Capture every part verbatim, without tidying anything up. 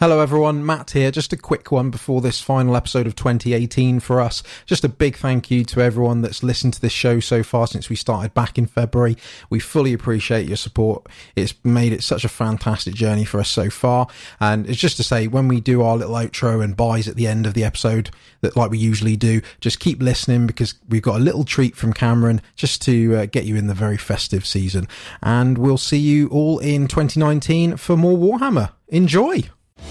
Hello everyone, Matt here. Just a quick one before this final episode of twenty eighteen for us. Just a big thank you to everyone that's listened to this show so far since we started back in February. We fully appreciate your support. It's made it such a fantastic journey for us so far. And it's just to say, when we do our little outro and buys at the end of the episode, that like we usually do, just keep listening because we've got a little treat from Cameron just to uh, get you in the very festive season. And we'll see you all in twenty nineteen for more Warhammer. Enjoy!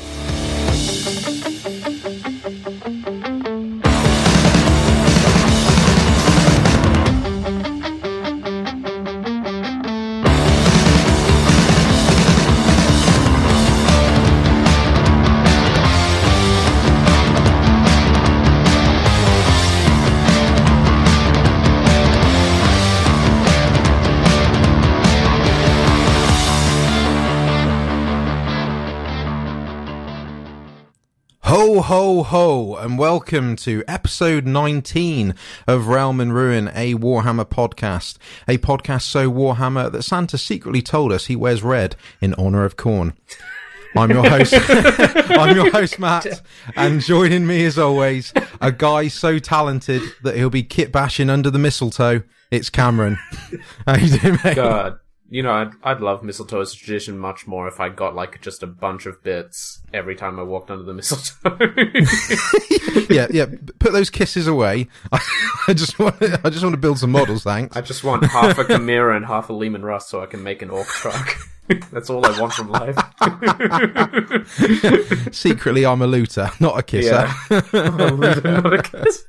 Ho, ho, ho, and welcome to episode nineteen of Realm and Ruin, a Warhammer podcast. A podcast so Warhammer that Santa secretly told us he wears red in honour of Khorne. I'm your host, I'm your host, Matt, and joining me as always, a guy so talented that he'll be kit bashing under the mistletoe, it's Cameron. How you doing, mate? God. You know, I'd, I'd love mistletoe as a tradition much more if I got, like, just a bunch of bits every time I walked under the mistletoe. yeah, yeah. Put those kisses away. I, I just want to, I just want to build some models, thanks. I just want half a Chimera and half a Lehman Russ so I can make an orc truck. That's all I want from life. Secretly, I'm a looter, not a kisser. Yeah. I'm a looter, not a kisser.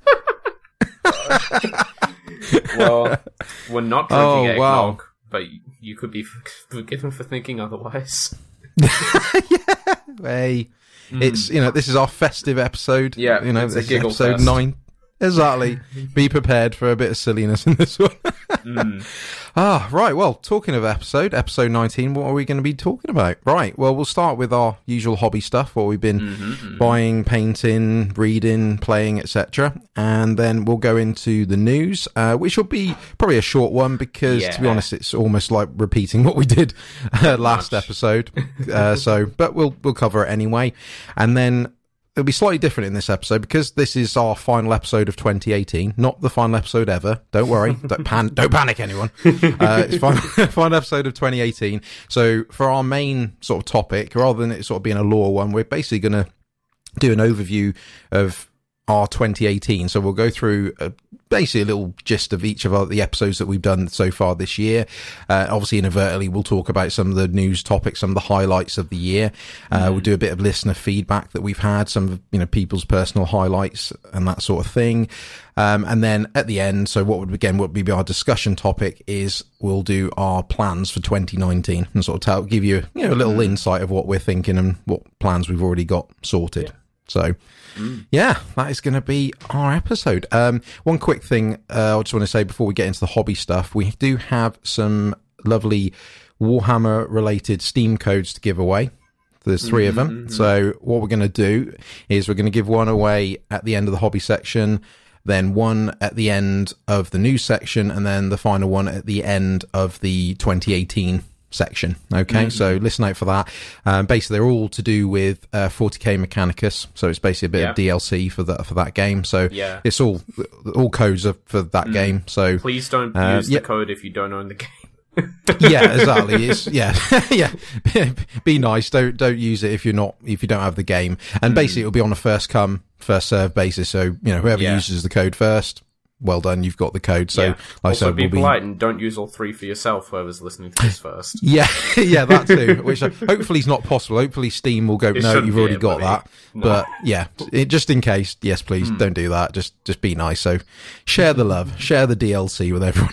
Well, we're not drinking Oh, eggnog, wow. but you could be forgiven for thinking otherwise. Yeah, hey, Mm. it's, you know, this is our festive episode. Yeah, you know, it's a this is giggle episode fest. nine. Exactly. Be prepared for a bit of silliness in this one. Mm. Ah, right. Well, talking of episode, episode nineteen, what are we going to be talking about? Right. Well, we'll start with our usual hobby stuff, what we've been Mm-hmm, mm-hmm. buying, painting, reading, playing, et cetera. And then we'll go into the news, uh, which will be probably a short one because, Yeah. to be honest, it's almost like repeating what we did uh, last much. episode. Uh, so, but we'll we'll cover it anyway. And then it'll be slightly different in this episode because this is our final episode of twenty eighteen, not the final episode ever. Don't worry, don't pan, don't panic, anyone. Uh, it's final, final episode of twenty eighteen. So for our main sort of topic, rather than it sort of being a lore one, we're basically going to do an overview of our twenty eighteen. So we'll go through a, basically a little gist of each of our, the episodes that we've done so far this year. Uh, obviously, inadvertently, we'll talk about some of the news topics, some of the highlights of the year. Uh, mm. We'll do a bit of listener feedback that we've had, some of, you know, people's personal highlights and that sort of thing. Um, and then at the end, so what would, again, what would be our discussion topic is we'll do our plans for twenty nineteen and sort of tell, give you, you know, a little mm. insight of what we're thinking and what plans we've already got sorted. Yeah. So, mm. yeah, that is going to be our episode. Um, one quick thing uh, I just want to say before we get into the hobby stuff, we do have some lovely Warhammer-related Steam codes to give away. There's three mm-hmm. of them. So what we're going to do is we're going to give one away at the end of the hobby section, then one at the end of the news section, and then the final one at the end of the twenty eighteen section. Okay, mm-hmm. So listen out for that. Um, basically, they're all to do with uh, forty K Mechanicus, so it's basically a bit yeah. of D L C for that for that game. So yeah. it's all all codes are for that mm. game. So please don't uh, use yeah. the code if you don't own the game. yeah, exactly. It's, yeah, yeah. Be nice. Don't don't use it if you're not if you don't have the game. And mm. basically, it'll be on a first come first serve basis. So you know, whoever yeah. uses the code first, well done, you've got the code. So, yeah. like also, I said, be we'll polite be... and don't use all three for yourself. Whoever's listening to this first. Yeah, yeah, that too. Which uh, hopefully is not possible. Hopefully, Steam will go. It No, you've already got be. that. No. But yeah, it, just in case, yes, please mm. don't do that. Just just be nice. So, share the love, share the D L C with everyone.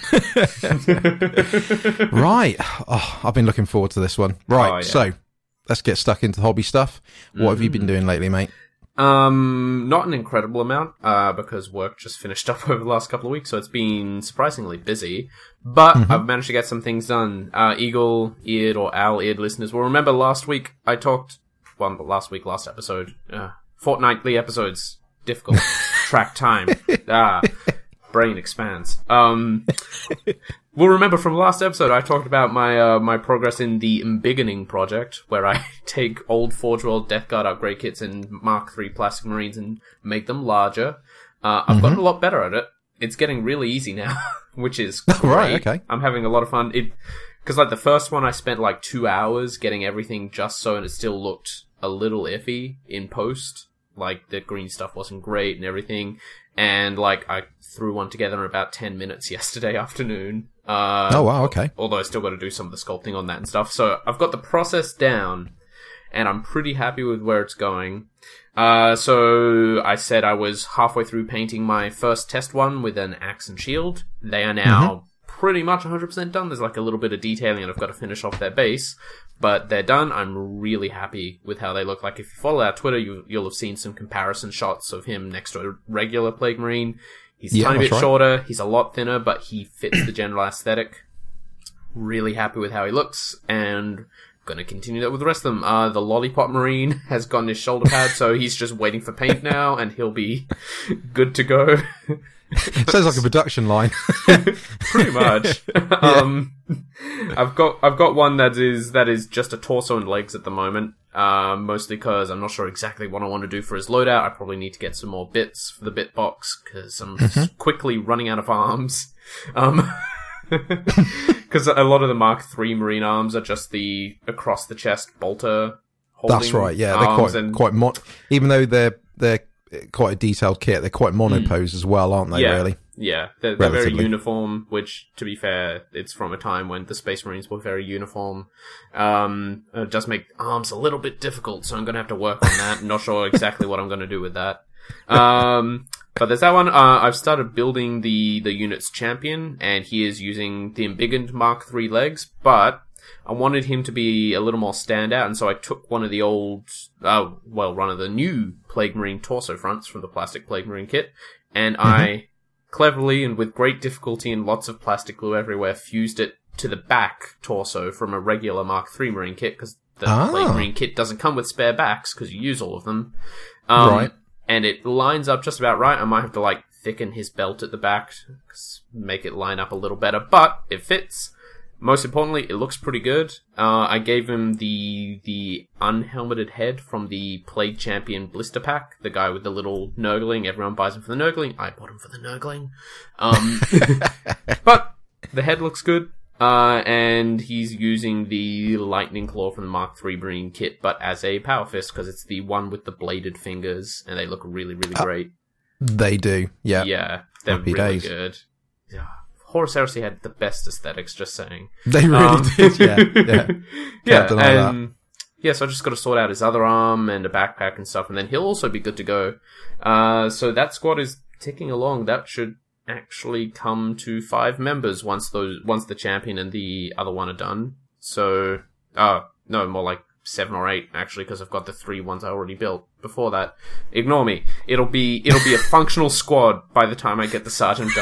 Right. Oh, I've been looking forward to this one. Right. Oh, yeah. So, let's get stuck into hobby stuff. What mm. have you been doing lately, mate? Um, not an incredible amount, uh, because work just finished up over the last couple of weeks, so it's been surprisingly busy. But mm-hmm. I've managed to get some things done. Uh, eagle-eared or owl-eared listeners will remember last week I talked, well, last week, last episode, uh, fortnightly episodes, difficult, track time. Ah. brain expands. Um, we'll remember from last episode, I talked about my uh, my progress in the Embiggening project, where I take old Forge World Death Guard upgrade kits and Mark three Plastic Marines and make them larger. Uh, I've mm-hmm. gotten a lot better at it. It's getting really easy now, which is great. Right, okay. I'm having a lot of fun. It because like the first one, I spent like two hours getting everything just so, and it still looked a little iffy in post. Like, the green stuff wasn't great and everything. And, like, I threw one together in about ten minutes yesterday afternoon. Uh, oh, wow, okay. Although I still got to do some of the sculpting on that and stuff. So, I've got the process down, and I'm pretty happy with where it's going. Uh, so, I said I was halfway through painting my first test one with an axe and shield. They are now mm-hmm. pretty much one hundred percent done. There's, like, a little bit of detailing, and I've got to finish off their base. But they're done. I'm really happy with how they look. Like, if you follow our Twitter, you, you'll have seen some comparison shots of him next to a regular Plague Marine. He's a yeah, tiny bit right. shorter. He's a lot thinner, but he fits the general aesthetic. Really happy with how he looks, and going to continue that with the rest of them. Uh, the Lollipop Marine has gotten his shoulder pad, so he's just waiting for paint now, and he'll be good to go. Sounds like a production line. Pretty much. Yeah. Um, I've got I've got one that is that is just a torso and legs at the moment. Uh, mostly because I'm not sure exactly what I want to do for his loadout. I probably need to get some more bits for the bit box because I'm mm-hmm. quickly running out of arms. Um, because a lot of the Mark three Marine arms are just the across the chest bolter. That's right. Yeah, they're quite and, quite mon- even though they're they're quite a detailed kit. They're quite monopose mm. as well, aren't they, yeah, really? Yeah, they're, they're very uniform, which, to be fair, it's from a time when the Space Marines were very uniform. Um, it does make arms a little bit difficult, so I'm going to have to work on that. Not sure exactly what I'm going to do with that. Um, but there's that one. Uh, I've started building the, the unit's champion, and he is using the Embiggened Mark three legs, but I wanted him to be a little more standout, and so I took one of the old, uh, well, one of the new Plague Marine torso fronts from the plastic Plague Marine kit, and mm-hmm. I cleverly and with great difficulty and lots of plastic glue everywhere fused it to the back torso from a regular Mark three Marine kit, because the ah. Plague Marine kit doesn't come with spare backs, because you use all of them. Um, right. And it lines up just about right. I might have to, like, thicken his belt at the back, make it line up a little better, but it fits. Most importantly, it looks pretty good. Uh, I gave him the the unhelmeted head from the Plague Champion blister pack. The guy with the little Nurgling. Everyone buys him for the Nurgling. I bought him for the Nurgling. Um, but the head looks good. Uh, and he's using the Lightning Claw from the Mark three Marine kit, but as a Power Fist, because it's the one with the bladed fingers, and they look really, really uh, great. They do, yeah. Yeah, they're Happy really days. good. Yeah. Horus Heresy had the best aesthetics, just saying. They really um, did, yeah. Yeah, yeah and that. Yeah, so I just got to sort out his other arm and a backpack and stuff, and then he'll also be good to go. Uh, so that squad is ticking along. That should actually come to five members once those once the champion and the other one are done. So, uh, no, more like seven or eight, actually, because I've got the three ones I already built before that. Ignore me. It'll be it'll be a functional squad by the time I get the sergeant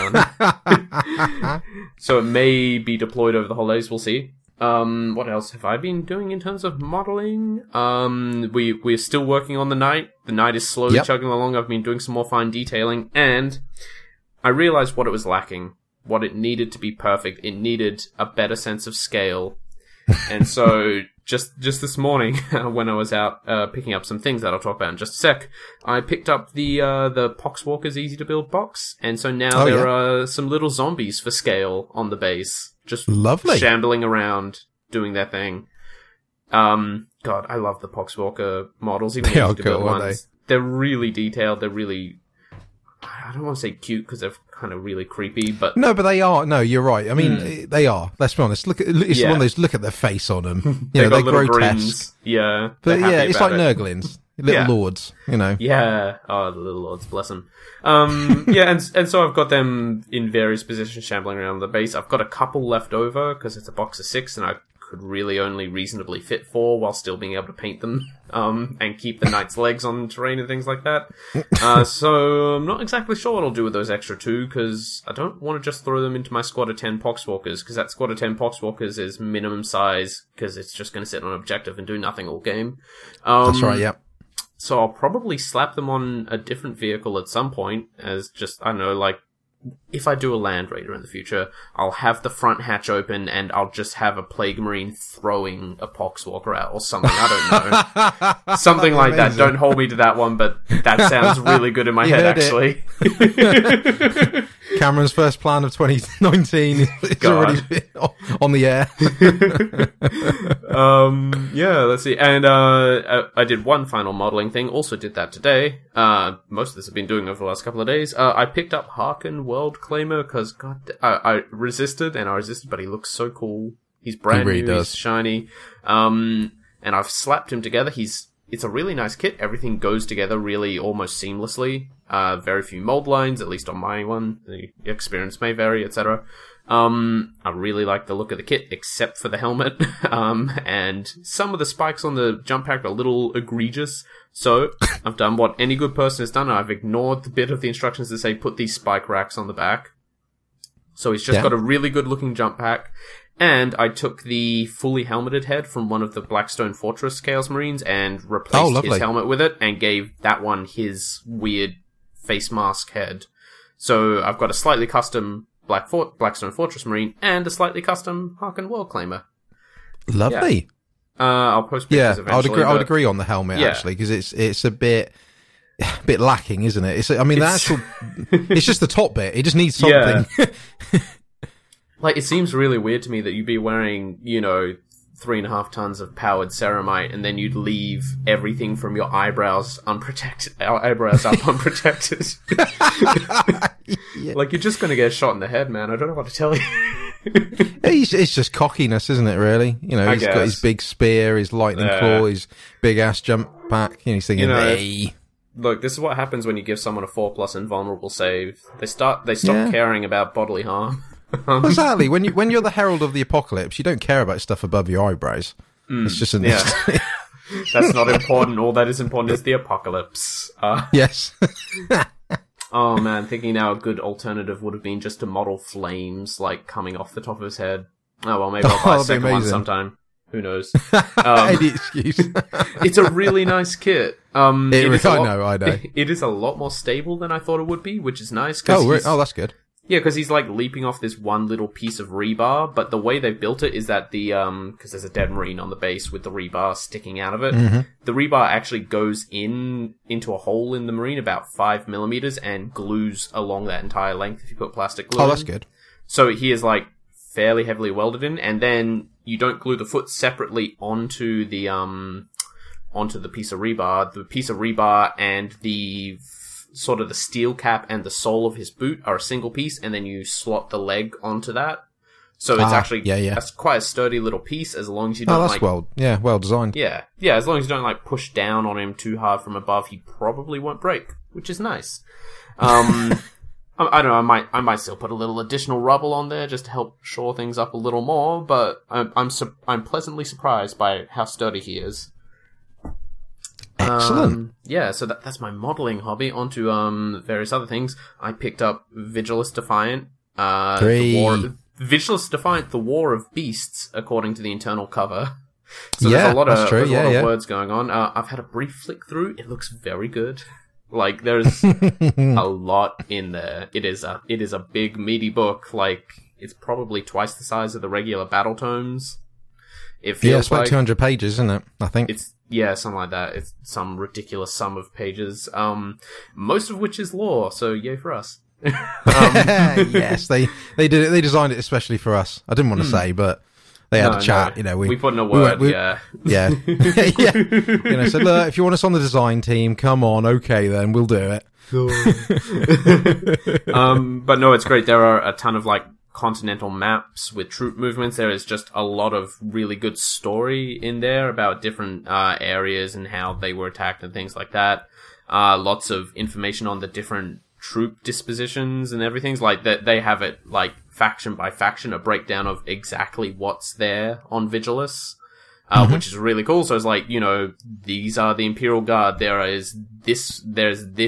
done. So it may be deployed over the holidays, we'll see. Um, what else have I been doing in terms of modeling? Um, we, we're still working on the knight. The knight is slowly yep. chugging along. I've been doing some more fine detailing, and I realized what it was lacking. What it needed to be perfect. It needed a better sense of scale. And so, just just this morning, when I was out uh, picking up some things that I'll talk about in just a sec, I picked up the uh, the Poxwalker's Easy to Build box, and so now oh, there yeah. are some little zombies for scale on the base, just lovely, shambling around, doing their thing. Um, God, I love the Poxwalker models, even the Easy to Build ones. They? They're really detailed. They're really, I don't want to say cute because they're kind of really creepy, but no, but they are. No, you're right. I mean, mm. they are. Let's be honest. Look at it's yeah. one of those. Look at the face on them. You They've know, got they're little grotesque. Grins. Yeah, but yeah, it's like it. Nurglings, little yeah. lords. You know. Yeah. Oh, the little lords, bless them. Um, yeah, and and so I've got them in various positions, shambling around the base. I've got a couple left over because it's a box of six, and I could really only reasonably fit four while still being able to paint them, um, and keep the knight's legs on terrain and things like that. Uh, so I'm not exactly sure what I'll do with those extra two, because I don't want to just throw them into my squad of ten Poxwalkers, because that squad of ten Poxwalkers is minimum size, because it's just going to sit on objective and do nothing all game. Um, That's right, yeah. So I'll probably slap them on a different vehicle at some point, as just, I don't know, like, if I do a Land Raider in the future, I'll have the front hatch open and I'll just have a Plague Marine throwing a Poxwalker out or something. I don't know. Something like amazing. that. Don't hold me to that one, but that sounds really good in my You head, heard actually. Cameron's first plan of twenty nineteen is God. already on the air. um, yeah, let's see. And uh, I, I did one final modeling thing. Also did that today. Uh, most of this I've been doing over the last couple of days. Uh, I picked up Harken World Claimer because God, I, I resisted and I resisted, but he looks so cool. He's brand He really new. does. He's shiny. Um, and I've slapped him together. He's it's a really nice kit. Everything goes together really almost seamlessly. Uh, very few mold lines, at least on my one. The experience may vary, et cetera. Um, I really like the look of the kit, except for the helmet. um, and some of the spikes on the jump pack are a little egregious. So, I've done what any good person has done. I've ignored the bit of the instructions that say put these spike racks on the back. So he's just Yeah. got a really good looking jump pack. And I took the fully helmeted head from one of the Blackstone Fortress Chaos Marines and replaced Oh, lovely. his helmet with it and gave that one his weird face mask head. So I've got a slightly custom Black Fort- Blackstone Fortress Marine and a slightly custom Harken World Claimer. Lovely. Uh, I'll post pictures Yeah, eventually. I would agree. I would but- agree on the helmet Yeah. actually because it's it's a bit a bit lacking, isn't it? It's I mean It's- the actual it's just the top bit. It just needs something. Yeah. Like, it seems really weird to me that you'd be wearing, you know, three and a half tons of powered ceramite, and then you'd leave everything from your eyebrows unprotected, our eyebrows up unprotected. Yeah. Like, you're just gonna get shot in the head, man. I don't know what to tell you. He's, it's just cockiness, isn't it? Really, you know, I he's got guess. his big spear, his lightning Yeah. claw, his big ass jump pack. And he's thinking, You know, hey, Look, this is what happens when you give someone a four plus invulnerable save. They start, they stop Yeah. caring about bodily harm. Um, exactly. When you when you're the herald of the apocalypse, you don't care about stuff above your eyebrows. it's just an yeah. That's not important. All that is important is the apocalypse. Uh, yes. Oh man, thinking now a good alternative would have been just to model flames, like, coming off the top of his head. Oh well, maybe I'll buy a Oh, that'd be second one amazing. sometime. Who knows? Um, Any excuse. it's a really nice kit. Um, It- it is a I lot- know, I know. It is a lot more stable than I thought it would be, which is nice. Cause oh, re- he's- oh, that's good. Yeah, because he's like leaping off this one little piece of rebar, but the way they've built it is that the, um, because there's a dead marine on the base with the rebar sticking out of it, Mm-hmm. the rebar actually goes in, into a hole in the marine about five millimeters and glues along that entire length if you put plastic glue Oh, in. that's good. So he is like fairly heavily welded in, and then you don't glue the foot separately onto the, um, onto the piece of rebar. The piece of rebar and the sort of the steel cap and the sole of his boot are a single piece, and then you slot the leg onto that. So it's Ah, actually yeah, yeah. That's quite a sturdy little piece, as long as you Oh, don't that's like well, yeah, well designed. yeah yeah as long as you don't like push down on him too hard from above, he probably won't break, which is nice. Um, I, I don't know. I might I might still put a little additional rubble on there just to help shore things up a little more, but I'm I'm su- I'm pleasantly surprised by how sturdy he is. Excellent. Um, yeah, so that, that's my modeling hobby. Onto um various other things. I picked up Vigilus Defiant. Uh, Three. The War, Vigilus Defiant, the War of Beasts, according to the internal cover. So Yeah, there's a lot that's of, true, there's a yeah, lot yeah. of words going on. Uh, I've had a brief flick through. It looks very good. Like, there's a lot in there. It is a it is a big meaty book. Like, it's probably twice the size of the regular battle tomes. It feels Yeah, it's about like two hundred pages, isn't it? I think. it's yeah, something like that. It's some ridiculous sum of pages. Um, most of which is lore. So yay for us. um, yes, they they did it. They designed it especially for us. I didn't want to say, but they had no, a chat. no. You know, we we put in a we word. went- we- yeah. yeah, yeah. You know, said, look, if you want us on the design team, come on. Okay, then we'll do it. um, but no, it's great. There are a ton of like continental maps with troop movements. There is just a lot of really good story in there about different uh, areas and how they were attacked and things like that. Uh, lots of information on the different troop dispositions and everything. Like that, they have it like faction by faction, a breakdown of exactly what's there on Vigilus. Uh, Mm-hmm. which is really cool. So it's like, you know, these are the Imperial Guard. There is this, there's this,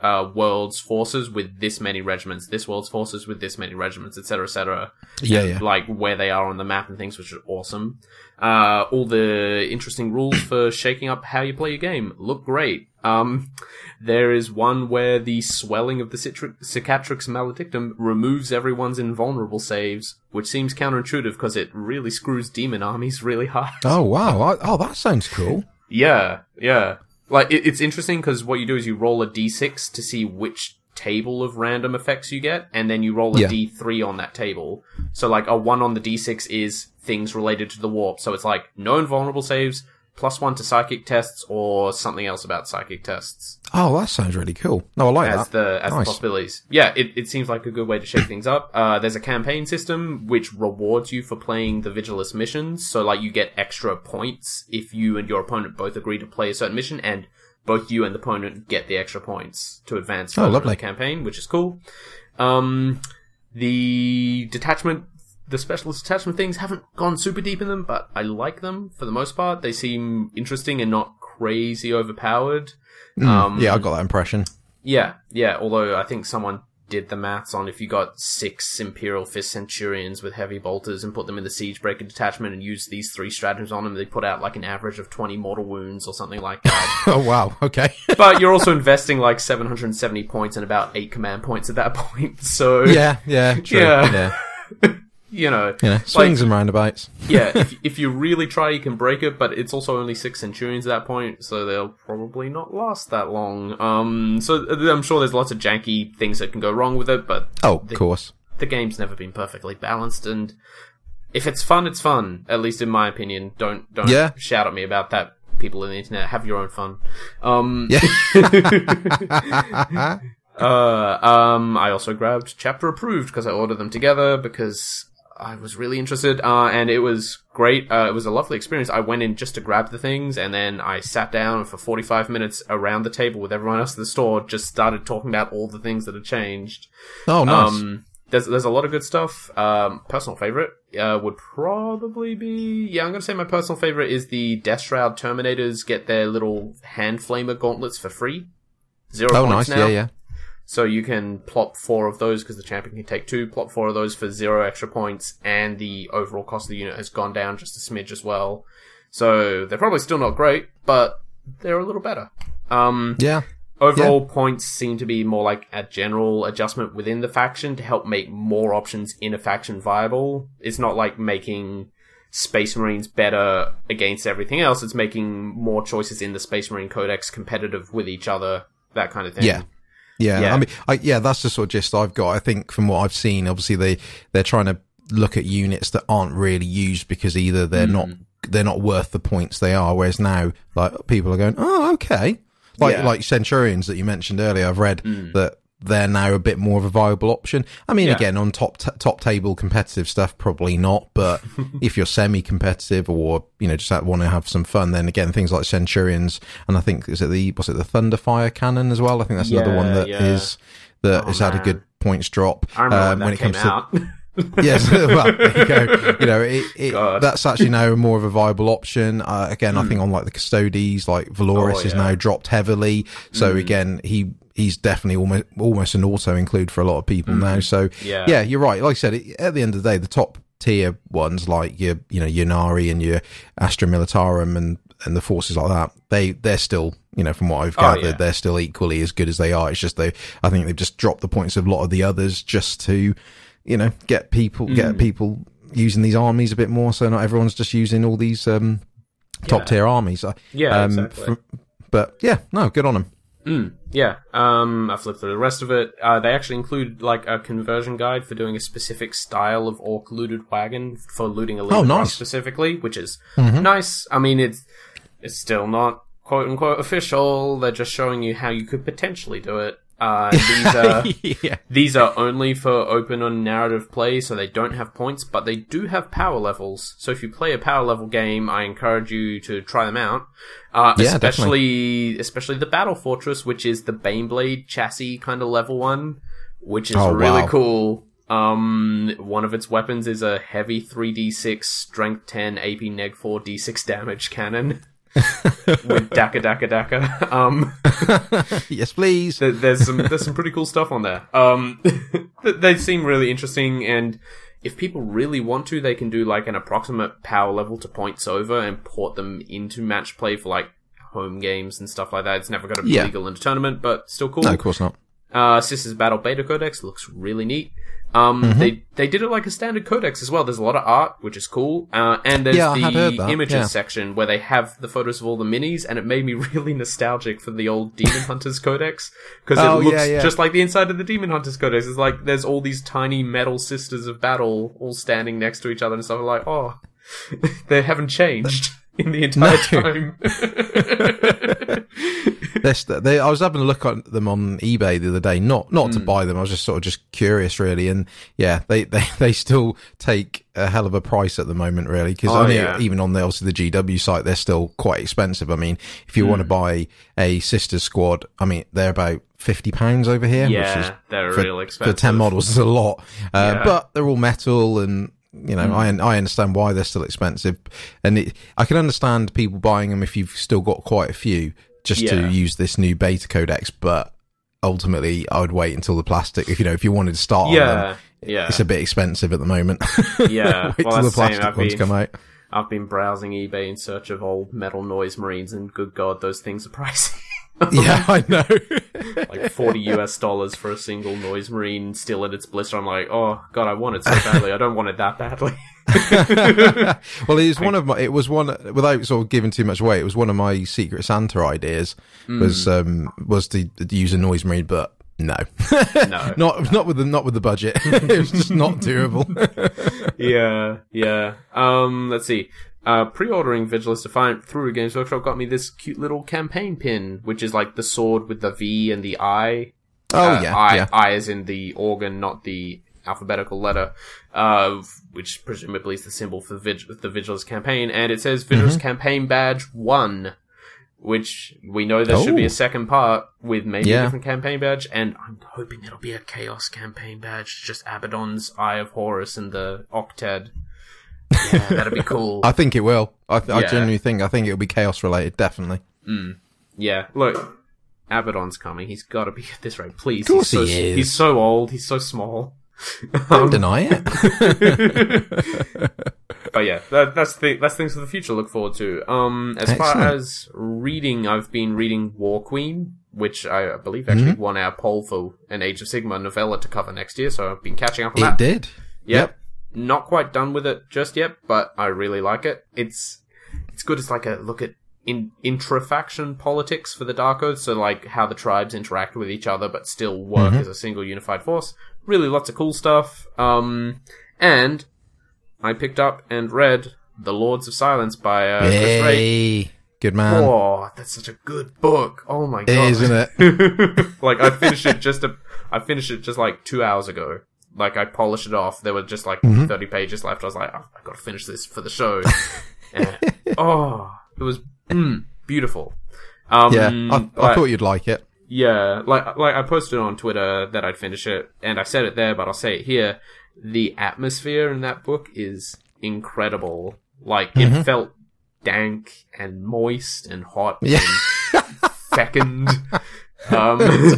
uh, world's forces with this many regiments, this world's forces with this many regiments, et cetera, et cetera. Yeah, yeah. Like where they are on the map and things, which are awesome. Uh, all the interesting rules for shaking up how you play your game look great. Um, there is one where the swelling of the Citri- Cicatrix Maledictum removes everyone's invulnerable saves, which seems counterintuitive because it really screws demon armies really hard. Oh, wow. I, oh, that sounds cool. Yeah, yeah. Like, it, it's interesting because what you do is you roll a d six to see which table of random effects you get, and then you roll a Yeah. d three on that table. So, like, a one on the d six is things related to the warp. So it's like, no invulnerable saves, plus one to psychic tests, or something else about psychic tests. Oh, that sounds really cool. No, I like as that. the as Nice. the possibilities. Yeah, it, it seems like a good way to shake things up. Uh, there's a campaign system which rewards you for playing the Vigilus missions. So, like, you get extra points if you and your opponent both agree to play a certain mission, and both you and the opponent get the extra points to advance Oh, further in lovely. the campaign, which is cool. Um, the detachment, the specialist detachment things haven't gone super deep in them, but I like them for the most part. They seem interesting and not crazy overpowered. Um, Yeah, I got that impression. yeah, yeah, although I think someone did the maths on if you got six Imperial Fist Centurions with heavy bolters and put them in the Siegebreaker detachment and used these three stratagems on them, they put out like an average of twenty mortal wounds or something like that. Oh, wow. Okay. But you're also investing like seven hundred seventy points and about eight command points at that point, so... yeah, yeah, true. Yeah. Yeah. You know, You know, swings and roundabouts. yeah, if, if you really try, you can break it, but it's also only six Centurions at that point, so they'll probably not last that long. Um, so I'm sure there's lots of janky things that can go wrong with it, but Oh, of the, course. the game's never been perfectly balanced, and if it's fun, it's fun. At least in my opinion. Don't don't Yeah. shout at me about that. People on the internet, have your own fun. Um, Yeah. uh, um, I also grabbed Chapter Approved because I ordered them together because I was really interested, uh, and it was great. Uh, it was a lovely experience. I went in just to grab the things, and then I sat down for forty-five minutes around the table with everyone else in the store, just started talking about all the things that had changed. Oh, nice. Um, there's there's a lot of good stuff. Um, personal favorite uh, would probably be... Yeah, I'm going to say my personal favorite is the Death Shroud Terminators get their little hand flamer gauntlets for free. Zero oh, points nice. now. Yeah, yeah. So you can plop four of those because the champion can take two, plop four of those for zero extra points, and the overall cost of the unit has gone down just a smidge as well. So they're probably still not great, but they're a little better. Um, Yeah. overall points seem to be more like a general adjustment within the faction to help make more options in a faction viable. It's not like making Space Marines better against everything else. It's making more choices in the Space Marine Codex competitive with each other, that kind of thing. Yeah. Yeah, Yeah. I mean, I, yeah, that's the sort of gist I've got. I think from what I've seen, obviously they they're trying to look at units that aren't really used because either they're Mm. not they're not worth the points they are. Whereas now, like people are going, oh, okay, like Yeah. like Centurions that you mentioned earlier. I've read Mm. that they're now a bit more of a viable option. I mean, Yeah. again, on top t- top table competitive stuff, probably not. But if you're semi-competitive or you know just want to have some fun, then again, things like Centurions, and I think is it the was it the Thunderfire Cannon as well? I think that's another Yeah, one that yeah. is that Oh, has had a man. good points drop. I remember um, when that came out. to yes, well, there you go. You know, it, it, God. that's actually now more of a viable option. Uh, again, I think on like the Custodes, like Valoris Oh, is yeah. now dropped heavily. So Mm. again, he he's definitely almost almost an auto include for a lot of people now. So Yeah. yeah, you're right. Like I said, it, at the end of the day, the top tier ones like your you know your Nari and your Astra Militarum and and the forces like that, they they're still, you know, from what I've Oh, gathered, yeah. they're still equally as good as they are. It's just they, I think they've just dropped the points of a lot of the others just to, you know, get people Mm. get people using these armies a bit more. So not everyone's just using all these um, top Yeah. tier armies. Uh, Yeah, um, exactly. fr- but yeah, no, good on them. Mm, yeah. Um, I flipped through the rest of it. Uh, they actually include like a conversion guide for doing a specific style of orc looted wagon for looting a Oh, leader nice. specifically, which is Mhm. nice. I mean, it's it's still not quote unquote official. They're just showing you how you could potentially do it. Uh, these are yeah. these are only for open and narrative play, so they don't have points, but they do have power levels. So if you play a power level game, I encourage you to try them out. Uh, Yeah, especially, especially the Battle Fortress, which is the Baneblade chassis kind of level one, which is Oh, really wow. cool. Um, one of its weapons is a heavy three d six, strength ten, A P neg four, d six damage cannon. with Daka Daka Daka. Um, yes, please. there, there's some there's some pretty cool stuff on there. Um, they seem really interesting, and if people really want to, they can do like an approximate power level to points over and port them into match play for like home games and stuff like that. It's never going to be Yeah. legal in a tournament, but still cool. No, of course not. Uh, Sisters Battle Beta Codex looks really neat. Um, Mm-hmm. they, they did it like a standard codex as well. There's a lot of art, which is cool. Uh, and there's Yeah, I had heard the that, images yeah. section where they have the photos of all the minis, and it made me really nostalgic for the old Demon Hunters Codex. Cause Oh, it looks yeah, yeah. just like the inside of the Demon Hunters Codex. It's like, there's all these tiny metal Sisters of Battle all standing next to each other and stuff. I'm like, oh, they haven't changed in the entire No. time. They're st- they, I was having a look at them on eBay the other day, not not to Hmm. buy them. I was just sort of just curious, really. And yeah, they, they, they still take a hell of a price at the moment, really, because Oh, only yeah. even on the obviously the G W site, they're still quite expensive. I mean, if you want Hmm. to buy a Sisters Squad, I mean, they're about fifty pounds over here, which is Yeah, they're for, real for expensive. ten models is a lot. Uh, Yeah. But they're all metal and. You know, I I understand why they're still expensive, and it, I can understand people buying them if you've still got quite a few just Yeah. to use this new beta codex. But ultimately, I would wait until the plastic. If you know, if you wanted to start on them, Yeah, yeah. it's a bit expensive at the moment. Yeah, wait well, till the that's the same. plastic I've ones been- come out. I've been browsing eBay in search of old metal noise marines, and good god, those things are pricey. Yeah, I know. Like forty US dollars for a single noise marine still in its blister. I'm like, oh god, I want it so badly. I don't want it that badly. Well, it was one of my. It was one without sort of giving too much away. It was one of my Secret Santa ideas. Was um was to, to use a noise marine, but no, No. not not with the not with the budget. It was just not doable. Yeah, yeah. Um, let's see. Uh, pre-ordering Vigilus Defiant through Games Workshop got me this cute little campaign pin, which is like the sword with the V and the I. Oh Uh, yeah, I, yeah. I is in the organ, not the alphabetical letter, uh, which presumably is the symbol for Vig- the Vigilus campaign. And it says Vigilus Mm-hmm. campaign badge one, which we know there should be Oh. a second part with maybe Yeah. a different campaign badge. And I'm hoping it'll be a Chaos campaign badge, just Abaddon's Eye of Horus and the Octet. Yeah, that'd be cool. I think it will. I, th- I Yeah. genuinely think. I think it'll be chaos related. Definitely. Yeah, look, Abaddon's coming. He's got to be at this rate. Please, Of course he's so, he is. He's so old. He's so small. Don't deny it. But yeah, that, that's the that's things for the future to look forward to. Um, as far Excellent. as reading, I've been reading War Queen, which I believe actually Mm-hmm. won our poll for an Age of Sigma novella to cover next year. So I've been catching up on It that. did. Yep. Not quite done with it just yet, but I really like it. It's it's good. It's like a look at in intra-faction politics for the Dark Oath, so like how the tribes interact with each other but still work as a single unified force. Really lots of cool stuff. Um, and I picked up and read The Lords of Silence by uh, Chris Ray. Yay. Good man. Oh, that's such a good book. Oh my god. It is, isn't it? Like I finished it just a, I finished it just like two hours ago. Like I polished it off. There were just like Mm-hmm. thirty pages left. I was like, oh, I got to finish this for the show. And, oh, it was mm, beautiful. Um, Yeah. I, I like- thought you'd like it. yeah, like like I posted on Twitter that I'd finish it, and I said it there, but I'll say it here. The atmosphere in that book is incredible. Like Mm-hmm. it felt dank and moist and hot Yeah. and fecund. Um,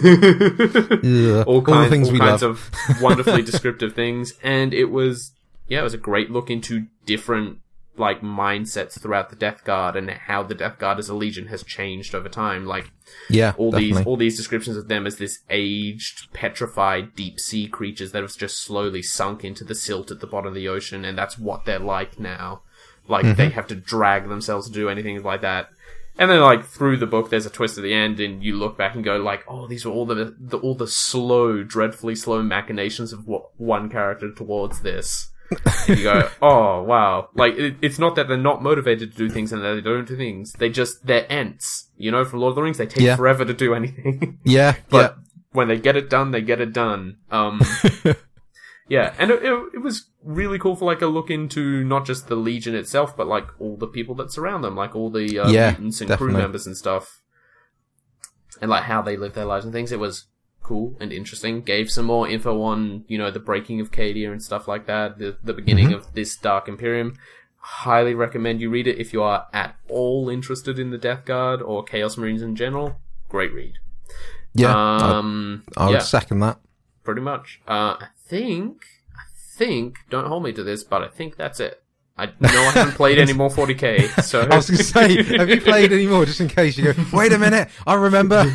Ugh. all, kind, the things all we kinds love. of wonderfully descriptive things, and it was yeah, it was a great look into different like mindsets throughout the Death Guard and how the Death Guard as a legion has changed over time. Like Yeah, all definitely. these all these descriptions of them as this aged, petrified, deep sea creatures that have just slowly sunk into the silt at the bottom of the ocean, and that's what they're like now. Like Mm-hmm. they have to drag themselves to do anything like that. And then, like through the book, there's a twist at the end, and you look back and go, like, "Oh, these are all the, the all the slow, dreadfully slow machinations of what one character towards this." And you go, "Oh, wow!" Like it, it's not that they're not motivated to do things and that they don't do things; they just they're ents. You know, from Lord of the Rings, they take Yeah. forever to do anything, Yeah, but when they get it done, they get it done. Um, yeah, and it, it, it was really cool for like a look into not just the Legion itself, but like all the people that surround them, like all the uh, Yeah, mutants and definitely. crew members and stuff, and like how they live their lives and things. It was cool and interesting. Gave some more info on, you know, the breaking of Cadia and stuff like that, the the beginning Mm-hmm. of this Dark Imperium. highly recommend you read it if you are at all interested in the Death Guard or Chaos Marines in general. Great read. Yeah, um, I, I would yeah, second that. pretty much. Uh, I think, I think, don't hold me to this, but I think that's it. I know I haven't played any more forty K, so... I was going to say, have you played any more, just in case you go, wait a minute, I remember.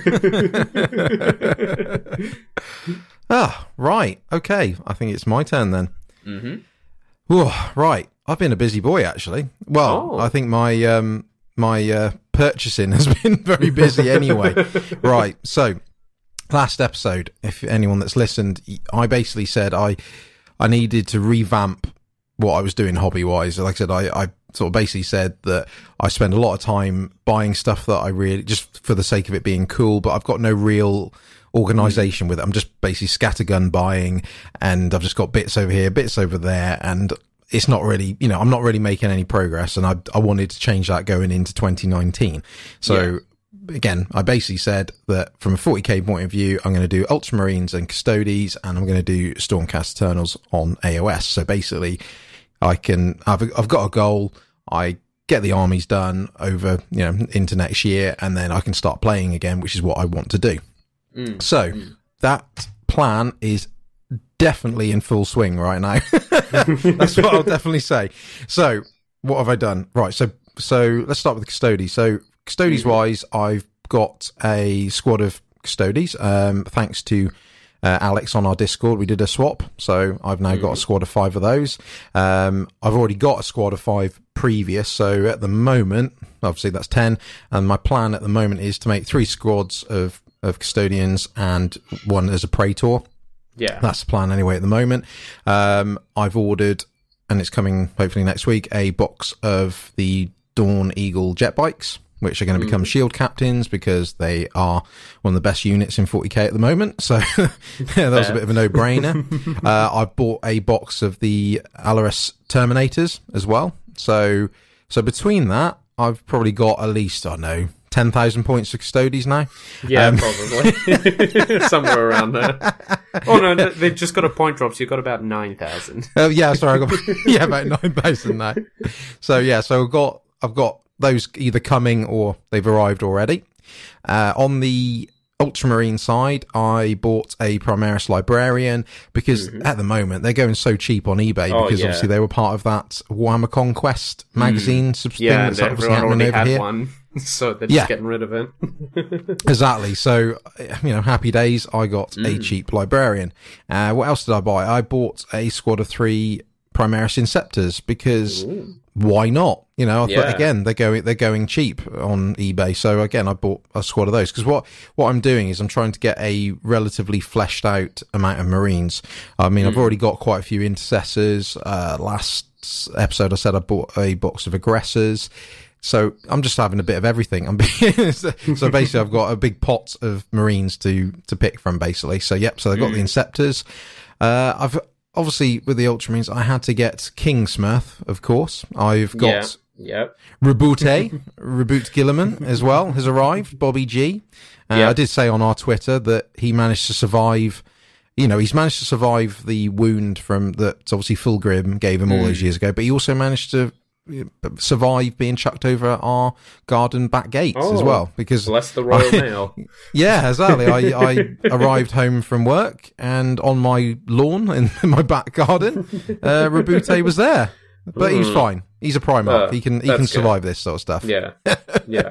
Ah, right, okay, I think it's my turn then. Mm-hmm. Ooh, right, I've been a busy boy, actually. Well, Oh. I think my um, my uh, purchasing has been very busy anyway. Right, so, last episode, if anyone that's listened, I basically said I I needed to revamp what I was doing hobby-wise. Like I said, I, I sort of basically said that I spend a lot of time buying stuff that I really, just for the sake of it being cool, but I've got no real organisation with it. I'm just basically scattergun buying, and I've just got bits over here, bits over there, and it's not really, you know, I'm not really making any progress, and I, I wanted to change that going into twenty nineteen. So, yeah. Again, I basically said that from a forty K point of view, I'm going to do Ultramarines and Custodes, and I'm going to do Stormcast Eternals on A O S. So basically, I can, I've, I've got a goal. I get the armies done over, you know, into next year, and then I can start playing again, which is what I want to do. Mm. So mm. that plan is definitely in full swing right now. That's what I'll definitely say. So what have I done? Right. So, so let's start with the Custodes. So, Custodes mm-hmm. wise, I've got a squad of Custodes. Um, thanks to uh, Alex on our Discord, we did a swap, so I've now mm-hmm. got a squad of five of those. Um, I've already got a squad of five previous, so at the moment, obviously that's ten, and my plan at the moment is to make three squads of, of Custodians and one as a Praetor. Yeah. That's the plan anyway at the moment. Um, I've ordered, and it's coming hopefully next week, a box of the Dawn Eagle jet bikes, which are going to become mm. shield captains because they are one of the best units in forty K at the moment. So yeah, that was a bit of a no-brainer. uh, I've bought a box of the Alaris Terminators as well. So so between that, I've probably got at least, I don't know, ten thousand points for Custodes now. Yeah, um, probably. Somewhere around there. Oh, no, they've just got a point drop, so you've got about nine thousand. Oh, uh, yeah, sorry, I got yeah, about nine thousand now. So, yeah, so I've got, I've got those either coming or they've arrived already. Uh, on the Ultramarine side, I bought a Primaris Librarian because mm-hmm. at the moment they're going so cheap on eBay oh, because yeah. obviously they were part of that Warhammer Conquest magazine mm. thing yeah, that's obviously everyone happening already over had here. One, so they're just yeah. getting rid of it. Exactly. So, you know, happy days. I got mm. a cheap Librarian. Uh, what else did I buy? I bought a squad of three Primaris Inceptors because Ooh. why not? You know, I yeah. thought, again, they're going, they're going cheap on eBay. So again, I bought a squad of those because what, what I'm doing is I'm trying to get a relatively fleshed out amount of Marines. I mean, mm. I've already got quite a few Intercessors. Uh, last episode I said I bought a box of Aggressors. So I'm just having a bit of everything. I'm being, so, so basically I've got a big pot of Marines to, to pick from basically. So yep, so I've got mm. the Inceptors. Uh, I've, obviously with the Ultramarines, I had to get Kingsmurth, of course. I've got yeah. Yep. Reboot, Reboot Gilliman as well has arrived. Bobby G. Uh, yep. I did say on our Twitter that he managed to survive. You know, he's managed to survive the wound from that. Obviously, Fulgrim gave him all mm. those years ago, but he also managed to survive being chucked over our garden back gates oh, as well. Because bless the Royal I, Mail. Yeah, exactly. I, I arrived home from work and on my lawn in my back garden, uh, Reboot was there. But mm. he's fine. He's a Primarch. Uh, he can he can survive good. This sort of stuff. Yeah, yeah.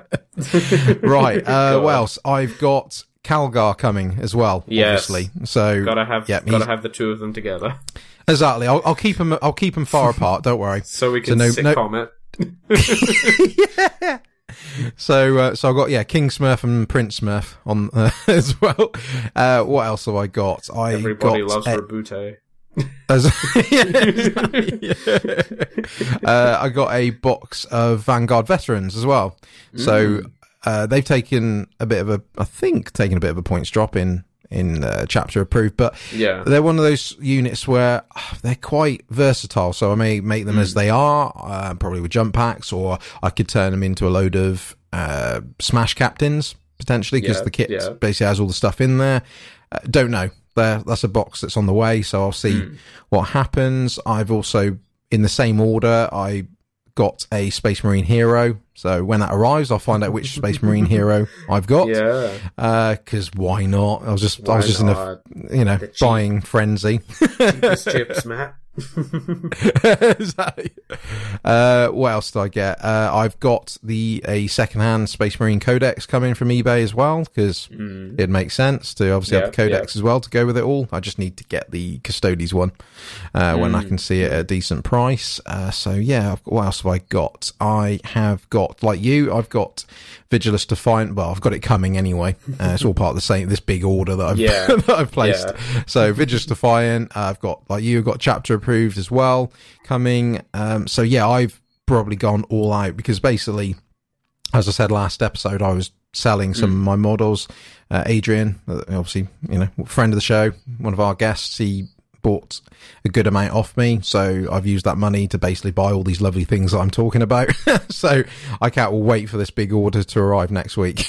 Right. Uh, what else? I've got Calgar coming as well. Yes. Obviously. So gotta have yeah, gotta have the two of them together. Exactly. I'll, I'll keep them. I'll keep them far apart. Don't worry. So we can so no, sitcom no... it. Yeah. So, uh, so I've got, yeah, King Smurf and Prince Smurf on, uh, as well. Uh, what else have I got? I Everybody got loves a... Reboot. As, yeah, yeah. uh, I got a box of Vanguard veterans as well. Mm. So, uh, they've taken a bit of a, I think, taken a bit of a points drop in, in uh, chapter approved, but yeah. they're one of those units where uh, they're quite versatile. So I may make them mm. as they are, uh, probably with jump packs, or I could turn them into a load of uh, smash captains potentially because yeah, the kit yeah. basically has all the stuff in there. Uh, don't know. There, that's a box that's on the way, so I'll see mm. what happens. I've also in the same order, I got a Space Marine hero. So when that arrives, I'll find out which Space Marine hero I've got. Yeah. Because uh, why not? I was just, why I was just not? in a, you know, buying frenzy. Cheapest chips, Matt. uh, what else did I get? Uh, I've got the a secondhand Space Marine Codex coming from eBay as well, because mm. it makes sense to obviously yeah, have the Codex yeah. as well to go with it all. I just need to get the Custodes one uh, mm. when I can see it at a decent price. Uh, so yeah, what else have I got? I have got, like you, I've got Vigilus Defiant. Well, I've got it coming anyway. Uh, it's all part of the same, this big order that I've, yeah. that I've placed. Yeah. So Vigilus Defiant, uh, I've got, like you, I've got Chapter Approved as well coming. Um, so yeah, I've probably gone all out because basically, as I said last episode, I was selling some mm. of my models. Uh, Adrian, obviously, you know, friend of the show, one of our guests, he bought a good amount off me, so I've used that money to basically buy all these lovely things that I'm talking about. So I can't wait for this big order to arrive next week.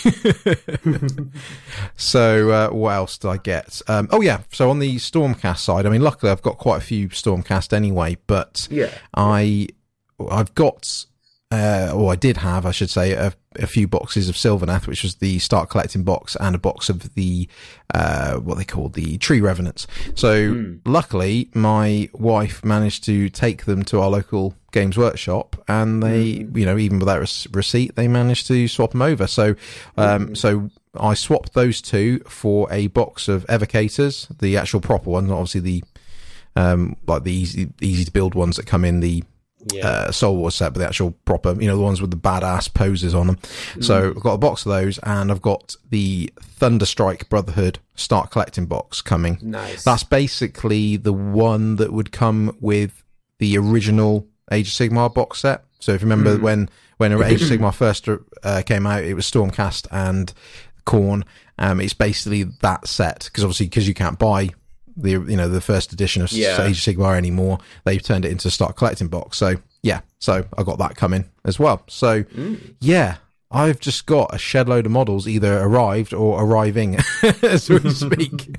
So uh, what else did I get? Um, oh yeah, so on the Stormcast side, I mean, luckily I've got quite a few Stormcast anyway, but yeah, I I've got. Uh, or I did have, I should say, a, a few boxes of Sylvaneth, which was the Start Collecting box, and a box of the, uh, what they call the Tree Revenants. So, mm. luckily, my wife managed to take them to our local Games Workshop, and they, mm. you know, even without a receipt, they managed to swap them over. So, um, mm. so I swapped those two for a box of Evocators, the actual proper ones, not obviously the, um, like the easy, easy to build ones that come in the, Yeah. Uh, Soul Wars set, but the actual proper, you know, the ones with the badass poses on them. Mm. So I've got a box of those, and I've got the Thunderstrike Brotherhood Start Collecting box coming. Nice. That's basically the one that would come with the original Age of Sigmar box set. So if you remember mm. when, when Age of Sigmar first uh, came out, it was Stormcast and Khorne. Um, it's basically that set, because obviously, because you can't buy the, you know, the first edition of yeah. Age of Sigmar anymore, they've turned it into a Start Collecting box. So yeah, so I got that coming as well. So mm. yeah, I've just got a shed load of models either arrived or arriving as we speak.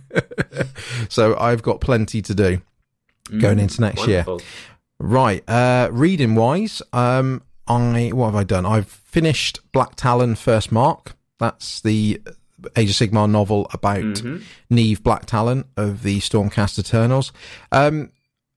So I've got plenty to do mm. going into next Wonderful. year. Right, uh, reading wise, um, I what have I done? I've finished Black Talon First Mark. That's the Age of Sigmar novel about mm-hmm. Neve Black Talon of the Stormcast Eternals. Um,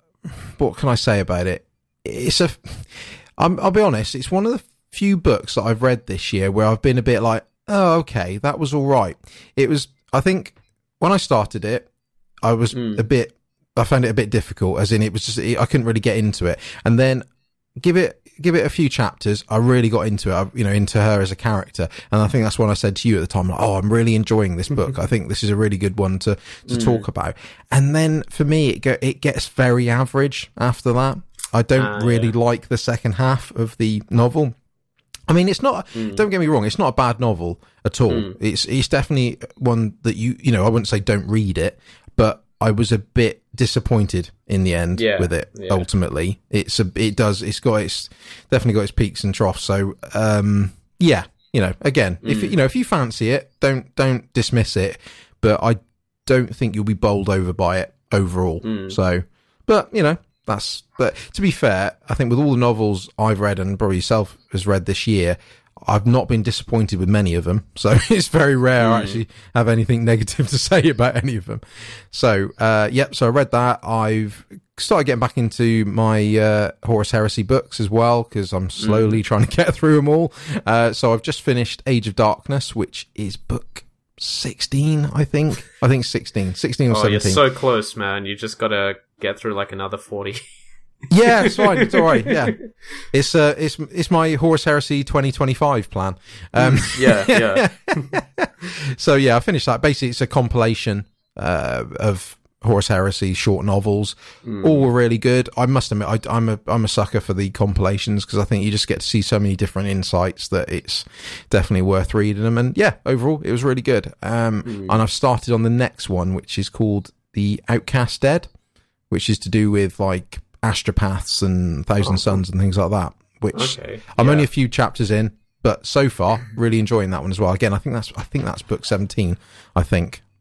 what can I say about it? It's a, I'm, I'll be honest, it's one of the few books that I've read this year where I've been a bit like, oh, okay, that was all right. It was, I think, when I started it, I was mm. a bit, I found it a bit difficult, as in it was just, I couldn't really get into it. And then give it, give it a few chapters, I really got into it, I, you know, into her as a character. And I think that's what I said to you at the time, like, oh, I'm really enjoying this book. I think this is a really good one to, to mm. talk about. And then for me, it go, it gets very average after that. I don't uh, really yeah. like the second half of the novel. I mean, it's not, mm. don't get me wrong, it's not a bad novel at all. Mm. It's, it's definitely one that you, you know, I wouldn't say don't read it, but I was a bit disappointed in the end yeah, with it. Yeah. Ultimately, it's a, it does, it's got, it's definitely got its peaks and troughs. So, um, yeah, you know, again, mm. if you know, if you fancy it, don't don't dismiss it. But I don't think you'll be bowled over by it overall. Mm. So, but you know, that's. But to be fair, I think with all the novels I've read, and probably yourself has read this year, I've not been disappointed with many of them, so it's very rare mm. I actually have anything negative to say about any of them. So, uh, yep, so I read that. I've started getting back into my uh, Horus Heresy books as well, because I'm slowly mm. trying to get through them all. Uh, so I've just finished Age of Darkness, which is book sixteen, I think. I think sixteen. sixteen or oh, seventeen. You're so close, man. You just got to get through like another forty. Yeah, it's fine. It's all right. Yeah, it's uh, it's it's my Horus Heresy twenty twenty-five plan. Um, yeah, yeah. So yeah, I finished that. Basically, it's a compilation uh, of Horus Heresy short novels. Mm. All were really good. I must admit, I, I'm a I'm a sucker for the compilations, because I think you just get to see so many different insights that it's definitely worth reading them. And yeah, overall, it was really good. Um, mm. And I've started on the next one, which is called The Outcast Dead, which is to do with like astropaths and Thousand oh. Suns and things like that, which okay. I'm yeah. only a few chapters in, but so far really enjoying that one as well. Again, I think that's I think that's book seventeen, I think.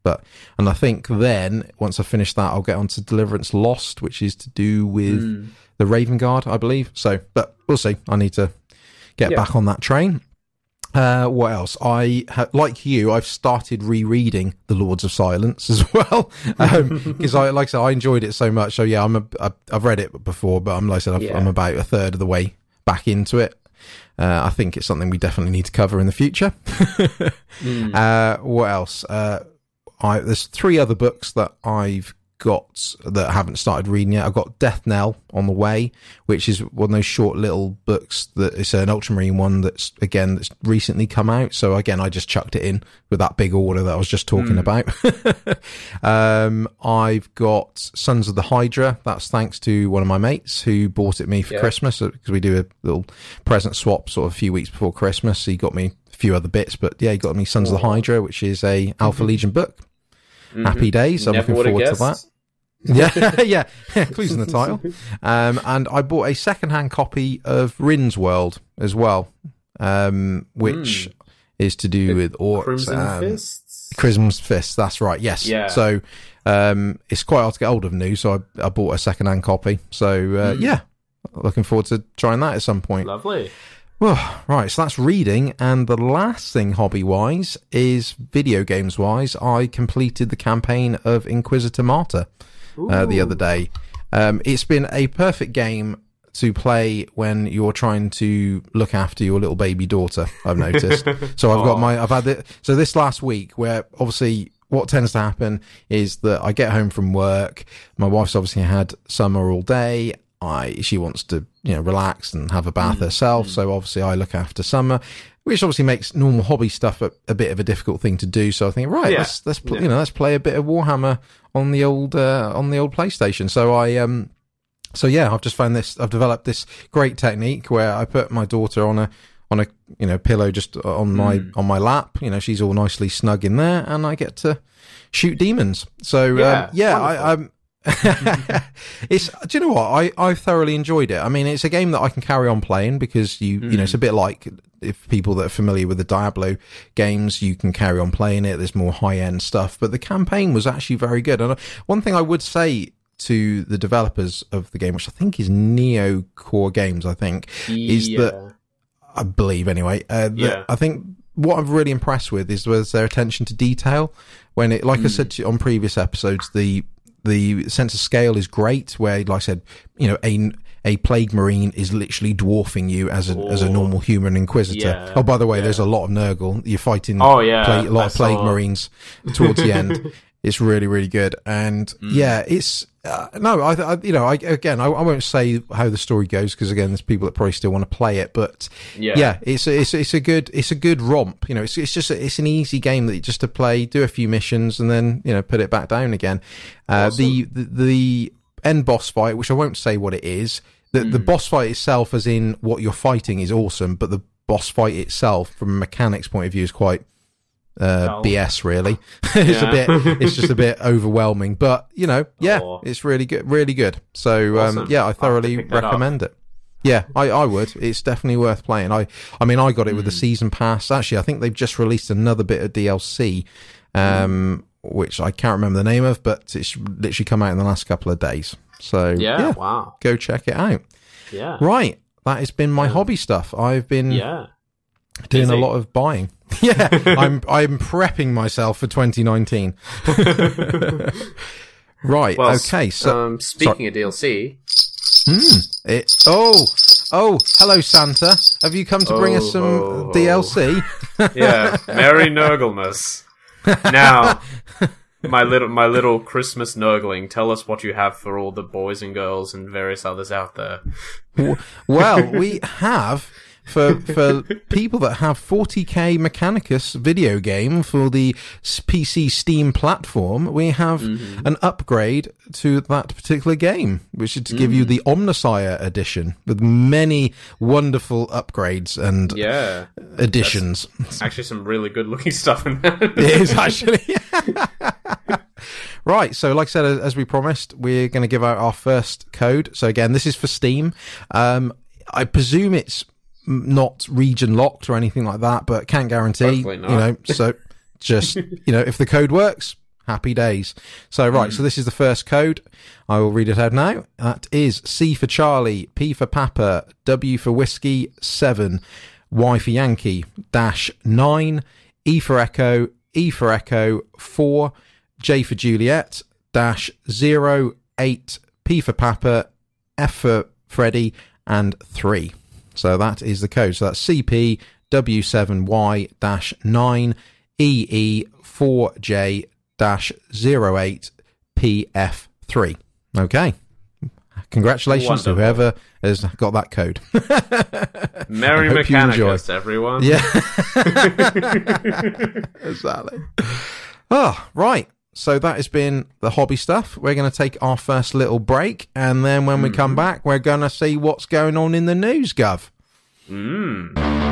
But and I think then once I finish that, I'll get onto Deliverance Lost, which is to do with mm. the Raven Guard, I believe. So, but we'll see. I need to get yeah. back on that train. Uh, what else? I, ha- like you, I've started rereading The Lords of Silence as well, because um, I, like I said, I enjoyed it so much. So yeah, I'm a, I've read it before, but I'm like I said, I've, yeah. I'm about a third of the way back into it. Uh, I think it's something we definitely need to cover in the future. mm. uh, what else? Uh, I, there's three other books that I've got that I haven't started reading yet. I've got Death Knell on the way, which is one of those short little books that it's an Ultramarine one that's, again, that's recently come out. So again, I just chucked it in with that big order that I was just talking mm. about. um, I've got Sons of the Hydra. That's thanks to one of my mates who bought it me for yeah. Christmas, because we do a little present swap sort of a few weeks before Christmas. He got me a few other bits, but yeah, he got me Sons oh. of the Hydra, which is a Alpha mm-hmm. Legion book. Mm-hmm. Happy days. I'm Never looking forward guessed. to that. yeah, yeah, yeah, clues in the title. Um, and I bought a second-hand copy of Rin's World as well, um, which mm. is to do with orcs. Crimson um, Fists? Crimson Fists, that's right, yes. Yeah. So um, it's quite hard to get hold of new, so I, I bought a second-hand copy. So, uh, mm. yeah, looking forward to trying that at some point. Lovely. Well, right, so that's reading, and the last thing hobby-wise is video games-wise. I completed the campaign of Inquisitor Martyr uh, the other day. Um, it's been a perfect game to play when you're trying to look after your little baby daughter, I've noticed. So I've got my, I've had it, so this last week where obviously what tends to happen is that I get home from work, my wife's obviously had summer all day, I she wants to, you know, relax and have a bath mm. herself, mm. so obviously I look after Summer, which obviously makes normal hobby stuff a, a bit of a difficult thing to do. So I think, right, yeah. let's let's pl- yeah. you know let's play a bit of Warhammer on the old uh, on the old PlayStation. So I um so yeah, I've just found this. I've developed this great technique where I put my daughter on a on a you know pillow just on my mm. on my lap. You know, she's all nicely snug in there, and I get to shoot demons. So yeah, um, yeah, I, I'm. it's do you know what I I thoroughly enjoyed it. I mean, it's a game that I can carry on playing because you mm. you know it's a bit like if people that are familiar with the Diablo games, you can carry on playing it. There's more high end stuff, but the campaign was actually very good. And one thing I would say to the developers of the game, which I think is Neo Core Games, I think yeah. is that I believe anyway. Uh, that yeah. I think what I'm really impressed with is was their attention to detail. When it, like mm. I said to you on previous episodes, the The sense of scale is great, where, like I said, you know, a, a plague marine is literally dwarfing you as a oh. as a normal human inquisitor. Yeah, oh, by the way, yeah. there's a lot of Nurgle. You're fighting oh, yeah, pla- a lot I of plague saw. marines towards the end. It's really, really good. And mm. yeah, it's, uh, no, I, I, you know, I, again, I, I won't say how the story goes because again, there's people that probably still want to play it, but yeah, yeah it's, it's, it's a good, it's a good romp. You know, it's, it's just, a, it's an easy game that you just to play, do a few missions and then, you know, put it back down again. Uh, awesome. the, the, the end boss fight, which I won't say what it is, the, mm. the boss fight itself, as in what you're fighting, is awesome, but the boss fight itself, from a mechanics point of view, is quite uh, B S, really. it's yeah. a bit, it's just a bit overwhelming, but you know, yeah, oh. it's really good, really good. So, awesome. um, yeah, I thoroughly recommend it. Yeah, I, I would. It's definitely worth playing. I, I mean, I got it mm. with the season pass. Actually, I think they've just released another bit of D L C, um, mm. which I can't remember the name of, but it's literally come out in the last couple of days. So, yeah, yeah wow. go check it out. Yeah. Right. That has been my yeah. hobby stuff. I've been yeah. doing Busy. a lot of buying. Yeah, I'm I'm prepping myself for twenty nineteen. Right. Well, okay. So, um, speaking sorry. of D L C, mm, it. Oh, oh. Hello, Santa. Have you come to bring oh, us some oh, D L C? Oh. Yeah. Merry Nurglemas. Now, my little my little Christmas Nurgling, tell us what you have for all the boys and girls and various others out there. Well, we have. For for people that have forty K Mechanicus video game for the P C Steam platform, we have mm-hmm. an upgrade to that particular game, which is to give mm. you the Omnissiah edition with many wonderful upgrades and yeah. additions. That's actually some really good looking stuff in that. It is actually. Right, so like I said, as we promised, we're going to give out our first code. So again, this is for Steam. Um, I presume it's not region locked or anything like that, but can't guarantee, Hopefully not. you know, so just, you know, if the code works, Happy days. So, right, mm. so this is the first code. I will read it out now. That is C for Charlie, P for Papa, W for Whiskey, seven, Y for Yankee, dash nine, E for Echo, E for Echo, four, J for Juliet, dash zero, eight, P for Papa, F for Freddy, and three. So that is the code. So that's C P W seven Y dash nine E E four J dash zero eight P F three. Okay. Congratulations Wonderful. to whoever has got that code. Merry Mechanicus, everyone. Yeah. Exactly. Oh, right. So that has been the hobby stuff. We're going to take our first little break, and then when mm. we come back, we're going to see what's going on in the news, Gov. Mm.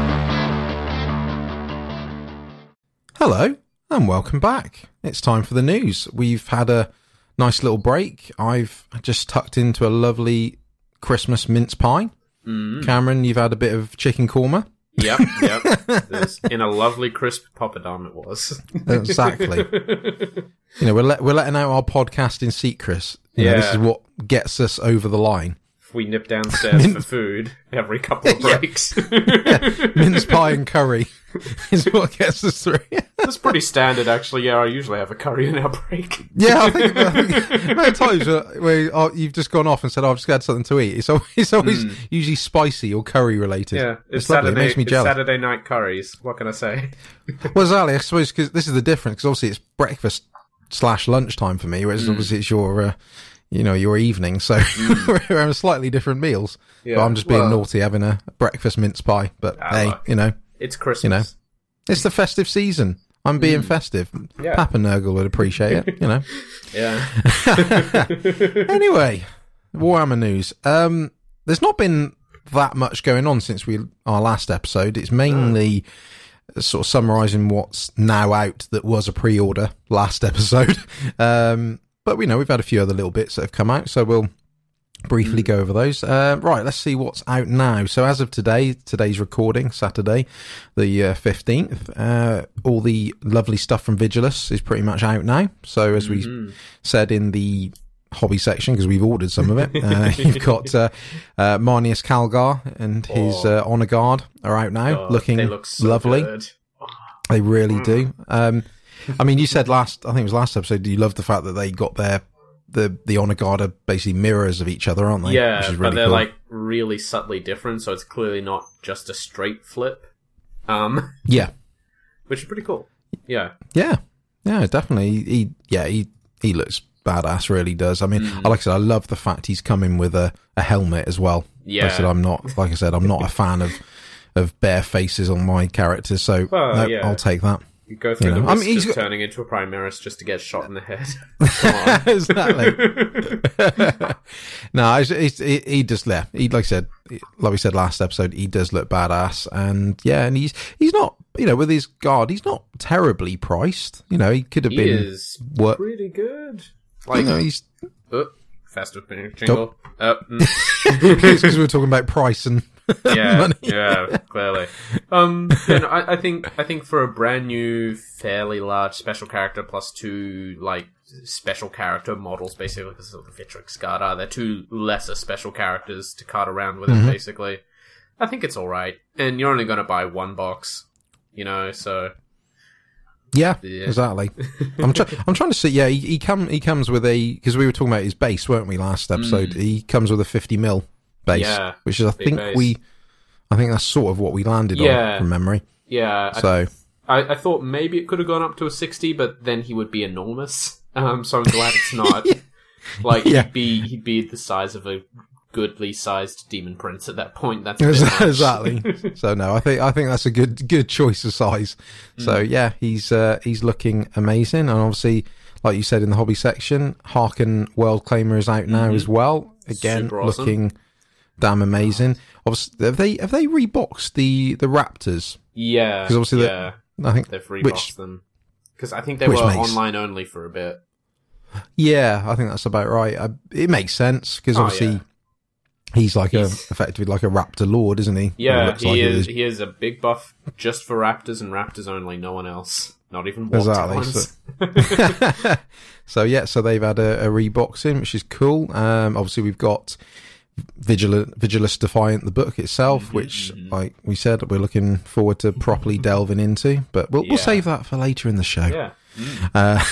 Hello, and welcome back. It's time for the news. We've had a nice little break. I've just tucked into a lovely Christmas mince pie. Mm. Cameron, you've had a bit of chicken korma. Yep, yep. There's, in a lovely crisp poppadom it was. Exactly. You know, we're, let, we're letting out our podcast in secret. You yeah. know, this is what gets us over the line. If we nip downstairs Min- for food every couple of breaks. Yeah. Yeah. Mince pie and curry is what gets us through. That's pretty standard, actually. Yeah, I usually have a curry in our break. Yeah, I think, I think many times where oh, you've just gone off and said, oh, I've just had something to eat. It's always, it's always mm. usually spicy or curry related. Yeah, it's, it's Saturday, lovely. It makes me it's jealous. Saturday night curries. What can I say? Well, exactly. I suppose because this is the difference, because obviously it's breakfast slash lunchtime for me, whereas mm. obviously it's your, uh, you know, your evening. So mm. we're having slightly different meals. Yeah, but I'm just being well, naughty having a breakfast mince pie. But ah, hey, you know. It's Christmas. You know, it's the festive season. I'm being mm. festive. Yeah. Papa Nurgle would appreciate it, you know. Yeah. Anyway, Warhammer news. Um, there's not been that much going on since we our last episode. It's mainly oh. sort of summarising what's now out that was a pre-order last episode. Um, but we know we've had a few other little bits that have come out, so we'll briefly go over those. Uh, right, let's see what's out now. So as of today, today's recording, Saturday, the uh, fifteenth, uh, all the lovely stuff from Vigilus is pretty much out now. So as mm-hmm. we said in the hobby section, because we've ordered some of it, uh, you've got uh, uh, Marneus Calgar and his oh. uh, Honor Guard are out now, God, looking they look so lovely. Good. They really do. Um, I mean, you said last, I think it was last episode, you loved the fact that they got their The the Honor Guard are basically mirrors of each other, aren't they? Yeah, Which is really but they're cool. like really subtly different, so it's clearly not just a straight flip. Um, yeah, which is pretty cool. Yeah, yeah, yeah, definitely. He, he yeah, he he looks badass, really does. I mean, mm. like I said, I love the fact he's coming with a, a helmet as well. Yeah, I said I'm not, like I said, I'm not a fan of of bare faces on my characters, so well, no, yeah. I'll take that. You go through you know, the risk I mean, he's of got... turning into a Primaris just to get shot in the head. Come on. Exactly. No, he's, he's, he, he just, yeah, he, like I said, like we said last episode, he does look badass. And yeah, and he's he's not, you know, with his guard, he's not terribly priced. You know, he could have he been. He is what, pretty good. Like, you know, he's. Oh, fast opening jingle. Oh, mm. Because we were talking about price and. yeah, money. yeah, clearly. Um, you know, I, I think I think for a brand new, fairly large special character plus two like special character models, basically because of the Vitrix Guard are, they're two lesser special characters to cart around with mm-hmm. it. Basically, I think it's all right, and you're only going to buy one box, you know, so. Yeah, yeah. exactly. I'm, try- I'm trying to see. Yeah, he, he come he comes with a because we were talking about his base, weren't we, last episode? Mm. He comes with a fifty mil. Base, yeah, which is I think base. we, I think that's sort of what we landed yeah. on from memory. Yeah, so I, I thought maybe it could have gone up to a sixty, but then he would be enormous. Um, so I'm glad it's not. yeah. Like yeah. he'd be he'd be the size of a goodly sized Demon Prince at that point. That's exactly. So no, I think I think that's a good good choice of size. Mm. So yeah, he's uh, he's looking amazing, and obviously, like you said in the hobby section, Harken World Claimer is out now mm-hmm. as well. Again, awesome. looking. Damn amazing! Obviously, have they have they reboxed the, the Raptors? Yeah, because obviously, yeah. I think they've reboxed which, them because I think they were makes, online only for a bit. Yeah, I think that's about right. I, it makes sense because obviously oh, yeah. he's like he's, a effectively like a Raptor Lord, isn't he? Yeah, he like is. He is a big buff just for Raptors and Raptors only. No one else. Not even warped Exactly. ones. So, so yeah, so they've had a, a reboxing, which is cool. Um, obviously, we've got Vigilant, Vigilus Defiant, the book itself, mm-hmm, which, mm-hmm. like we said, we're looking forward to properly delving into. But we'll, yeah. we'll save that for later in the show. Yeah. Mm.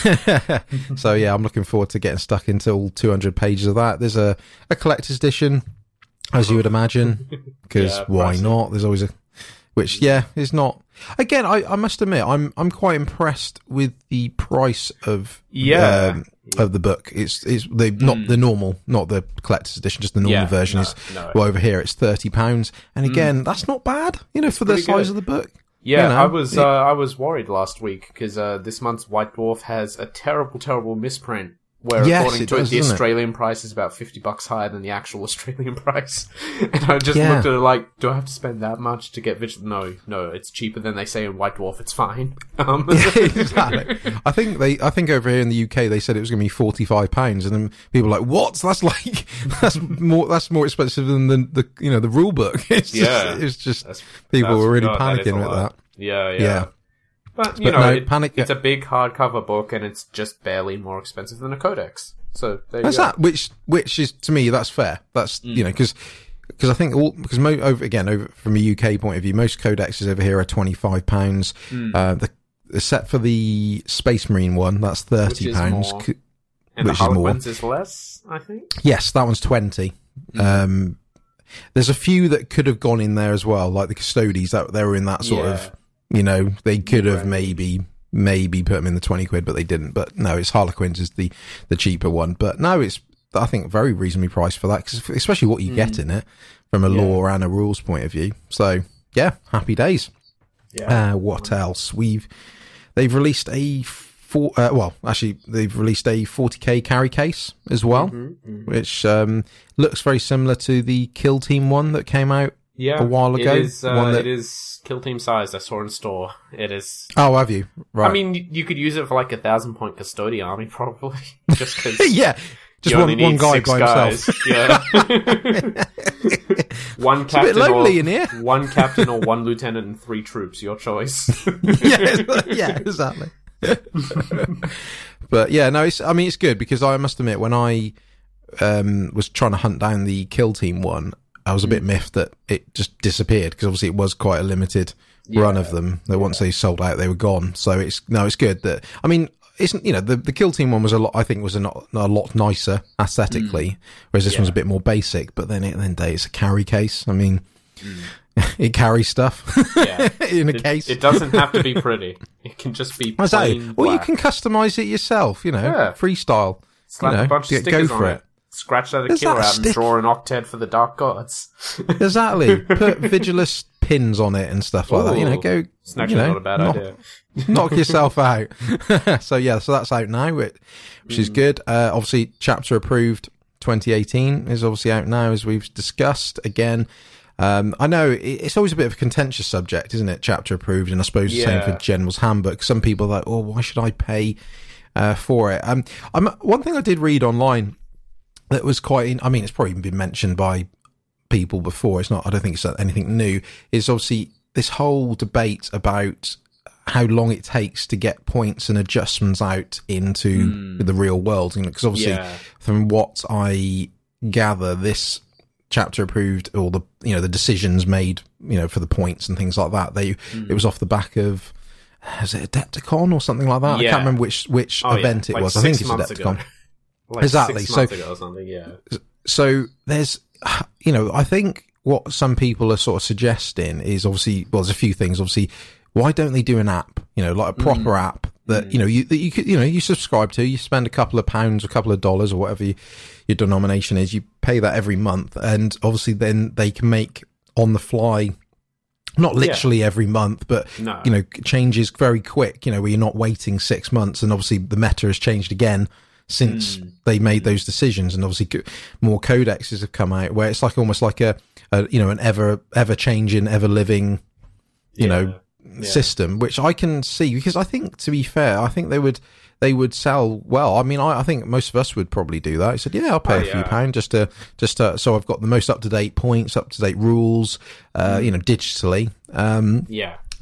Uh, so yeah, I'm looking forward to getting stuck into all two hundred pages of that. There's a, a collector's edition, as you would imagine, because yeah, why not? There's always a, which yeah, is not. Again, I, I must admit, I'm I'm quite impressed with the price of yeah um, of the book. It's it's the not mm. the normal, not the collector's edition, just the normal yeah, version no, is no. well over here. It's thirty pounds, and again, mm. that's not bad, you know, for the size good. of the book. Yeah, you know, I was it, uh, I was worried last week because uh, this month's White Dwarf has a terrible, terrible misprint. Where yes, according it to does, it, the doesn't Australian it? price is about fifty bucks higher than the actual Australian price, and I just Yeah. looked at it like, do I have to spend that much to get Vigil? No, no, it's cheaper than they say in White Dwarf. It's fine. Um. exactly. I think they. I think over here in the U K they said it was going to be forty five pounds, and then people were like, "What? That's like that's more. That's more expensive than the, the you know the rule book." It's just, Yeah. it's just That's- people that's- were really God, that is panicking a with lot. that. Yeah, yeah. Yeah. But you But know, no, it- panic- it's a big hardcover book, and it's just barely more expensive than a codex. So there you That's go. that. Which which is to me that's fair. That's Mm. you know because. Because I think all because mo- over again over from a U K point of view, most codexes over here are twenty five pounds. Mm. Uh, the, the set for the Space Marine one that's thirty pounds, Which is And which the is more. Harlequins is less, I think. Yes, that one's twenty. Mm. Um, there's a few that could have gone in there as well, like the Custodies. That they were in that sort Yeah. of, you know, they could have Right. maybe maybe put them in the twenty quid, but they didn't. But no, it's Harlequins is the the cheaper one. But no, it's I think very reasonably priced for that, cause especially what you Mm. get in it from a Yeah. lore and a rules point of view. So yeah, happy days. Yeah. Uh, what else? We've they've released a four. Uh, well, actually, they've released a forty k carry case as well, Mhm, mhm. which um, looks very similar to the Kill Team one that came out Yeah, a while ago. It is, uh, One that- it is Kill Team sized. I saw in store. It is. Oh, have you? Right. I mean, y- you could use it for like a thousand point custodian army, probably. Just because. yeah, just you one, only one need guy six by guys. himself. Yeah. one It's a captain, bit lonely or, in here. one captain, or one lieutenant, and three troops. Your choice. yeah, yeah, exactly. But yeah, no, it's, I mean, it's good because I must admit, when I um, was trying to hunt down the Kill Team one, I was a bit miffed that it just disappeared because obviously it was quite a limited run Yeah. of them. That once they sold out, they were gone. So it's no, it's good that I mean, isn't you know the the Kill Team one was a lot. I think was a, not, a lot nicer aesthetically, whereas this Yeah. one's a bit more basic. But then at the end of the day, it's a carry case. I mean, it carries stuff Yeah. in a It, case. it doesn't have to be pretty. It can just be What's that? plain Or you black. can customize it yourself. You know, Yeah. freestyle. Slap you know, a bunch of get- stickers go for on it. it. Scratch that There's killer that out and stick- draw an octet for the Dark Gods. Exactly. Put Vigilus pins on it and stuff like that. You know, Ooh. go. It's actually you know, not a bad knock, idea. knock yourself out. So yeah, so that's out now, which, which is good. Uh, obviously, chapter approved twenty eighteen is obviously out now, as we've discussed. Again, um, I know it- it's always a bit of a contentious subject, isn't it? Chapter approved, and I suppose the same Yeah. for General's Handbook. Some people are like, oh, why should I pay uh, for it? Um, I'm one thing I did read online that was quite. I mean, it's probably been mentioned by people before. It's not. I don't think it's anything new. Is obviously this whole debate about how long it takes to get points and adjustments out into Mm. the real world. Because obviously, Yeah. from what I gather, this chapter approved or the you know the decisions made you know for the points and things like that. They Mm. it was off the back of. Is it Adepticon or something like that? I Yeah. can't remember which which Oh, event yeah. it Like was. I think six it's months Adepticon. ago. Like Exactly. Six So- months ago or something, yeah. So there's, you know, I think what some people are sort of suggesting is obviously, well, there's a few things. Obviously, why don't they do an app, you know, like a proper Mm. app that, you know, you, that you could, you know, you subscribe to, you spend a couple of pounds, a couple of dollars or whatever you, your denomination is, you pay that every month. And obviously then they can make on the fly, not literally every month, but, No. you know, changes very quick, you know, where you're not waiting six months and obviously the meta has changed again since Mm. they made those decisions, and obviously co- more codexes have come out where it's like almost like a, a you know an ever ever changing, ever living, you Yeah. know, Yeah. system, which I can see because I think, to be fair, I think they would they would sell well. I mean, I, I think most of us would probably do that. I said, yeah, I'll pay Oh, a few yeah. pounds just to just to, so I've got the most up to date points, up to date rules, uh, Mm. you know, digitally. Um, Yeah.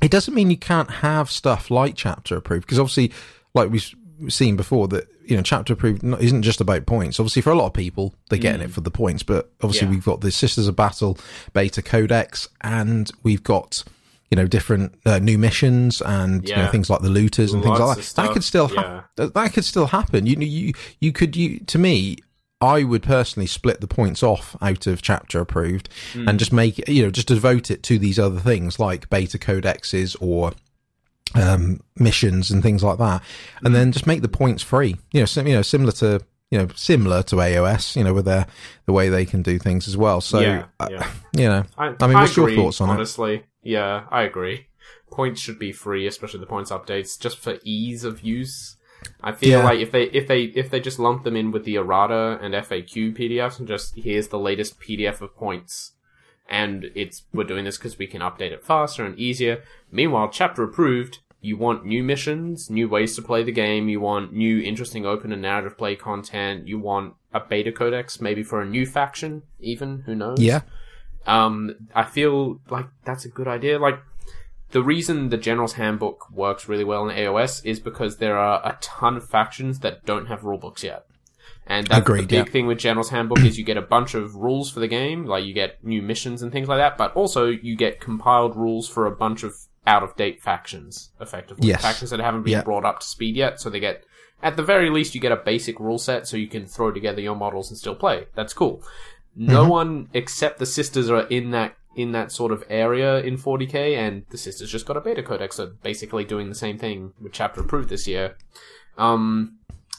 it doesn't mean you can't have stuff like chapter approved, because obviously, like we've seen before, that you know, chapter approved isn't just about points. Obviously, for a lot of people, they're getting mm. it for the points, but obviously, yeah. we've got the Sisters of Battle beta codex, and we've got, you know, different uh, new missions and yeah. you know, things like the looters and Lots things like that. Stuff. That could still yeah. happen. That, that could still happen. You you you could you to me. I would personally split the points off out of chapter approved mm. and just make it, you know, just devote it to these other things like beta codexes or um, missions and things like that, and then just make the points free. You know, sim- you know, similar to you know, similar to A O S. You know, with their the way they can do things as well. So, yeah, uh, yeah. you know, I, I mean, what's I agree, your thoughts on honestly? it? Yeah, I agree. Points should be free, especially the points updates, just for ease of use. I feel Yeah. like if they if they if they just lump them in with the errata and F A Q P D Fs and just here's the latest P D F of points, and it's we're doing this because we can update it faster and easier. Meanwhile, chapter approved, you want new missions, new ways to play the game, you want new interesting open and narrative play content, you want a beta codex maybe for a new faction even, who knows? Yeah. Um, I feel like that's a good idea. Like, the reason the General's Handbook works really well in A O S is because there are a ton of factions that don't have rulebooks yet. And that's Agreed, the big yeah. thing with General's Handbook is you get a bunch of rules for the game, like you get new missions and things like that, but also you get compiled rules for a bunch of out-of-date factions, effectively. Yes. Factions that haven't been Yeah. brought up to speed yet, so they get, at the very least, you get a basic rule set so you can throw together your models and still play. That's cool. No Mhm. one except the Sisters are in that in that sort of area in forty K, and the Sisters just got a beta codex, so basically doing the same thing with chapter approved this year. Um,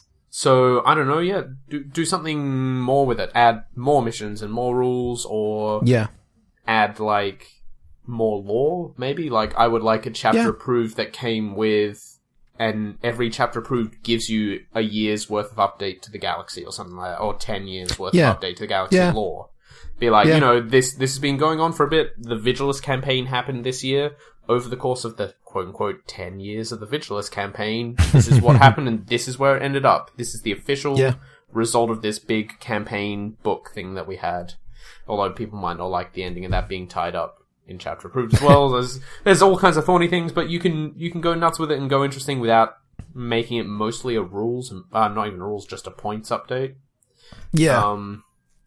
so I don't know, yeah, do do something more with it. Add more missions and more rules, or Yeah. add like more lore, maybe. Like I would like a chapter Yeah. approved that came with, and every chapter approved gives you a year's worth of update to the galaxy or something like that, or ten years worth Yeah. of update to the galaxy Yeah. lore. Be like, Yeah. you know, this this has been going on for a bit. The Vigilus campaign happened this year. Over the course of the quote-unquote ten years of the Vigilus campaign, this is what happened and this is where it ended up. This is the official Yeah. result of this big campaign book thing that we had. Although people might not like the ending of that being tied up in chapter approved as well. There's there's all kinds of thorny things, but you can you can go nuts with it and go interesting without making it mostly a rules, and uh, not even rules, just a points update. Yeah. Um,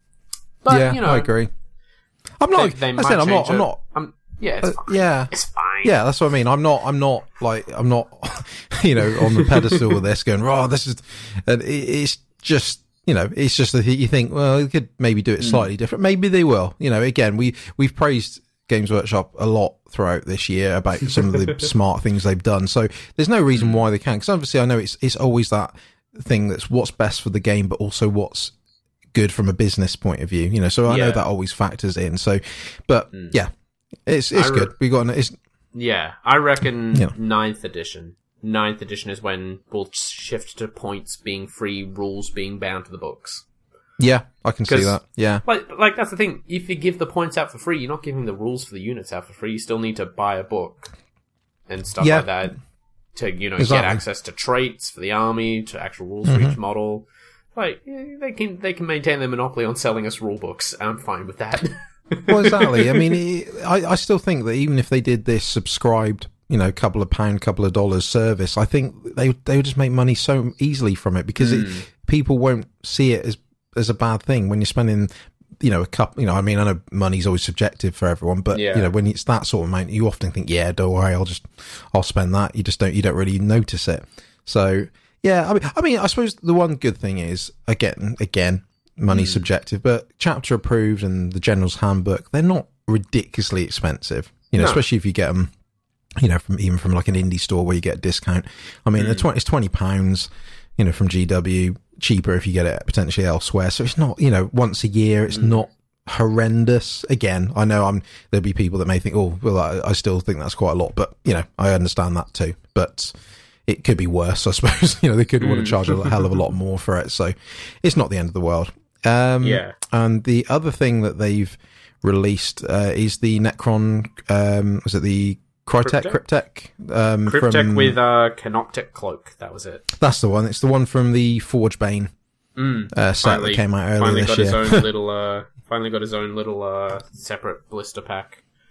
but, yeah, you know, I agree. I'm not. They, they I might said I'm not. change I'm it. not. I'm, yeah, it's Uh, fine. yeah. It's fine. Yeah, that's what I mean. I'm not. I'm not like. I'm not. You know, on the pedestal with this, going, "Oh, this is." And it, it's just. You know, it's just that you think, well, you could maybe do it slightly mm. different. Maybe they will. You know, again, we we've praised Games Workshop a lot throughout this year about some of the smart things they've done. So there's no reason why they can't. Because obviously, I know it's it's always that thing that's what's best for the game, but also what's good from a business point of view. You know, so I yeah. know that always factors in. So, but mm. yeah, it's it's re- good. We got an, it's yeah. I reckon yeah. ninth edition. Ninth edition is when we'll shift to points being free, rules being bound to the books. Yeah, I can see that. Yeah, like like that's the thing. If you give the points out for free, you're not giving the rules for the units out for free. You still need to buy a book and stuff yeah. like that to you know exactly. get access to traits for the army, to actual rules mm-hmm. for each model. Like yeah, they can they can maintain their monopoly on selling us rule books. I'm fine with that. Well, exactly. I mean, it, I I still think that even if they did this subscribed, you know, couple of pound, couple of dollars service, I think they they would just make money so easily from it because mm. it, people won't see it as as a bad thing when you're spending, you know, a couple. You know, I mean, I know money's always subjective for everyone, but yeah. you know, when it's that sort of amount, you often think, yeah, don't worry, I'll just I'll spend that. You just don't you don't really notice it. So yeah, I mean, I mean, I suppose the one good thing is again, again, money's mm. subjective, but chapter approved and the General's Handbook, they're not ridiculously expensive. You know, no. especially if you get them. You know, from even from like an indie store where you get a discount. I mean, mm. it's twenty pounds, you know, from G W, cheaper if you get it potentially elsewhere. So it's not, you know, once a year, it's mm. not horrendous. Again, I know I'm, there'll be people that may think, oh, well, I, I still think that's quite a lot, but, you know, I understand that too. But it could be worse, I suppose. You know, they could mm. want to charge a hell of a lot more for it. So it's not the end of the world. Um, yeah. And the other thing that they've released uh, is the Necron, um, was it the Crytek, Cryptek, um, Cryptek from, with a Canoptek cloak. That was it. That's the one. It's the one from the Forgebane mm, uh, set finally, that came out earlier finally this got year. His own little, uh, finally got his own little uh, separate blister pack.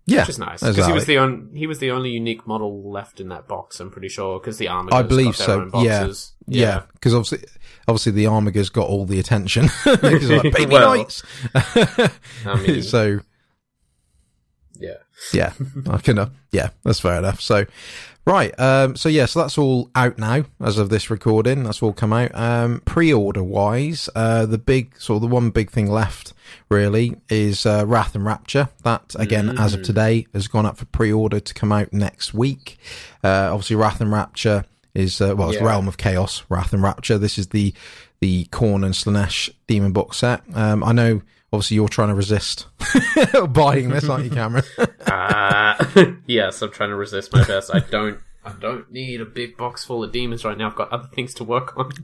Yeah, which is nice because exactly. he was the on- he was the only unique model left in that box. I'm pretty sure because the Armigers I believe got their so. own boxes. Yeah, because yeah. obviously, obviously the Armigers got all the attention because like baby well, knights. I mean, so yeah, yeah, I can. Uh, yeah, that's fair enough. So. Right, um, so yeah, so that's all out now as of this recording. That's all come out. Um, pre-order wise, uh, the big, sort of the one big thing left really is uh, Wrath and Rapture. That again, mm. as of today, has gone up for pre-order to come out next week. Uh, obviously, Wrath and Rapture is uh, well, it's yeah. Realm of Chaos. Wrath and Rapture. This is the the Khorne and Slaanesh Demon box set. Um, I know. Obviously, you're trying to resist buying this, aren't you, Cameron? uh, yes, I'm trying to resist my best. I don't, I don't need a big box full of demons right now. I've got other things to work on.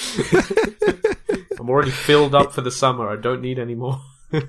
I'm already filled up for the summer. I don't need any more.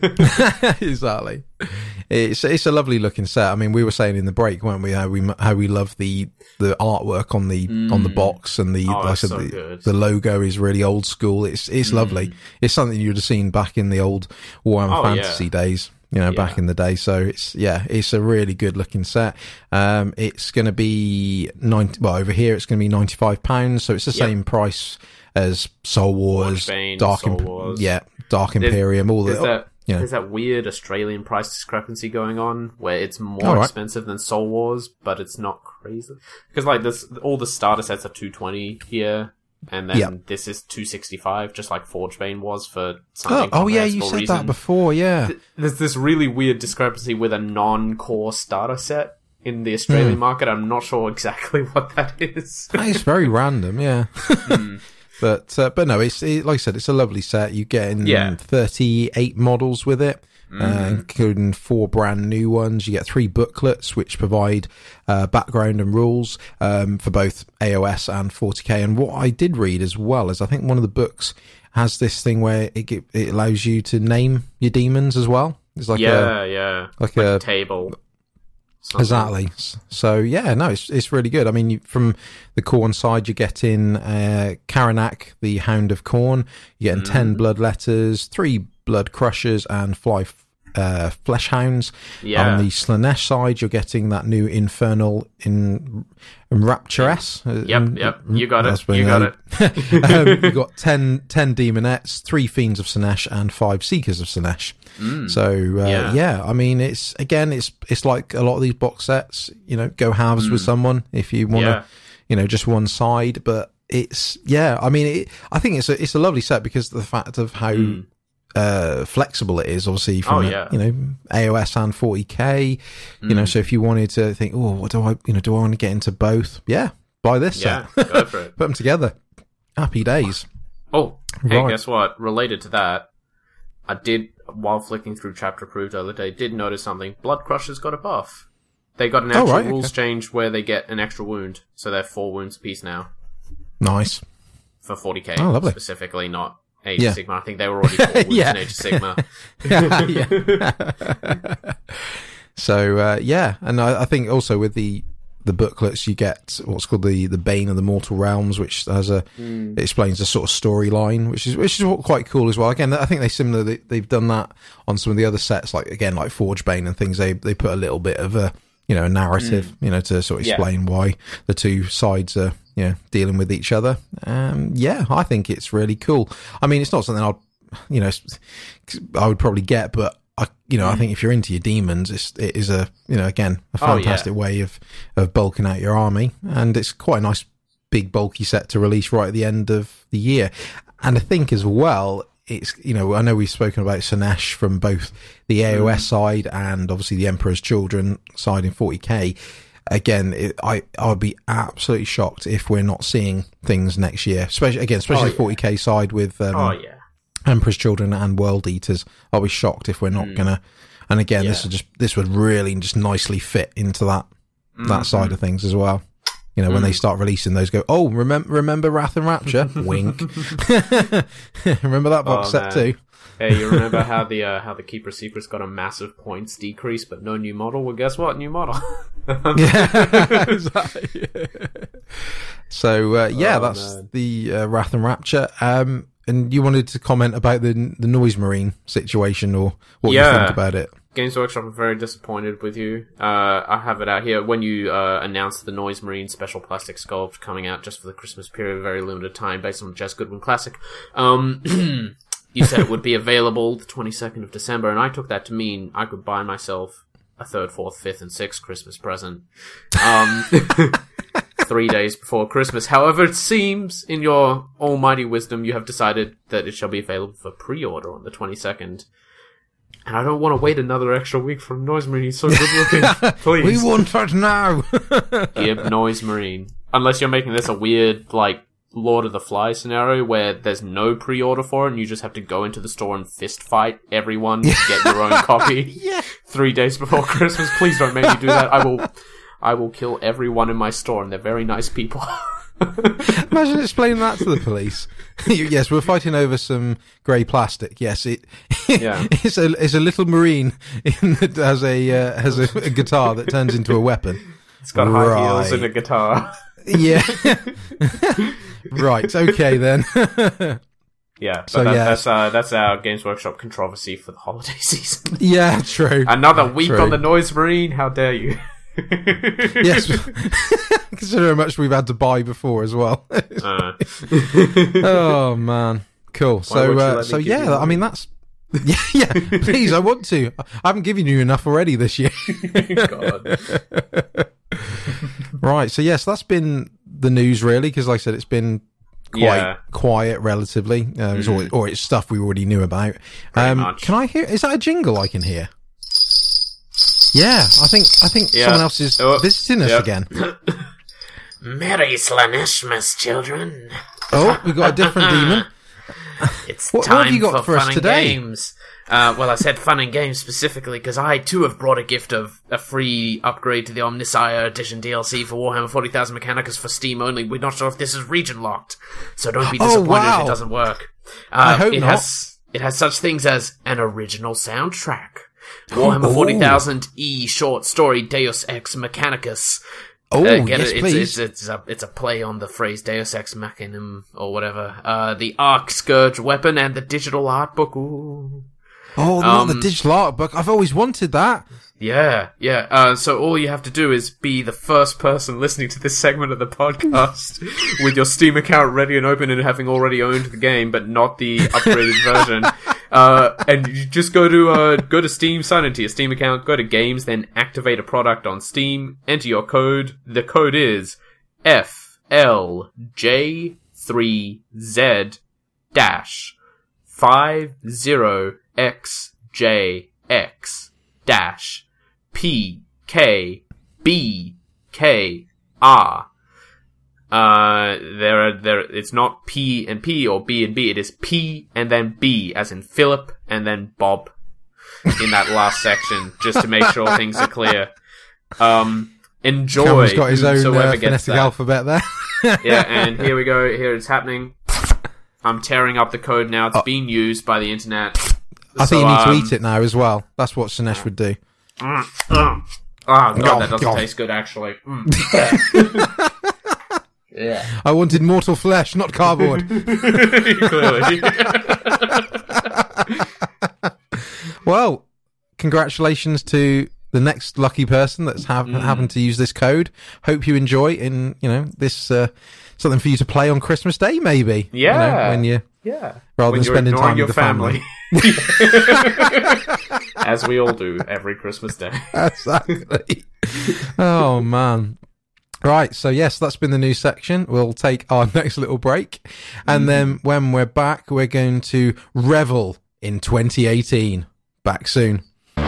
Exactly. It's it's a lovely looking set. I mean, we were saying in the break, weren't we? How we how we love the the artwork on the mm. on the box and the oh, like I said, so the, good. the logo is really old school. It's it's mm. lovely. It's something you'd have seen back in the old Warhammer oh, Fantasy yeah. days. You know, yeah. back in the day. So it's yeah, it's a really good looking set. Um, it's going to be ninety. Well, over here it's going to be ninety five pounds. So it's the yep. same price as Soul Wars, Bane, Dark Soul Imp- Wars. yeah, Dark Imperium. All the. That- Yeah. There's that weird Australian price discrepancy going on where it's more oh, right. expensive than Soul Wars, but it's not crazy. Because like this, all the starter sets are two hundred twenty here, and then yep. this is two hundred sixty-five, just like Forgebane was for something. Oh, oh yeah, you said reason. that before, yeah. There's this really weird discrepancy with a non-core starter set in the Australian mm. market. I'm not sure exactly what that is. It's very random, yeah. mm. But uh, but no, it's it, like I said, it's a lovely set. You get in yeah. thirty-eight models with it, mm-hmm. uh, including four brand new ones. You get three booklets which provide uh, background and rules um, for both A O S and forty K. And what I did read as well is I think one of the books has this thing where it it allows you to name your demons as well. It's like yeah, a, yeah, like, like a, a table. Something. Exactly. So yeah, no, it's it's really good. I mean, you, from the Khorne side, you get in uh, Karanak, the Hound of Khorne. You get in mm. ten blood letters, three blood crushers, and five uh, flesh hounds. Yeah. On the Slaanesh side, you're getting that new infernal in Rapturess. Yep, yep. You got it. You got it. um, you got ten, ten demonettes, three fiends of Slaanesh, and five seekers of Slaanesh. Mm. So uh, yeah. yeah, I mean, it's again, it's it's like a lot of these box sets. You know, go halves mm. with someone if you want to, yeah. you know, just one side. But it's yeah, I mean, it, I think it's a it's a lovely set because of the fact of how mm. uh, flexible it is. Obviously, from oh, a, yeah. you know A O S and forty K. You mm. know, so if you wanted to think, oh, what do I, you know, do I want to get into both? Yeah, buy this yeah, set. Go for it. Put them together. Happy days. Oh, hey, right. guess what? Related to that, I did, while flicking through Chapter Approved the other day, did notice something. Blood Crushers got a buff. They got an actual oh, right, rules okay. change where they get an extra wound, so they're four wounds apiece now. Nice. For forty K, oh, lovely. Specifically, not Age yeah. of Sigma. I think they were already four wounds yeah. in Age of Sigma. yeah. So, uh, yeah, and I, I think also with the the booklets you get what's called the the Bane of the Mortal Realms, which has a mm. it explains the sort of storyline, which is which is quite cool as well. Again, I think they similarly they've done that on some of the other sets, like again like Forgebane and things. They they put a little bit of a you know a narrative, mm. you know, to sort of explain yeah. why the two sides are you know dealing with each other. Um, yeah, I think it's really cool. I mean, it's not something I'd you know I would probably get, but. I, you know, mm. I think if you're into your demons, it's, it is a, you know, again, a fantastic oh, yeah. way of, of bulking out your army. And it's quite a nice, big, bulky set to release right at the end of the year. And I think as well, it's, you know, I know we've spoken about Slaanesh from both the A O S mm. side and obviously the Emperor's Children side in forty K. Again, it, I, I would be absolutely shocked if we're not seeing things next year, especially, again, especially oh, the forty K side with, um, oh, yeah. Emperor's Children and World Eaters. I'll be shocked if we're not mm. gonna. And again, yeah. this would just this would really just nicely fit into that mm-hmm. that side of things as well. You know, mm. when they start releasing those, go oh remember remember Wrath and Rapture, wink. Remember that box oh, set man. too. Hey, you remember how the uh, how the Keeper of Secrets got a massive points decrease, but no new model? Well, guess what? New model. yeah, exactly. So uh, yeah, oh, that's man. the uh, Wrath and Rapture. Um, And you wanted to comment about the the Noise Marine situation or what yeah. you think about it? Games Workshop are very disappointed with you. Uh, I have it out here. When you uh, announced the Noise Marine Special Plastic Sculpt coming out just for the Christmas period, a very limited time, based on the Jess Goodwin Classic, um, you said it would be available the twenty-second of December, and I took that to mean I could buy myself a third, fourth, fifth, and sixth Christmas present. Um... Three days before Christmas. However, it seems, in your almighty wisdom, you have decided that it shall be available for pre-order on the twenty-second. And I don't want to wait another extra week for Noise Marine. He's so good looking. Please. We want it now. Give Noise Marine. Unless you're making this a weird, like, Lord of the Flies scenario where there's no pre-order for it and you just have to go into the store and fist fight everyone to get your own copy. Yeah. Three days before Christmas. Please don't make me do that. I will... I will kill everyone in my store, and they're very nice people. Imagine explaining that to the police. Yes, we're fighting over some grey plastic. Yes, it. Yeah. it's a it's a little marine in, that has a uh, has a, a guitar that turns into a weapon. It's got high right. heels and a guitar. Yeah. Right. Okay then. Yeah, but so, that, yeah. that's uh, that's our Games Workshop controversy for the holiday season. Yeah, true. Another week true. on the Noise Marine. How dare you? Yes, consider how much we've had to buy before as well. uh. Oh man, cool. Why so, uh, so yeah, I mean that's yeah, yeah. Please, I want to. I haven't given you enough already this year. God. Right. So yes, that's been the news really, because like I said, it's been quite yeah. quiet relatively. Uh, it's mm. always, or it's stuff we already knew about. Um, can I hear? Is that a jingle I can hear? Yeah, I think I think yeah. someone else is oh, visiting us yep. again. Merry Slanishmas, children. Oh, we got a different demon. It's what, time what have you got for, for fun us today? And games. Uh, well, I said fun and games specifically because I too have brought a gift of a free upgrade to the Omnisire Edition D L C for Warhammer forty thousand Mechanicus for Steam only. We're not sure if this is region locked, so don't be disappointed oh, wow. if it doesn't work. Uh, I hope it not. Has, it has such things as an original soundtrack. Warhammer forty thousand E short story Deus Ex Mechanicus. Oh, uh, get yes, it? It's, please. It's, it's, it's, a, it's a play on the phrase Deus Ex Machinum or whatever. Uh, the Arc Scourge weapon and the digital art book. Ooh. Oh, not um, the digital art book. I've always wanted that. Yeah, yeah. Uh, so all you have to do is be the first person listening to this segment of the podcast with your Steam account ready and open and having already owned the game, but not the upgraded version. Uh, and you just go to, uh, go to Steam, sign into your Steam account, go to games, then activate a product on Steam, enter your code. The code is F L J three Z dash five zero X J X dash P K B K R. Uh, there are, there, it's not P and P or B and B, it is P and then B, as in Philip and then Bob in that last section, just to make sure things are clear. Um, enjoy. Cameron's got his own uh, gets phonetic that. alphabet there. Yeah, and here we go, here it's happening. I'm tearing up the code now, it's oh. being used by the internet. I so, think you need um, to eat it now as well. That's what Sinesh would do. Mm, mm. Oh god, God, that doesn't God. taste good actually. Mm. Yeah. I wanted mortal flesh, not cardboard. Clearly. Well, congratulations to the next lucky person that's have, mm. happened to use this code. Hope you enjoy in, you know, this uh, something for you to play on Christmas Day, maybe. Yeah. You know, when you yeah. rather when than spending time your with the family. family. As we all do every Christmas Day. Exactly. Oh man. Right, so yes, that's been the news section. We'll take our next little break. And mm. then when we're back, we're going to revel in twenty eighteen. Back soon.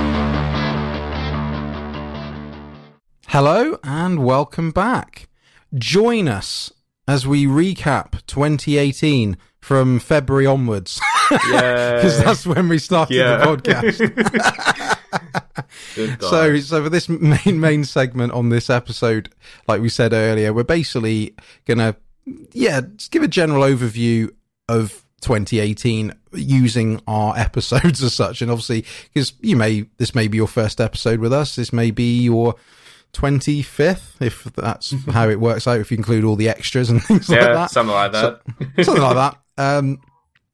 Hello and welcome back. Join us as we recap twenty eighteen from February onwards. Yeah. Because that's when we started yeah. the podcast. so, so for this main main segment on this episode, like we said earlier, we're basically gonna, yeah, just give a general overview of twenty eighteen using our episodes as such, and obviously, because you may this may be your first episode with us, this may be your twenty-fifth, if that's how it works out, if you include all the extras and things yeah, like that. something like that. So, something like that. Um,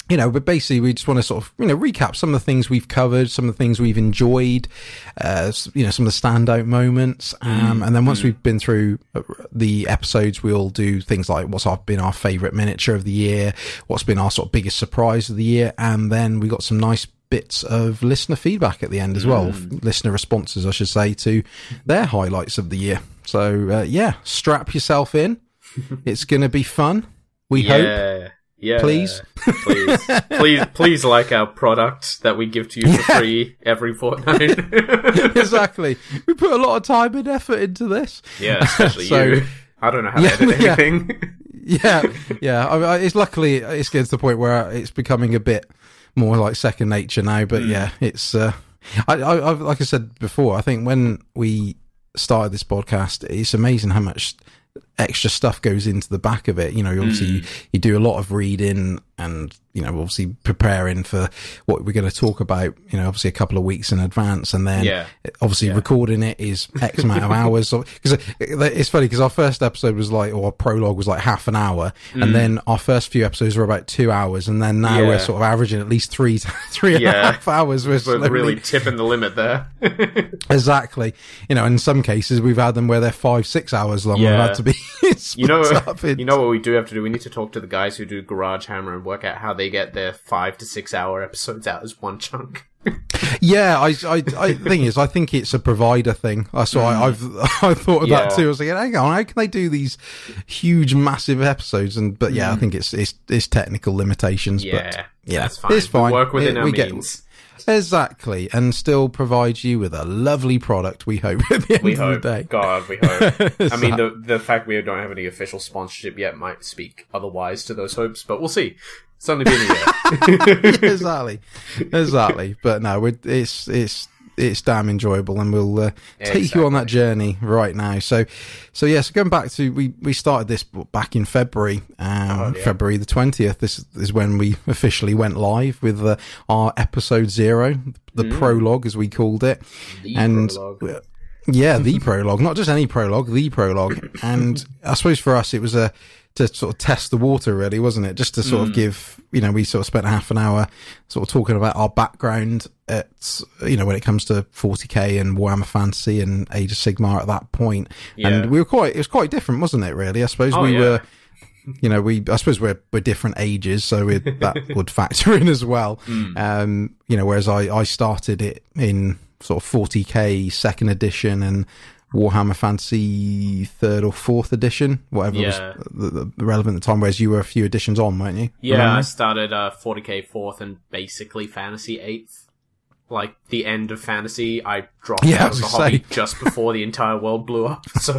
you know, but basically we just want to sort of, you know, recap some of the things we've covered, some of the things we've enjoyed, uh, you know, some of the standout moments. Um, and then once we've been through the episodes, we'll do things like what's our, been our favourite miniature of the year, what's been our sort of biggest surprise of the year. And then we got some nice bits of listener feedback at the end as well, mm. listener responses, I should say, to their highlights of the year. So, uh, yeah, strap yourself in. It's going to be fun. We yeah. hope. Yeah, please, please, please, please, like our product that we give to you for yeah. free every fortnight. Exactly, we put a lot of time and effort into this. Yeah, especially so, you. I don't know how yeah, to edit yeah. anything. Yeah, yeah. I mean, it's luckily it's getting to the point where it's becoming a bit more like second nature now. But mm. yeah, it's. Uh, I, I, I, like I said before, I think when we started this podcast, it's amazing how much extra stuff goes into the back of it. You know, obviously mm. you, you do a lot of reading and, you know, obviously preparing for what we're going to talk about, you know, obviously a couple of weeks in advance, and then yeah. obviously yeah. recording it is X amount of hours. Because it's funny, because our first episode was like, or our prologue was like half an hour, mm. and then our first few episodes were about two hours, and then now yeah. we're sort of averaging at least three, three yeah. and a half hours. We're, we're slowly... really tipping the limit there. Exactly. You know, in some cases we've had them where they're five, six hours long. Yeah. We've had to be you know, up in... you know what we do have to do? We need to talk to the guys who do Garage Hammer and work out how they get their five to six hour episodes out as one chunk. Yeah, I, I, I, the thing is, I think it's a provider thing. So I, I've, I thought of Yeah. that too. I was like, hang on, how can they do these huge, massive episodes? And but yeah, mm. I think it's, it's, it's technical limitations. Yeah, but yeah, that's fine. It's fine. We work within it, our we means. Get, exactly, and still provide you with a lovely product. We hope at the end we of hope. the day. God, we hope. I mean, the the fact we don't have any official sponsorship yet might speak otherwise to those hopes, but we'll see. It's only been a year. Yeah, exactly, exactly. But no, we're, it's it's it's damn enjoyable, and we'll uh, take exactly. you on that journey right now. So, so yeah. So going back to we we started this back in February, um, oh, yeah. February the twentieth. This is when we officially went live with uh, our episode zero, the mm. prologue as we called it, the and. prologue. Yeah, the prologue, not just any prologue, the prologue. And I suppose for us, it was a, to sort of test the water, really, wasn't it? Just to sort mm. of give, you know, we sort of spent half an hour sort of talking about our background at, you know, when it comes to forty K and Warhammer Fantasy and Age of Sigmar at that point. Yeah. And we were quite, it was quite different, wasn't it, really? I suppose oh, we yeah. were, you know, we, I suppose we're, we're different ages, so we, that would factor in as well. Mm. Um, you know, whereas I, I started it in sort of forty K second edition and Warhammer Fantasy third or fourth edition, whatever yeah. was the, the relevant at the time, whereas you were a few editions on, weren't you? Yeah, Remember? I started uh, forty K fourth and basically Fantasy eighth. Like, the end of Fantasy, I dropped Yeah, out of the I was hobby say. just before the entire world blew up, so...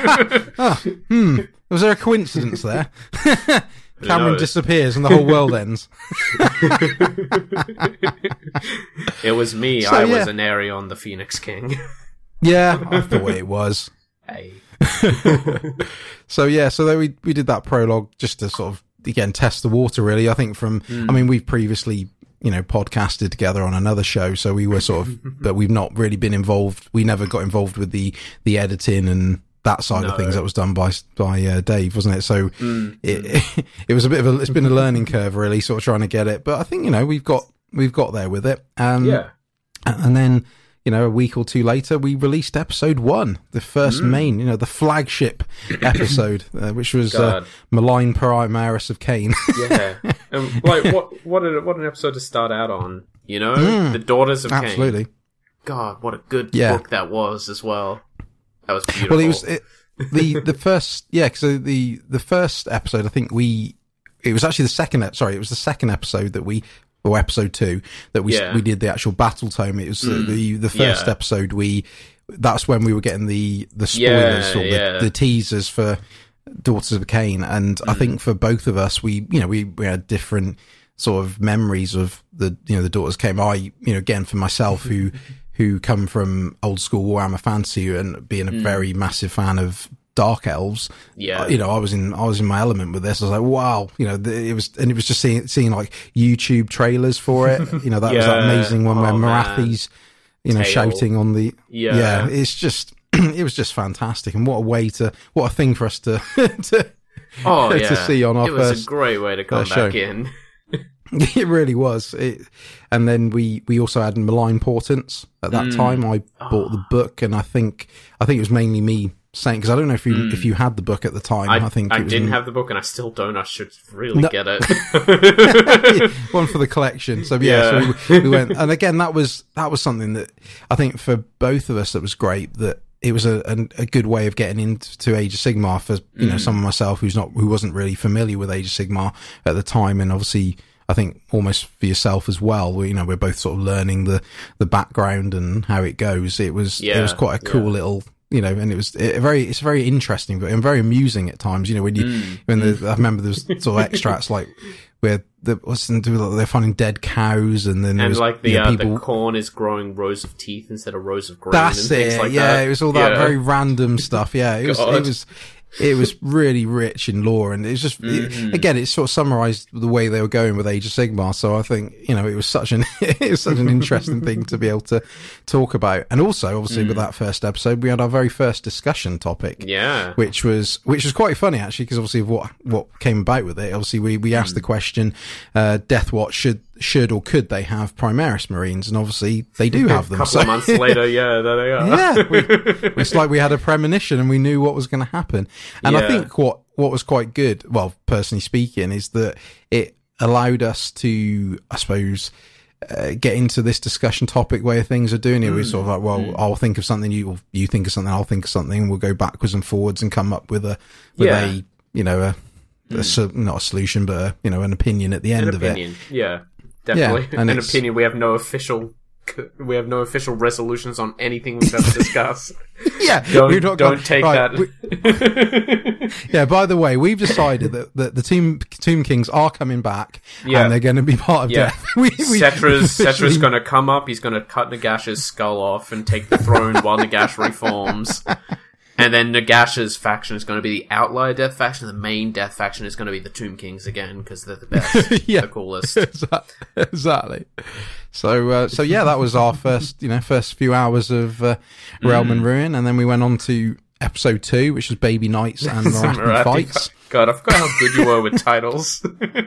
oh, hmm. Was there a coincidence there? Cameron knows? disappears and the whole world ends. It was me. So, I yeah. was an Arion the Phoenix King. Yeah, I thought it was. Hey. So yeah, so then we we did that prologue just to sort of again test the water. Really, I think from Mm. I mean we've previously you know podcasted together on another show, so we were sort of but we've not really been involved. We never got involved with the the editing and that side No. of things that was done by by uh, Dave, wasn't it? So Mm. it it was a bit of a it's been a learning curve really, sort of trying to get it. But I think you know we've got we've got there with it. Um, Yeah. and then. You know, a week or two later, we released episode one, the first Mm. main, you know, the flagship episode, uh, which was uh, God. Malign Primaris of Cain. Yeah. Um, like, what what, a, what an episode to start out on, you know? Mm. The Daughters of Cain. Absolutely. God, what a good Yeah. book that was as well. That was beautiful. Well, it was it, the the first, yeah. So the the first episode, I think we, it was actually the second. ep- Sorry, it was the second episode that we. Or episode two that we Yeah. we did the actual battle tome. It was uh, Mm. the the first Yeah. episode. We that's when we were getting the the spoilers Yeah, or the, yeah. the teasers for Daughters of Cain, and I Mm. think for both of us, we you know we, we had different sort of memories of the you know the Daughters of Cain. I you know again for myself who who come from old school Warhammer Fantasy and being a Mm. very massive fan of Dark Elves, Yeah. uh, you know, I was in, I was in my element with this. I was like, wow, you know, the, it was, and it was just seeing, seeing like YouTube trailers for it. You know, that was that Yeah. amazing one where Oh, Marathi's, you know, Tail. shouting on the, Yeah. yeah, it's just, it was just fantastic. And what a way to, what a thing for us to, to, oh, to yeah. see on our It was first, a great way to come uh, show. back in. It really was. It, and then we, we also had Malign Portents at that mm. time. I bought oh. the book, and I think I think it was mainly me saying, because I don't know if you mm. if you had the book at the time. I, I think I it was didn't in, have the book, and I still don't. I should really no. get it. One for the collection. So yeah, yeah. So we, we went, and again that was that was something that I think for both of us that was great. That it was a, a, a good way of getting into Age of Sigmar for you mm. know someone myself who's not who wasn't really familiar with Age of Sigmar at the time, and obviously I think almost for yourself as well. We, you know, we're both sort of learning the the background and how it goes. It was yeah, it was quite a cool yeah. little. You know, and it was a very, it's very interesting, but and very amusing at times. You know, when you, mm. when the, I remember there was sort of extracts like where the, what's they're finding dead cows, and then there and was, like the you know, uh, people, the corn is growing rows of teeth instead of rows of grain. That's and things it. Like yeah, that. it was all that yeah. very random stuff. Yeah, it was, God. it was. It was really rich in lore, and it was just mm-hmm. it, again, it sort of summarised the way they were going with Age of Sigmar. So I think you know it was such an it was such an interesting thing to be able to talk about, and also obviously mm. with that first episode, we had our very first discussion topic, yeah, which was which was quite funny actually, because obviously of what what came about with it. Obviously, we we asked mm. the question, uh, Deathwatch should. should or could they have Primaris Marines, and obviously they do have them. A couple so. of months later, yeah, there they are. Yeah, we, it's like we had a premonition and we knew what was going to happen. And yeah. I think what what was quite good, well, personally speaking, is that it allowed us to, I suppose, uh, get into this discussion topic way of things are doing it. Mm. We're sort of like, well, mm. I'll think of something, you you think of something, I'll think of something, and we'll go backwards and forwards and come up with a with yeah. a you know a, mm. a not a solution, but a, you know an opinion at the end An of opinion. it. Yeah. Definitely. Yeah, and an opinion. We have no official, we have no official resolutions on anything we've ever discussed. yeah, don't we've not don't gone, take right, that. We, yeah. By the way, we've decided that, that the Tomb Tomb Kings are coming back, yeah. and they're going to be part of yeah. Death. we, we Cetra's officially... Cetra's going to come up. He's going to cut Nagash's skull off and take the throne while Nagash reforms. And then Nagash's faction is going to be the outlier death faction. The main death faction is going to be the Tomb Kings again, because they're the best, yeah, the coolest. Exactly. So, uh, so yeah, that was our first, you know, first few hours of uh, Realm mm. and Ruin, and then we went on to episode two, which was Baby Knights and Marathi Fights. God, I forgot how good you were with titles.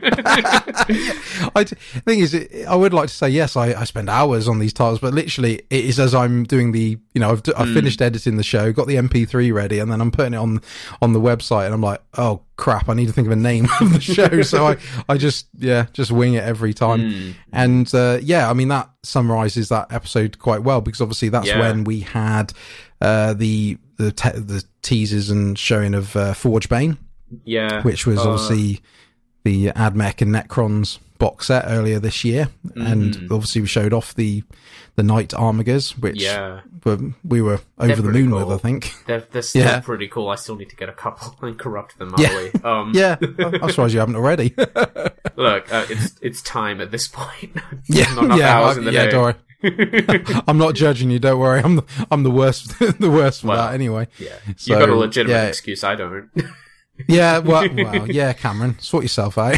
I, the thing is, I would like to say yes, I, I spend hours on these titles, but literally it is as I'm doing the, you know, I've, I've mm. finished editing the show, got the M P three ready, and then I'm putting it on on the website, and I'm like, oh crap, I need to think of a name of the show. So I, I just, yeah, just wing it every time. Mm. And uh, yeah, I mean, that summarises that episode quite well, because obviously that's yeah. when we had uh, the the, te- the teasers and showing of uh, Forgebane. Yeah, which was uh, obviously the Admech and Necrons box set earlier this year, mm-hmm. and obviously we showed off the the Knight Armigers, which yeah. were, we were over they're the moon cool. with. I think they're, they're still yeah. pretty cool. I still need to get a couple and corrupt them. Yeah, um, yeah. I'm surprised you haven't already. Look, uh, it's it's time at this point. yeah, not enough yeah, hours I, in the yeah. day. Don't worry. I'm not judging you. Don't worry. I'm the, I'm the worst. the worst for well, that anyway. Yeah, so, you've got a legitimate yeah. excuse. I don't. Yeah, well, well, yeah, Cameron, sort yourself out.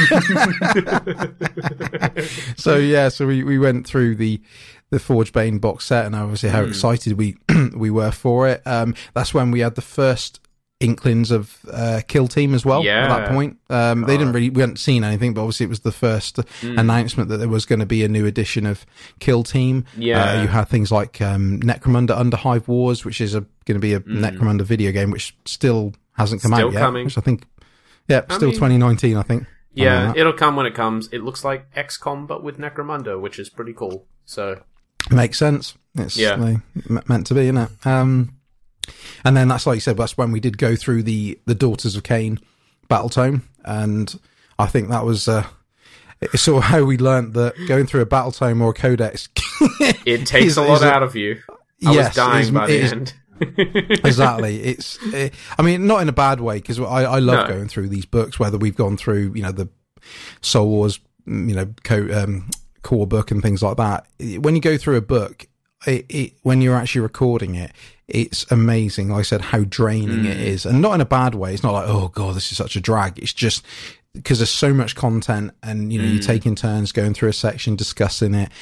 So yeah, so we, we went through the the Forgebane box set, and obviously how mm. excited we we were for it. Um, that's when we had the first inklings of uh, Kill Team as well. Yeah. At that point, um, they didn't really we hadn't seen anything, but obviously it was the first mm. announcement that there was going to be a new edition of Kill Team. Yeah, uh, you had things like um, Necromunda Underhive Wars, which is a going to be a mm. Necromunda video game, which still hasn't come still out yet. Coming. Which I think, yeah, I still mean, twenty nineteen. I think. Yeah, it'll come when it comes. It looks like X COM, but with Necromunda, which is pretty cool. So makes sense. It's yeah. like, meant to be, isn't it? Um, and then that's like you said. That's when we did go through the the Daughters of Cain battle tome, and I think that was uh, it's sort of how we learnt that going through a battle tome or a codex, it takes is, a lot out a, of you. I yes, was dying is, by the is, end. Exactly. It's, it, I mean, not in a bad way, because I, I love no. going through these books, whether we've gone through, you know, the Soul Wars, you know, co, um, core book and things like that. When you go through a book, it, it, when you're actually recording it, it's amazing, like I said, how draining mm. it is. And not in a bad way. It's not like, oh God, this is such a drag. It's just because there's so much content, and, you know, mm. you're taking turns going through a section, discussing it.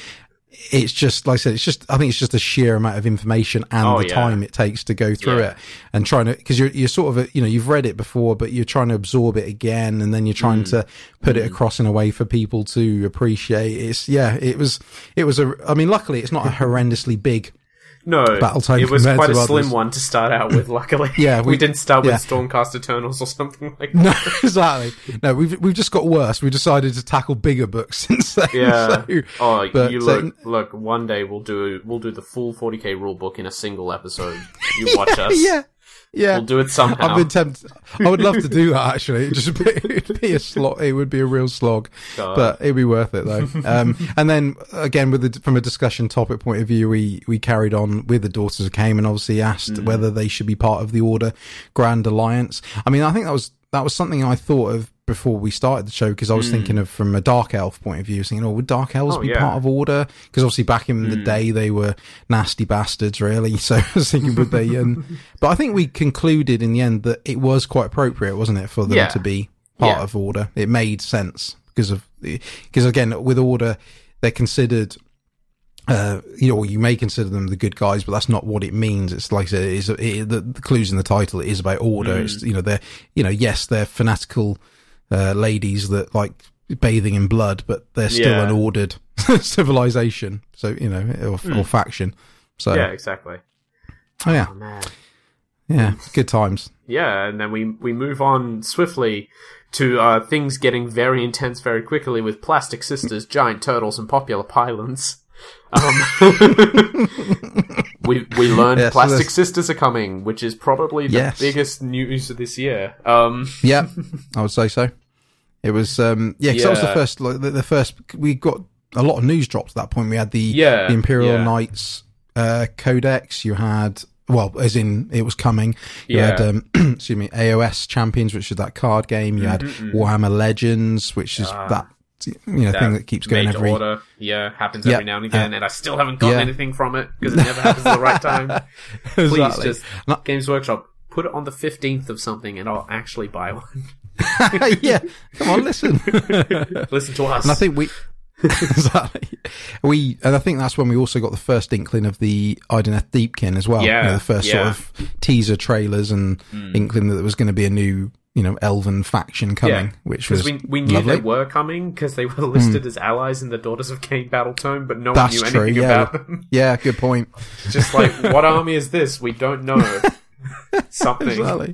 it's just, like I said, it's just, I think it's just the sheer amount of information and Oh, the yeah. time it takes to go through Yeah. it and trying to, because you're, you're sort of, you know, you've read it before, but you're trying to absorb it again, and then you're trying Mm. to put it across in a way for people to appreciate. It's, yeah, it was, it was a, I mean, luckily it's not a horrendously big No, Battletome it was compared quite a to slim others. one to start out with, luckily. Yeah, we, we- didn't start with yeah. Stormcast Eternals or something like that. No, exactly. No, we've we've just got worse. We decided to tackle bigger books since then. Yeah. So, oh, but, you so- look, look, one day we'll do we'll do the full forty K rule book in a single episode. You watch us. yeah, yeah. We'll do it somehow. I've been tempted. I would love to do that. Actually, it just be, it'd be a slog. It would be a real slog, God. but it'd be worth it though. Um, and then again, with the, from a discussion topic point of view, we we carried on with the Daughters of Cain and obviously asked Mm. whether they should be part of the Order Grand Alliance. I mean, I think that was that was something I thought of before we started the show, because I was thinking of from a Dark Elf point of view, thinking, oh, would Dark Elves Oh, be yeah. part of Order? Because obviously back in the day they were nasty bastards, really. So I was thinking, would they? Um, but I think we concluded in the end that it was quite appropriate, wasn't it, for them Yeah. to be part Yeah. of Order? It made sense because of because again, with Order, they're considered. Uh, you know, you may consider them the good guys, but that's not what it means. It's like I said, it is, it, the, the clues in the title, it is about order. Mm. It's, you know, they're, you know, yes, they're fanatical, uh, ladies that like bathing in blood, but they're still Yeah. an ordered civilization. So, you know, or, Mm. or faction. So, Yeah, exactly. oh yeah, Oh, man. yeah, good times. Yeah, and then we we move on swiftly to uh, things getting very intense very quickly with plastic sisters, giant turtles, and popular pylons. Um, we we learned Yeah, so plastic there's- sisters are coming, which is probably the Yes. biggest news of this year. Um, Yeah, I would say so. It was, um, yeah, because that was the Yeah. first, like, the, the first, we got a lot of news drops at that point. We had the, Yeah, the Imperial yeah. Knights, uh, Codex. You had, well, as in it was coming. You Yeah. had, um, excuse me, A O S Champions, which is that card game. You had Warhammer Legends, which is Ah, that, you know, thing that keeps going made to every, order, yeah, happens Yeah. every now and again, Uh, and I still haven't gotten yeah. anything from it because it never happens at the right time. Please, Exactly. just No- Games Workshop, put it on the fifteenth of something, and I'll actually buy one. yeah, come on, listen. Listen to us. And I think we, exactly. We, and I think that's when we also got the first inkling of the Ideneth Deepkin as well. Yeah, You know, the first yeah. sort of teaser trailers and inkling that there was going to be a new, you know, elven faction coming, Yeah, which was because we we knew lovely. they were coming because they were listed as allies in the Daughters of Cain battle tome, but no That's one knew true. anything Yeah, about them. yeah, good point. Just like, what army is this? We don't know. Something.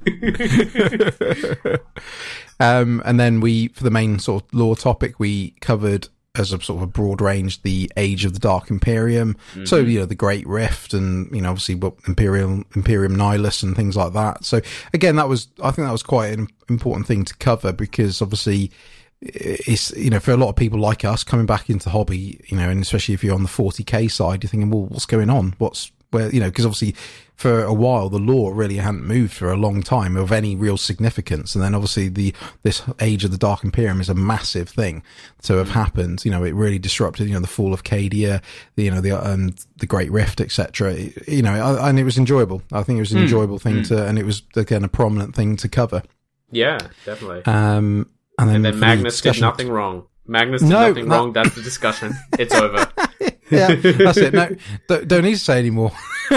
Exactly. um, and then we, for the main sort of lore topic, we covered as a sort of a broad range the Age of the Dark Imperium. Mm-hmm. So, you know, the Great Rift and, you know, obviously what Imperial, Imperium Nihilus and things like that. So again, that was, I think that was quite an important thing to cover because obviously it's, you know, for a lot of people like us coming back into hobby, you know, and especially if you're on the forty K side, you're thinking, well, what's going on? What's, where, you know, because obviously for a while the lore really hadn't moved for a long time of any real significance, and then obviously the this Age of the Dark Imperium is a massive thing to have happened. You know, it really disrupted, you know, the fall of Cadia, the, you know, the um the Great Rift, et cetera. You know, I, and it was enjoyable. I think it was an Mm. enjoyable thing Mm. to, and it was again a prominent thing to cover. Yeah, definitely. Um, and then, and then for the Magnus did discussion- nothing wrong. Magnus did No, nothing no. wrong. That's the discussion. It's over. Yeah, that's it. No, don't, don't need to say anymore.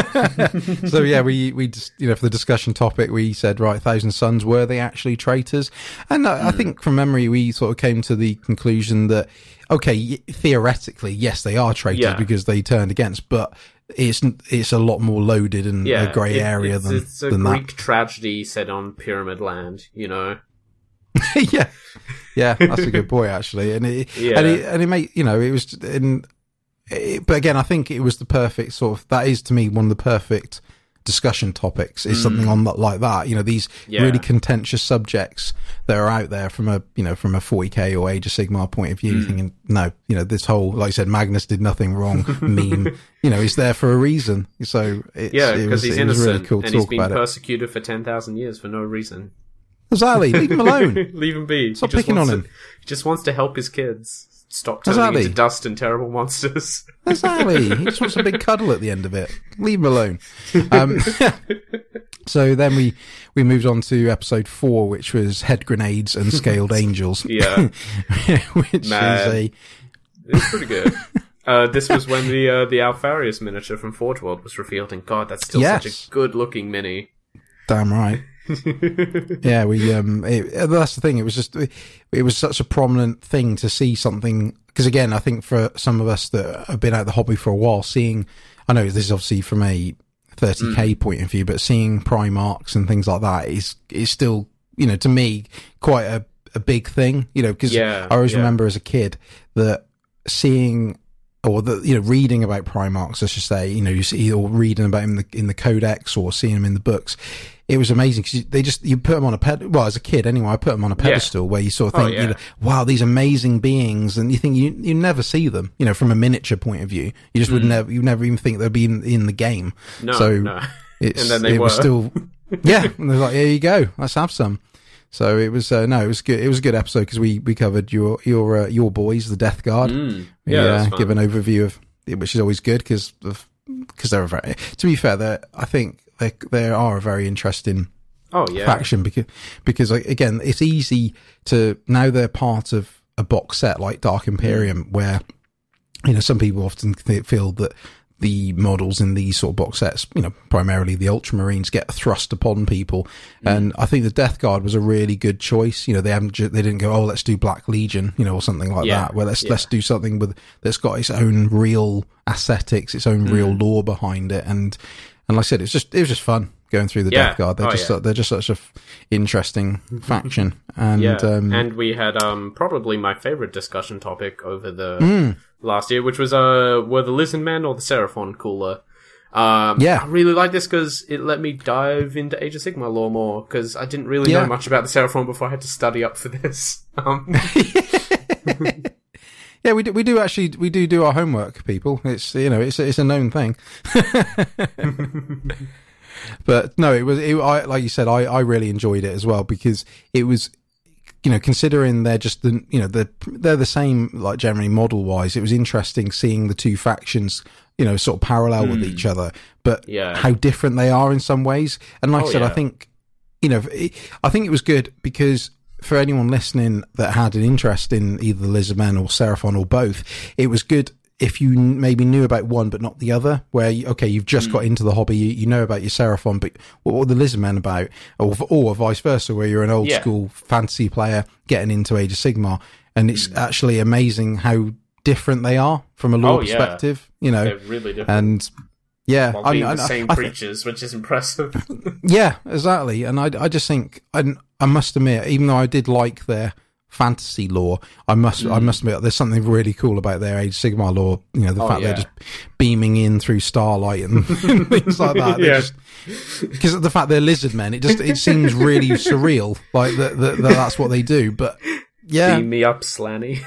So yeah, we we just, you know, for the discussion topic, we said, right, Thousand Sons, were they actually traitors? And I, I think from memory, we sort of came to the conclusion that okay, theoretically, yes, they are traitors Yeah. because they turned against, but it's it's a lot more loaded and Yeah, a grey it- area it's, than it's a than Greek tragedy set on Pyramid Land. You know. that. Yeah, yeah, that's a good point actually, and it Yeah. and it and it made, you know, it was in. It, but again, I think it was the perfect sort of, that is to me one of the perfect discussion topics is something on that like that, you know, these Yeah. really contentious subjects that are out there from a, you know, from a forty K or Age of Sigmar point of view, thinking, no, you know, this whole, like I said, Magnus did nothing wrong meme, you know, he's there for a reason. So it's, Yeah, it because was, he's it was innocent really cool to and he's talk been about it. persecuted for ten thousand years for no reason. Exactly, leave him alone. Leave him be. Stop He just picking wants on to- him. He just wants to help his kids stop turning Exactly. into dust and terrible monsters. Exactly. He just wants a big cuddle at the end of it. Leave him alone. Um, so then we, we moved on to episode four, which was Head Grenades and Scaled Angels. Yeah. Which Man. is a, It's pretty good. Uh, this was when the uh, the Alfarius miniature from Forge World was revealed, and God, that's still Yes. such a good-looking mini. Damn right. Yeah, we. Um, it, that's the thing. It was just. It, it was such a prominent thing to see something. Because again, I think for some of us that have been out the hobby for a while, seeing. I know this is obviously from a thirty K mm. point of view, but seeing Primarchs and things like that is is still, you know, to me quite a, a big thing. You know, because yeah, I always yeah. remember as a kid that seeing. Or the you know reading about Primarchs, let's just say, you know, you see or reading about him in the in the Codex or seeing them in the books, it was amazing because they just you put them on a ped. Well, as a kid anyway, I put them on a pedestal yeah. where you sort of think, oh, yeah. you know, wow, these amazing beings, and you think you you never see them, you know, from a miniature point of view, you just mm. would never you never even think they'd be in, in the game. No, so no. It's, and then they it were was still yeah, and they're like, here you go, let's have some. So it was uh, no, it was good. It was a good episode because we, we covered your your uh, your boys, the Death Guard. Mm. Yeah, yeah give an overview of. Which is always good because because they're a very. To be fair, they I think they they are a very interesting oh yeah faction because because again it's easy to now they're part of a box set like Dark Imperium mm. where you know some people often feel that the models in these sort of box sets, you know, primarily the Ultramarines, get thrust upon people. Mm. And I think the Death Guard was a really good choice. You know, they haven't, ju- they didn't go, oh, let's do Black Legion, you know, or something like yeah. that. Where let's, yeah. let's do something with, that's got its own real aesthetics, its own mm. real lore behind it. And, and like I said, it's just, it was just fun going through the yeah. Death Guard. They're oh, just, yeah. they're just such a f- interesting faction. And, yeah. um, and we had, um, probably my favorite discussion topic over the mm. last year, which was, uh, were the Lizard Men or the Seraphon cooler? Um, yeah. I really like this because it let me dive into Age of Sigmar lore more because I didn't really yeah. know much about the Seraphon before I had to study up for this. Um. Yeah, we do, we do actually, we do do our homework, people. It's, you know, it's, it's a known thing. But no, it was, it, I, like you said, I, I really enjoyed it as well because it was, you know, considering they're just the, you know, they're, they're the same, like generally model wise, it was interesting seeing the two factions, you know, sort of parallel mm. with each other, but yeah. how different they are in some ways. And like oh, I said, yeah. I think, you know, it, I think it was good because for anyone listening that had an interest in either the Lizardmen or Seraphon or both, it was good if you maybe knew about one but not the other, where, you, okay, you've just mm. got into the hobby, you, you know about your Seraphon, but what were the Lizardmen about? Or, or vice versa, where you're an old yeah. school fantasy player getting into Age of Sigmar. And it's mm. actually amazing how different they are from a lore oh, perspective, yeah. you know. They're really different. And yeah, While I being mean, the I, same I, creatures, which is impressive. Yeah, exactly. And I, I just think, I, I must admit, even though I did like their fantasy lore, I must, mm. I must admit, there's something really cool about their Age of Sigmar lore. You know, the oh, fact yeah. they're just beaming in through starlight and things like that. yeah. Because of the fact they're lizard men, it just it seems really surreal, like that, that, that that's what they do. But yeah, beam me up, Slanny.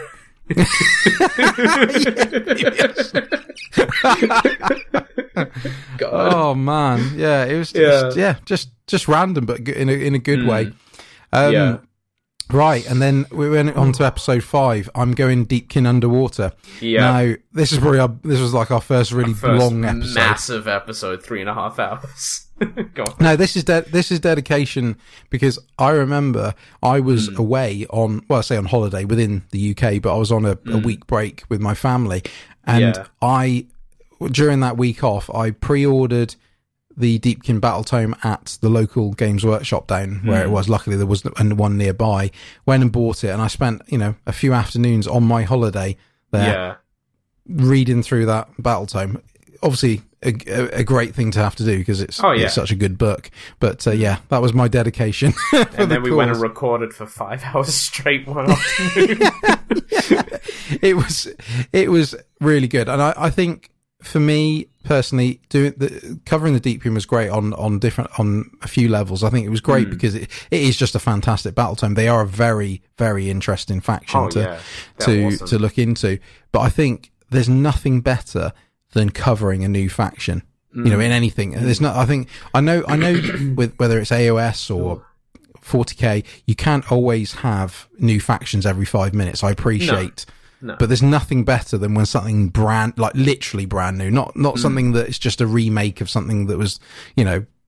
God. Oh man, yeah, it was just, yeah. yeah, just just random, but in a in a good mm. way. Um, yeah. Right, and then we went on to episode five. I'm going Deepkin underwater. Yeah. Now this is probably our, this was like our first really our first long episode, massive episode, three and a half hours. God. No, this is de- this is dedication because I remember I was mm. away on well, I say on holiday within the U K, but I was on a, mm. a week break with my family, and yeah. I during that week off I pre-ordered the Deepkin Battle Tome at the local Games Workshop down where mm. it was. Luckily, there was one nearby. Went and bought it, and I spent, you know, a few afternoons on my holiday there yeah. reading through that Battle Tome. Obviously, a, a, a great thing to have to do because it's, oh, yeah. it's such a good book. But uh, yeah, that was my dedication. And the then we cause. went and recorded for five hours straight one afternoon. yeah, yeah. It was it was really good, and I, I think. For me personally, doing the covering the Deepkin was great on on different on a few levels. I think it was great mm. because it, it is just a fantastic battle tome. They are a very very interesting faction oh, to yeah. to awesome. to look into. But I think there's nothing better than covering a new faction. Mm. You know, in anything. There's not. I think I know. I know with whether it's A O S or forty K, you can't always have new factions every five minutes. I appreciate. No. No. But there's nothing better than when something brand, like literally brand new, not not mm. something that is just a remake of something that was, you know,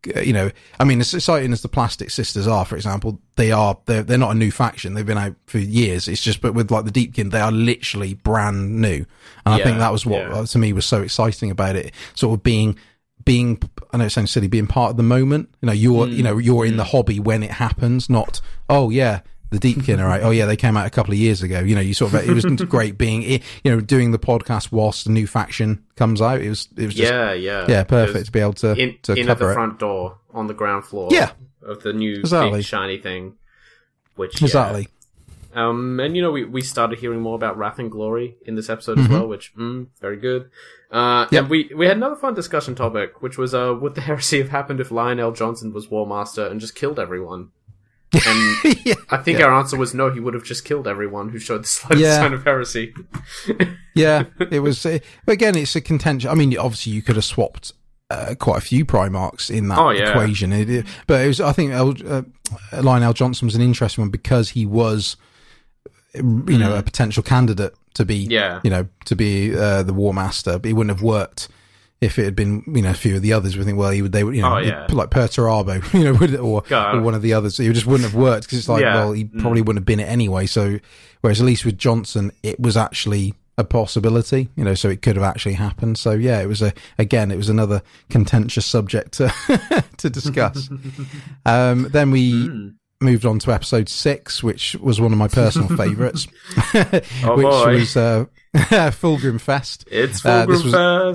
you know, I mean, as exciting as the Plastic Sisters are, for example, they are, they're, they're not a new faction. They've been out for years. It's just, but with like the Deepkin, they are literally brand new. And I Yeah, think that was what, yeah. uh, to me, was so exciting about it. Sort of being, being, I know it sounds silly, being part of the moment. You know, you're, Mm, you know, you're in the hobby when it happens, not, oh yeah, the Deepkin, all right. Oh yeah, they came out a couple of years ago. You know, you sort of, it was great being, you know, doing the podcast whilst the new faction comes out. It was, it was just, Yeah, yeah. yeah, It perfect was to be able to, In, to in at cover the it. front door on the ground floor Yeah. of the new Exactly. big shiny thing. Which, yeah. Exactly. Um, and you know, we, we started hearing more about Wrath and Glory in this episode Mm-hmm. as well, which, mm, very good. Uh, Yep. and we, we had another fun discussion topic, which was, uh, would the heresy have happened if Lionel Johnson was War Master and just killed everyone? And yeah. I think Yeah. our answer was no, he would have just killed everyone who showed the slightest Yeah. sign of heresy. Yeah, it was. Uh, but again, it's a contention. I mean, obviously, you could have swapped uh, quite a few Primarchs in that Oh, yeah. equation. It, it- but it was. I think El, uh, Lionel Johnson was an interesting one because he was, you know, a potential candidate to be, Mm. Yeah. you know, to be uh, the War Master. But he wouldn't have worked if it had been, you know, a few of the others. We think, well, he would, they would, you know, Oh, yeah. like Perturabo, you know, would, or, God. or one of the others. He just wouldn't have worked because it's like, Yeah. well, he probably wouldn't have been it anyway. So, whereas at least with Johnson, it was actually a possibility, you know, so it could have actually happened. So yeah, it was a, again, it was another contentious subject to, to discuss. um, then we Mm. moved on to episode six, which was one of my personal favourites, Oh, which boy. was, uh, Fulgrim Fest. It's Uh, this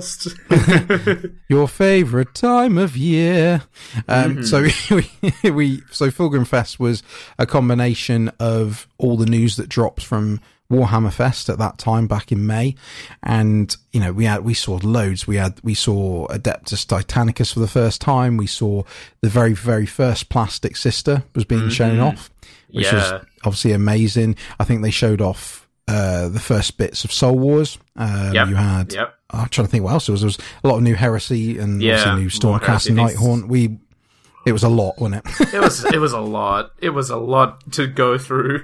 Fulgrim Fest. Your favourite time of year. Um, Mm-hmm. So we, we, so Fulgrim Fest was a combination of all the news that dropped from Warhammer Fest at that time back in May. And, you know, we had, we saw loads. We had, we saw Adeptus Titanicus for the first time. We saw the very, very first Plastic Sister was being shown off, which Yeah. was obviously amazing. I think they showed off, uh, the first bits of Soul Wars. Um, Yep. you had, Yep. I'm trying to think what else there was. There was a lot of new Heresy and Yeah, obviously new more Stormcast Heresy and things. Nighthaunt. We, it was a lot, wasn't it? It was it was a lot. It was a lot to go through.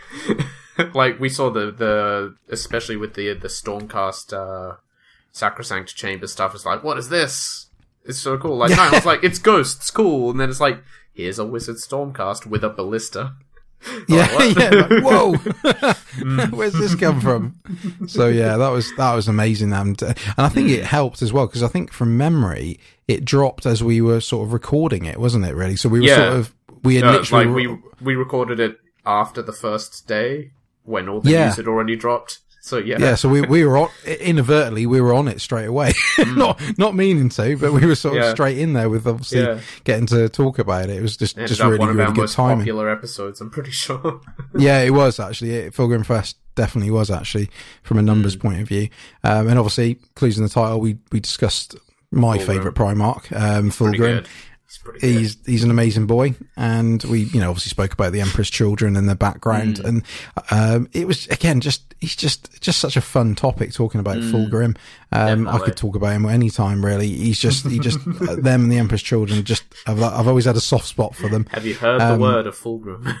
Like we saw the, the especially with the the Stormcast uh, Sacrosanct Chamber stuff. It's like, what is this? It's so cool. Like, no, I was like, it's ghosts, cool. And then it's like, here's a Wizard Stormcast with a ballista. yeah, what? yeah. Like, whoa, where's this come from? So yeah, that was that was amazing, and uh, and I think it helped as well because I think from memory it dropped as we were sort of recording it, wasn't it? Really, so we were Yeah. sort of we had No, literally like we we recorded it after the first day when all the Yeah. news had already dropped. So yeah, yeah, so we we were on, inadvertently we were on it straight away, not not meaning to, but we were sort of Yeah. straight in there with obviously Yeah. getting to talk about it. It was just Ended just up really one of really our good most timing. popular episodes. I'm pretty sure. Yeah, it was actually. It, Fulgrim Fest definitely was actually from a numbers point of view. Um, and obviously, clues in the title, we we discussed my Fulgrim. favourite Primarch, um, Pretty Fulgrim. good. He's pretty good. He's he's an amazing boy, and we you know obviously spoke about the Emperor's children and their background, Mm. and um, it was again just he's just just such a fun topic talking about Fulgrim. Um, I Definitely. could talk about him anytime really. He's just he just uh, them and the Emperor's children. Just I've I've always had a soft spot for them. Have you heard Um, the word of Fulgrim?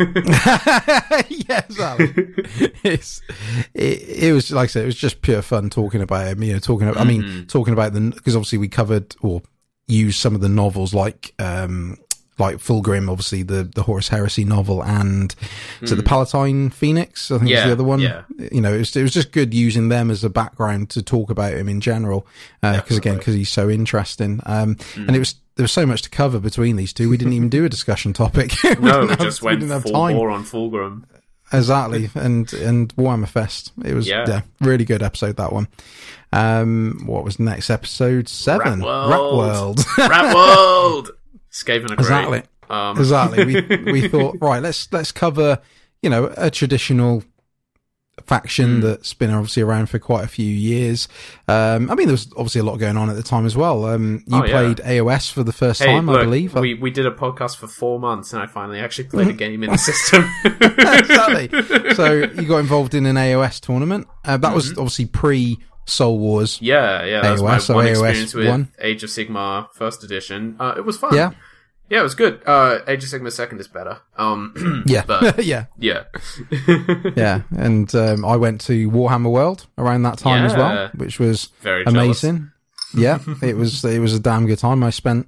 Yeah, exactly. it's it, it was like I said, it was just pure fun talking about him. You know, talking. About, I mean, talking about the because obviously we covered or used some of the novels like um like Fulgrim, obviously the the Horus Heresy novel, and so the Palatine Phoenix. I think is Yeah, the other one. yeah. You know, it was, it was just good using them as a background to talk about him in general because again, because he's so interesting. Um, and it was. There was so much to cover between these two. We didn't even do a discussion topic. We No, didn't we have- just we went didn't have full time. bore on Fulgrim. Exactly, and and Warhammer Fest. It was yeah. Yeah. really good episode, that one. Um, what was next episode? Seven. Rat World. Rat World. Rat World! Skaven agree. Exactly. Um, Exactly. We we thought right. Let's let's cover you know a traditional faction Mm. that's been obviously around for quite a few years. Um, I mean, there was obviously a lot going on at the time as well. Um, you Oh, yeah. played A O S for the first Hey, time, look, I believe. we, we did a podcast for four months and I finally actually played a game in the system. Exactly. So you got involved in an A O S tournament. Uh, that was obviously pre Soul Wars. Yeah, yeah, that was A O S, my so one A O S experience with one. Age of Sigmar first edition. Uh, it was fun. Yeah. Yeah, it was good. Uh, Age of Sigmar second is better. Um, Yeah. but yeah. yeah. Yeah, and um, I went to Warhammer World around that time as well, Yeah. which was Very jealous. amazing. Yeah, it was it was a damn good time. I spent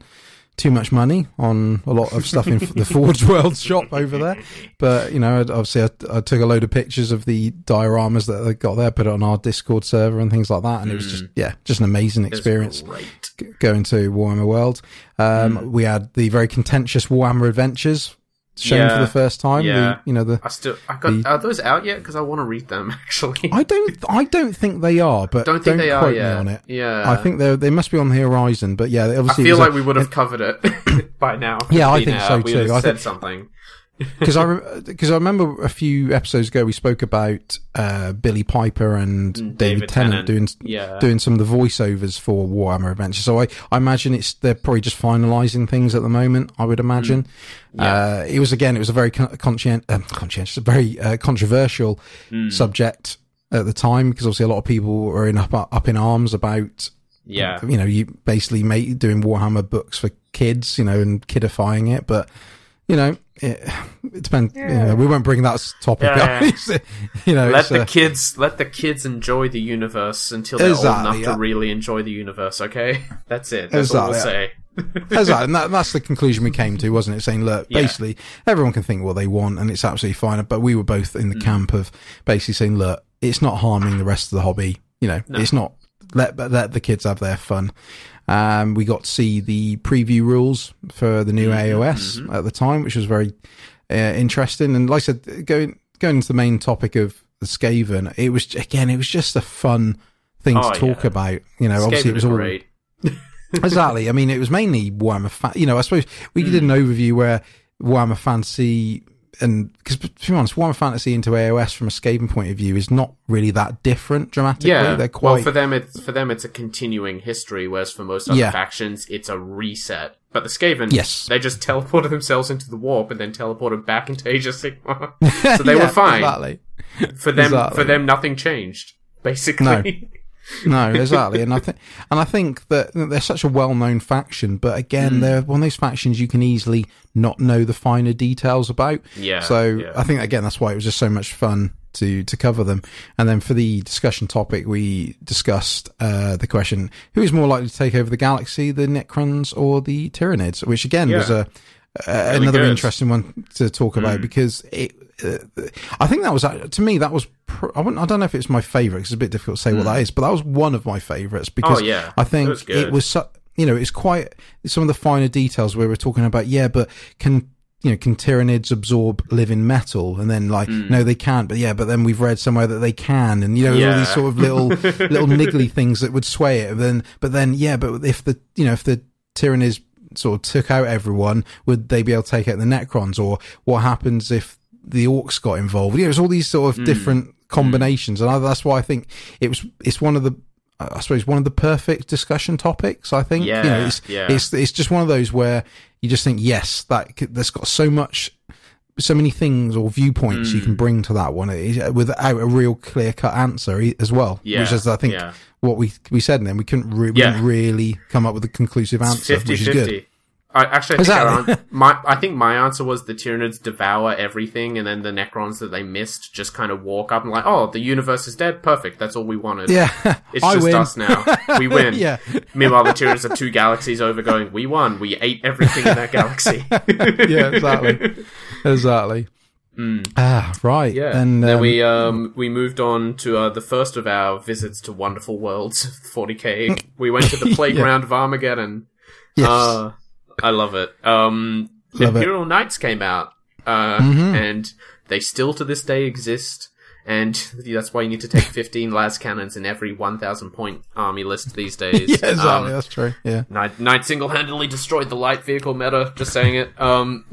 too much money on a lot of stuff in the Forge World shop over there. But, you know, obviously I, I took a load of pictures of the dioramas that they got there, put it on our Discord server and things like that. And mm. it was just, yeah, just an amazing experience g- going to Warhammer World. Um, mm. We had the very contentious Warhammer Adventures shown yeah, for the first time. Yeah. The, you know, the, I still, I got, the, are those out yet? Because I want to read them, actually. I don't, I don't think they are, but don't, think don't they quote are, yeah. me on it. Yeah. I think they they must be on the horizon, but yeah, obviously. I feel like a, we would have it, covered it by now. Yeah, I think now. so we too. Would have I said think, something. Because I, because I remember a few episodes ago we spoke about uh, Billy Piper and David, David Tennant, Tennant. doing yeah. doing some of the voiceovers for Warhammer Adventures. So I, I imagine it's they're probably just finalising things at the moment. I would imagine. Mm. Yeah. Uh, it was again, it was a very con- conscient, uh, conscientious, a very uh, controversial mm. subject at the time because obviously a lot of people were in up up in arms about. Yeah. You know, you basically make doing Warhammer books for kids, you know, and kidifying it, but. You know, it, it depends. Yeah. You know, we won't bring that topic yeah. up. you know, let the uh, kids let the kids enjoy the universe until they're exactly, old enough yeah. to really enjoy the universe. Okay, that's it. That's exactly, all we'll yeah. say. Exactly, and that, that's the conclusion we came to, wasn't it? Saying, look, yeah. basically, everyone can think what they want, and it's absolutely fine. But we were both in the mm. camp of basically saying, look, it's not harming the rest of the hobby. You know, no. it's not. Let let the kids have their fun. Um, we got to see the preview rules for the new mm-hmm, A O S mm-hmm. at the time, which was very uh, interesting. And like I said, going going into the main topic of the Skaven, it was again, it was just a fun thing oh, to talk yeah. about. You know, Skaven obviously it was all great. exactly. I mean, it was mainly Warhammer. Fa- you know, I suppose we mm. did an overview where Warhammer Fantasy. And because to be honest, Warhammer Fantasy into A O S from a Skaven point of view is not really that different dramatically. Yeah, they're quite. Well, for them, it's for them it's a continuing history, whereas for most other yeah. factions, it's a reset. But the Skaven, yes. they just teleported themselves into the warp and then teleported back into Age of Sigmar, so they yeah, were fine. Exactly. For them, exactly. for them, nothing changed. Basically, no. No, exactly, and I think, and I think that they're such a well-known faction, but again, mm. they're one of those factions you can easily not know the finer details about. Yeah. So yeah. I think again that's why it was just so much fun to to cover them. And then for the discussion topic, we discussed uh, the question: who is more likely to take over the galaxy, the Necrons or the Tyranids? Which again yeah. was a, a really another good. interesting one to talk about mm. because it. Uh, I think that was to me that was pr- I, wouldn't, I don't know if it's my favourite. It's a bit difficult to say mm. what that is, but that was one of my favourites because oh, yeah. I think it was, it was su- you know it's quite some of the finer details where we're talking about yeah, but can you know can Tyranids absorb living metal and then like mm. no they can't, but yeah, but then we've read somewhere that they can, and you know yeah. all these sort of little little niggly things that would sway it. And then but then yeah, but if the you know if the Tyranids sort of took out everyone, would they be able to take out the Necrons, or what happens if the orcs got involved? You know, it's all these sort of mm. different combinations, mm. and I, that's why I think it was. It's one of the, I suppose, one of the perfect discussion topics. I think, yeah, you know, it's yeah. it's it's just one of those where you just think, yes, that that's got so much, so many things or viewpoints mm. you can bring to that one without a real clear cut answer as well. Yeah, which is, I think, yeah. what we we said, and then we couldn't re- we yeah. didn't really come up with a conclusive answer, fifty, which is fifty. good. I actually I think, exactly. our, my, I think my answer was the Tyranids devour everything, and then the Necrons that they missed just kind of walk up and like, oh, the universe is dead. Perfect. That's all we wanted. Yeah, it's I just win. us now. We win. yeah. Meanwhile, the Tyranids are two galaxies over, going, we won. We ate everything in that galaxy. yeah, exactly, exactly. Mm. Ah, right. Yeah. And then um, we um we moved on to uh, the first of our visits to Wonderful Worlds, forty K. We went to the playground yeah. of Armageddon. Yes. Uh, I love it. Um, love Imperial it. Knights came out, uh, mm-hmm. and they still to this day exist. And that's why you need to take fifteen las cannons in every one thousand point army list these days. yeah, exactly. Um, that's true. Yeah. Knight, Knight single-handedly destroyed the light vehicle meta. Just saying it. Um,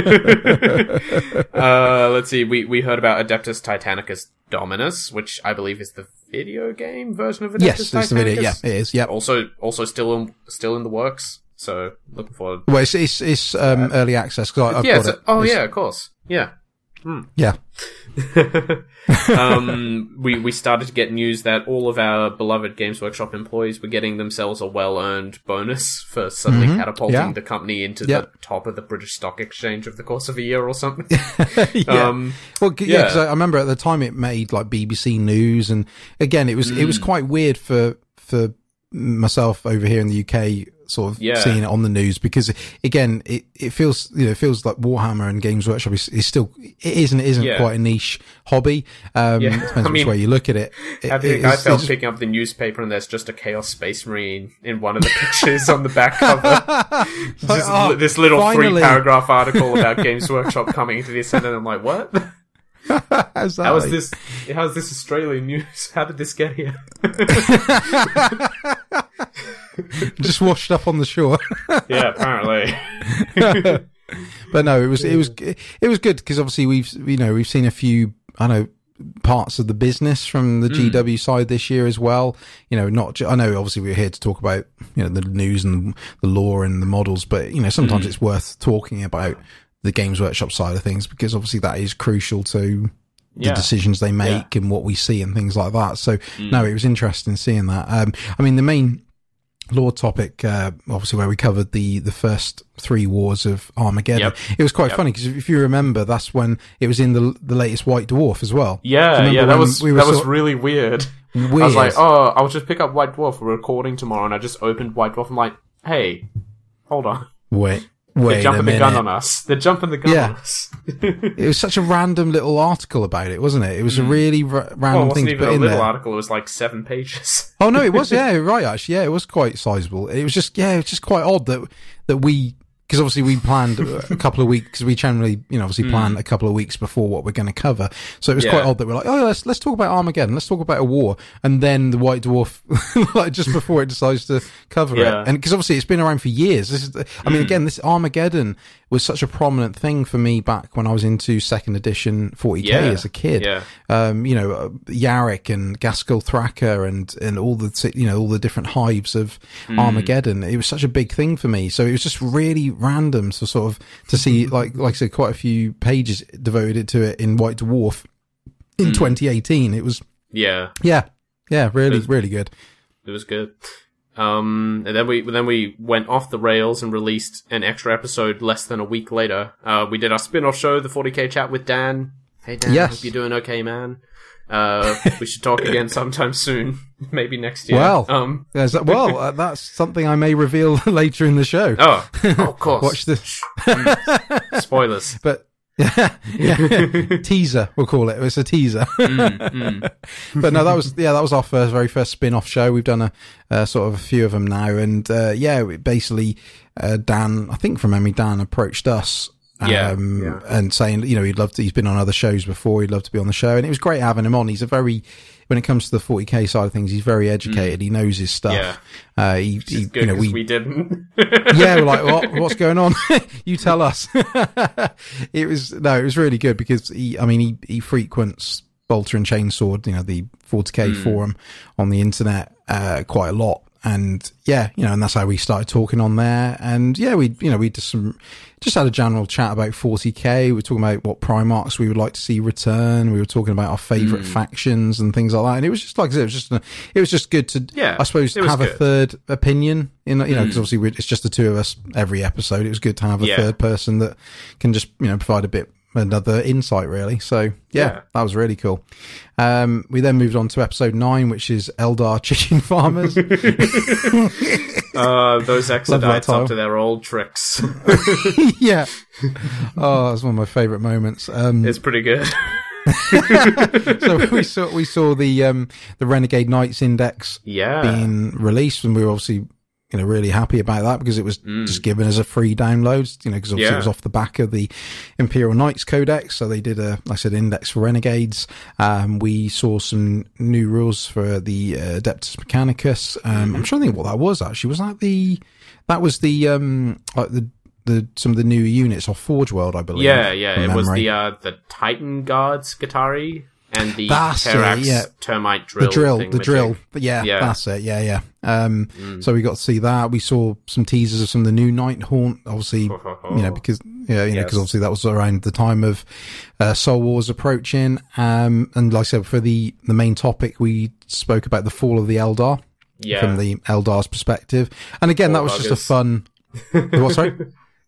uh, let's see. We we heard about Adeptus Titanicus Dominus, which I believe is the video game version of Adeptus yes, Titanicus. it's the video. Yeah, it is. Yeah. Also, also still in, still in the works. So looking forward. Well, it's it's, it's um, early access. Cause I, I've yeah. got So, it. oh it's, yeah, of course. Yeah. Hmm. Yeah. um, we we started to get news that all of our beloved Games Workshop employees were getting themselves a well-earned bonus for suddenly mm-hmm. catapulting yeah. the company into yep. the top of the British Stock Exchange over the course of a year or something. yeah. Um, well, yeah, because yeah, I remember at the time it made like B B C News, and again, it was mm. it was quite weird for for myself over here in the U K. sort of Yeah. seeing it on the news, because again, it, it feels, you know, it feels like Warhammer and Games Workshop is, is still, it isn't, it isn't Yeah. quite a niche hobby. Um, Yeah. depends I which mean, way you look at it. it I think it I is- felt it's- picking up the newspaper and there's just a Chaos Space Marine in one of the pictures on the back cover. Just oh, li- this little finally. three paragraph article about Games Workshop coming into this, and then I'm like, what? How's that How is like? this? How's this Australian news? How did this get here? Just washed up on the shore. Yeah, apparently. But no, it was it was it was good, because obviously we've you know we've seen a few I know parts of the business from the G W side this year as well. You know, not ju- I know obviously we're here to talk about you know the news and the lore and the models, but you know sometimes it's worth talking about the Games Workshop side of things, because obviously that is crucial to the Yeah. decisions they make and what we see and things like that. So no, it was interesting seeing that. Um, I mean, the main lore topic, uh, obviously where we covered the, the first three wars of Armageddon. Yep. It was quite Yep. funny, because if you remember, that's when it was in the the latest White Dwarf as well. Do you Yeah, remember yeah, that when was we were that was sort- really weird. Weird. I was like, oh, I'll just pick up White Dwarf. We're recording tomorrow, and I just opened White Dwarf. I'm like, hey, hold on. wait, They're wait a jumping the minute. gun on us. They're jumping the gun Yeah. on us. It was such a random little article about it, wasn't it? It was a really r- Well, random it thing wasn't to even put a in little there. article. It was like seven pages. Oh no, it was. Yeah, right. Actually, yeah, it was quite sizable. It was just, yeah, it was just quite odd that that we, because obviously we planned a couple of weeks. Because we generally, you know, obviously plan a couple of weeks before what we're going to cover. So it was Yeah. quite odd that we're like, oh, let's let's talk about Armageddon. Let's talk about a war, and then the White Dwarf, like just before it decides to cover Yeah. it. And because obviously it's been around for years. This is, the, I mean, again, this Armageddon was such a prominent thing for me back when I was into second edition forty K Yeah. as a kid. Yeah. Um, you know, uh, Yarick and Gaskell Thraka and, and all the, you know, all the different hives of Armageddon. It was such a big thing for me. So it was just really random to sort of, to see, like, like I said, quite a few pages devoted to it in White Dwarf in twenty eighteen. It was, Yeah, yeah, yeah, really, was- really good. it was good. Um, and then we then we went off the rails and released an extra episode less than a week later. Uh, we did our spin-off show, the forty K chat with Dan. Hey Dan, Yes. hope you're doing okay, man. Uh, we should talk again sometime soon, maybe next year. Well, um, There's that- well, uh, that's something I may reveal later in the show. oh, oh, of course. Watch this. Spoilers. But yeah, yeah. teaser, we'll call it. It's a teaser. But no, that was yeah, that was our first, very first spin-off show. We've done a, uh sort of a few of them now, and uh, yeah, we basically, uh, Dan, I think from memory, Dan approached us. Yeah, Um, yeah. and saying, you know, he'd love to, he's been on other shows before, he'd love to be on the show. And it was great having him on. He's a very, when it comes to the forty K side of things, he's very educated. He knows his stuff. Yeah. Uh, he, Which he is good you know, 'cause we, we didn't. yeah, we're like, what, what's going on? You tell us. It was, no, it was really good because he, I mean, he, he frequents Bolter and Chainsword, you know, the forty K forum on the internet, uh, quite a lot. And yeah, you know, and that's how we started talking on there. And yeah, we, you know, we just some, just had a general chat about forty K. We were talking about what Primarchs we would like to see return. We were talking about our favourite factions and things like that. And it was just, like I said, it was just, a, it was just good to, Yeah, I suppose, it was have a good. third opinion in, you know, because obviously we're, it's just the two of us every episode. It was good to have a Yeah. third person that can just, you know, provide a bit, another insight really. So yeah, Yeah. that was really cool. Um, we then moved on to episode nine, which is Eldar Chicken Farmers. uh, those Love that Exodites title. up to their old tricks. Yeah. Oh, that's one of my favourite moments. Um, It's pretty good. so we saw, we saw the, um, the Renegade Knights Index Yeah. being released, and we were obviously, you know, really happy about that because it was just given as a free download, you know, because obviously Yeah. it was off the back of the Imperial Knights Codex. So they did a, like I said, index for Renegades. Um, we saw some new rules for the uh, Adeptus Mechanicus. Um, I'm trying to think what that was actually. Was that the, that was the, um, like the, the, some of the new units off Forge World, I believe. Yeah, yeah. from It was memory. the uh, the Titan Guards Gatari and the That's it, Terax yeah. termite drill. the drill, thing the magic. drill. But yeah, Yeah. that's it. Yeah, yeah. Um, so we got to see that. We saw some teasers of some of the new Night Haunt, obviously, you know, because, yeah, you know, Yes. because obviously that was around the time of, uh, Soul Wars approaching. Um, and like I said, for the, the main topic, we spoke about the fall of the Eldar Yeah. from the Eldar's perspective. And again, that was just a buggers. fun, what, sorry?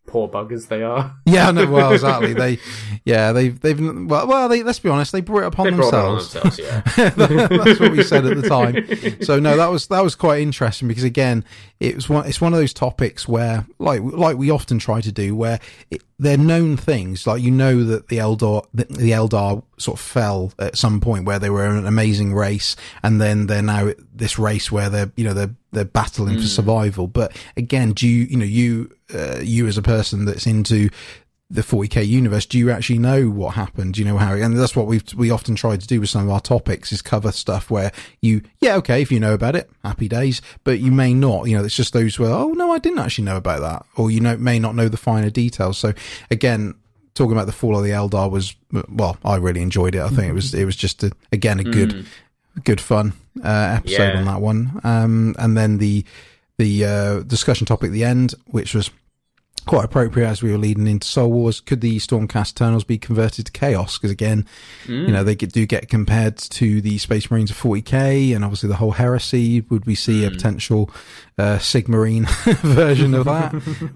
poor buggers they are. Yeah, no, well, exactly. They, yeah, they've, they've, well, well, they, let's be honest, they brought it upon They brought themselves. it on themselves, yeah. That's what we said at the time. So no, that was that was quite interesting because again, it was one. It's one of those topics where, like, like we often try to do, where it, they're known things. Like, you know that the Eldar, the, the Eldar sort of fell at some point where they were an amazing race, and then they're now at this race where they're, you know, they're they're battling mm. for survival. But again, do you, you know, you uh, you as a person that's into the forty K universe, do you actually know what happened? Do you know how? And that's what we we often try to do with some of our topics, is cover stuff where you, yeah, okay, if you know about it, happy days, but you may not. You know, it's just those where, oh no, I didn't actually know about that, or you know, may not know the finer details. So again, talking about the Fall of the Eldar was, well, I really enjoyed it. I think it was it was just a, again a good mm. good fun uh, episode yeah. on that one. Um, and then the the uh, discussion topic at the end, which was quite appropriate as we were leading into Soul Wars. Could the Stormcast Eternals be converted to Chaos? Because again, mm. you know, they get, do get compared to the Space Marines of forty K, and obviously the whole heresy. Would we see mm. a potential uh, Sigmarine version of that?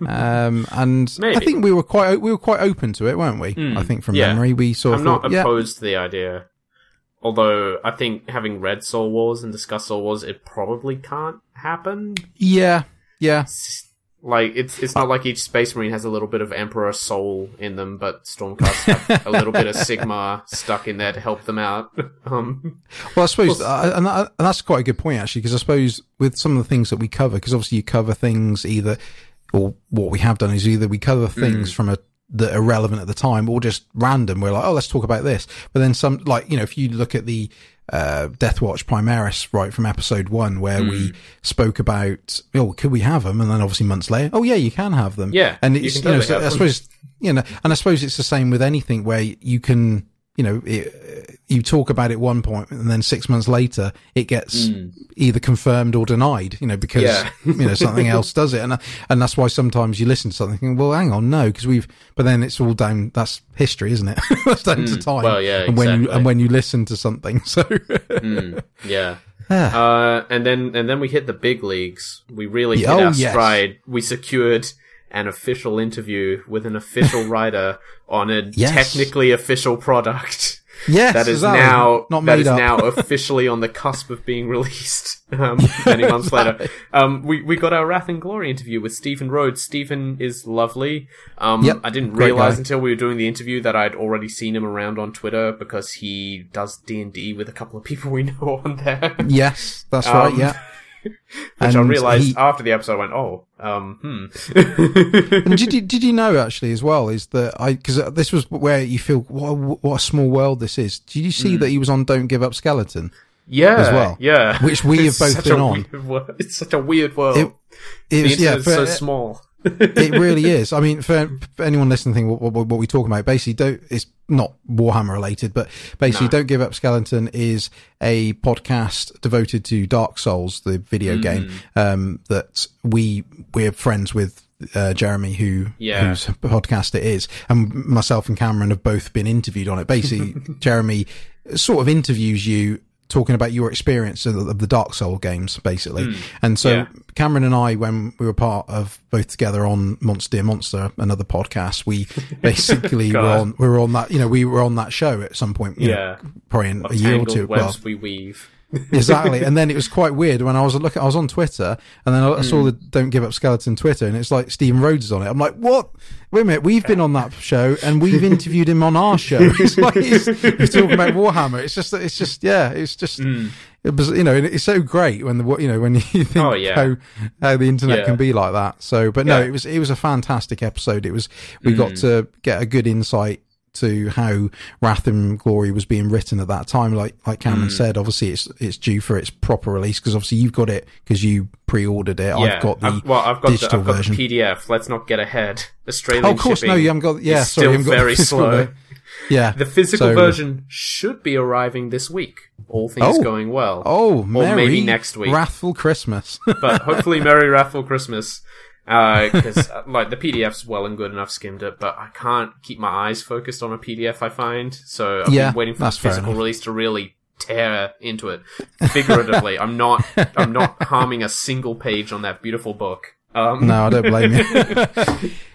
um, and Maybe. I think we were quite we were quite open to it, weren't we? Mm. I think from yeah. memory, we sort of I'm thought, not yeah. opposed to the idea. Although I think having read Soul Wars and discussed Soul Wars, it probably can't happen. Yeah, yeah. Like, it's it's not like each Space Marine has a little bit of Emperor soul in them, but Stormcast have a little bit of Sigma stuck in there to help them out. Um, well, I suppose, uh, and, that, and that's quite a good point, actually, because I suppose with some of the things that we cover, because obviously you cover things either, or what we have done is either we cover things mm. from a that are relevant at the time, or just random. We're like, oh, let's talk about this. But then some, like, you know, if you look at the uh Death Watch Primaris right from episode one, where mm. we spoke about, oh, could we have them? And then obviously months later, oh yeah, you can have them. Yeah, and it's, you, you know, so I suppose, you know, and I suppose it's the same with anything where you can, you know, it, you talk about it one point, and then six months later it gets mm. either confirmed or denied, you know, because yeah. you know, something else does it, and and that's why sometimes you listen to something, and, well, hang on, no, because we've, but then it's all down. That's history, isn't it? That's down mm. to time. Well, yeah, and exactly. when you and when you listen to something, so mm. yeah. uh, and then and then we hit the big leagues. We really hit oh, our yes. stride. We secured an official interview with an official writer on a yes. technically official product. Yes, that is exactly. now Not that made is up. now officially on the cusp of being released. Um, many months later, um, we we got our Wrath and Glory interview with Stephen Rhodes. Stephen is lovely. Um, yep. I didn't Great realize guy. until we were doing the interview that I'd already seen him around on Twitter, because he does D and D with a couple of people we know on there. Yes, that's um, right. Yeah. Which and I realised he, after the episode, I went, oh, um, hmm. and did you, did you know, actually, as well, is that I, because this was where you feel, what a, what a small world this is. Did you see mm. that he was on Don't Give Up Skeleton? Yeah. As well? Yeah. Which we have both been on. Weird, it's such a weird world. It, it was, the yeah, internet's so small. It really is. I mean, for, for anyone listening, think what, what, what we talk about, basically, don't, it's not Warhammer related, but basically, no. Don't Give Up Skeleton is a podcast devoted to Dark Souls, the video mm. game, um, that we, we're friends with, uh, Jeremy, who, yeah. whose podcast it is. And myself and Cameron have both been interviewed on it. Basically, Jeremy sort of interviews you, talking about your experience of, of the Dark Souls games, basically. Mm, and so yeah. Cameron and I, when we were part of both together on Monster Dear Monster, another podcast, we basically were on, we were on that, you know, we were on that show at some point, you yeah. know, probably in what a year or two. Webs well, we weave. Exactly. And then it was quite weird when I was looking, I was on Twitter, and then I saw mm. the Don't Give Up Skeleton Twitter, and it's like Stephen Rhodes is on it. I'm like, what? Wait a minute, we've been on that show and we've interviewed him on our show. It's like he's, he's talking about Warhammer. It's just, it's just, yeah, it's just, mm. it was, you know, it's so great when the, you know, when you think oh, yeah. how, how the internet yeah. can be like that. So, but no, yeah. it was, it was a fantastic episode. It was, we mm. got to get a good insight to how Wrath and Glory was being written at that time. Like, like Cameron mm. said, obviously it's, it's due for its proper release, because obviously you've got it because you pre-ordered it. Yeah. I've got the I've, well, I've got digital the, I've got version. the P D F. Let's not get ahead. Australian Oh, of course, no, you haven't got, yeah, is sorry, still you haven't got very the slow. Version. Yeah. The physical so, version should be arriving this week. All things oh, going well. Oh, or Merry maybe next week. Wrathful Christmas. But hopefully Merry Wrathful Christmas. Because, uh, like, the P D F's well and good, and I've skimmed it, but I can't keep my eyes focused on a P D F, I find. So I've yeah, been waiting for the physical enough. release to really tear into it. Figuratively. I'm not, I'm not harming a single page on that beautiful book. Um. No, I don't blame you.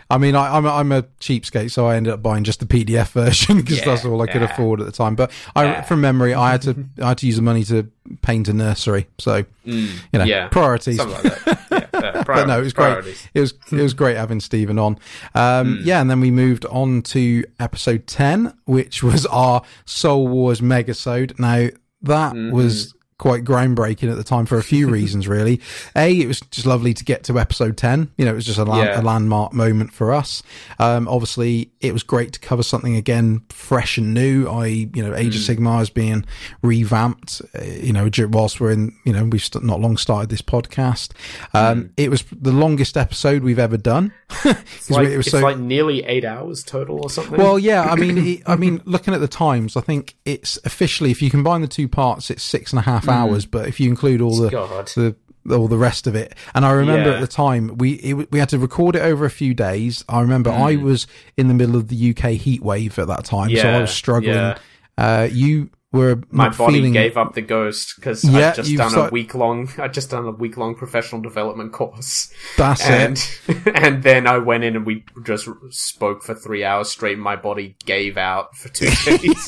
I mean, I, I'm a, I'm a cheapskate, so I ended up buying just the P D F version because Yeah, that's all I could yeah. afford at the time. But I, Yeah. from memory, I had to I had to use the money to paint a nursery. So Mm, you know, yeah, priorities. something like that. Yeah, yeah, But no, it was great. priorities. It was it was great having Stephen on. Um, Hmm. Yeah, and then we moved on to episode ten, which was our Soul Wars megasode. Now that Mm-hmm. was quite groundbreaking at the time for a few reasons, really. A, it was just lovely to get to episode ten. You know, it was just a, land, Yeah. a landmark moment for us. Um, obviously, it was great to cover something again fresh and new. I, you know, Age of Sigmar is being revamped. Uh, you know, dur- whilst we're in, you know, we've st- not long started this podcast. Um, It was the longest episode we've ever done. It's, like, it's like nearly eight hours total or something. well, yeah, I mean, it, I mean, looking at the times, I think it's officially, if you combine the two parts, it's six and a half hours. But if you include all the, God. the all the rest of it, and I remember Yeah. at the time we it, we had to record it over a few days. I remember I was in the middle of the U K heat wave at that time, so I Yeah, was struggling. yeah. Uh, you were My not body feeling, gave up the ghost because Yeah, I'd just you've done a start- week long. I'd just done a week long professional development course, That's and it. and then I went in and we just spoke for three hours straight. My body gave out for two days.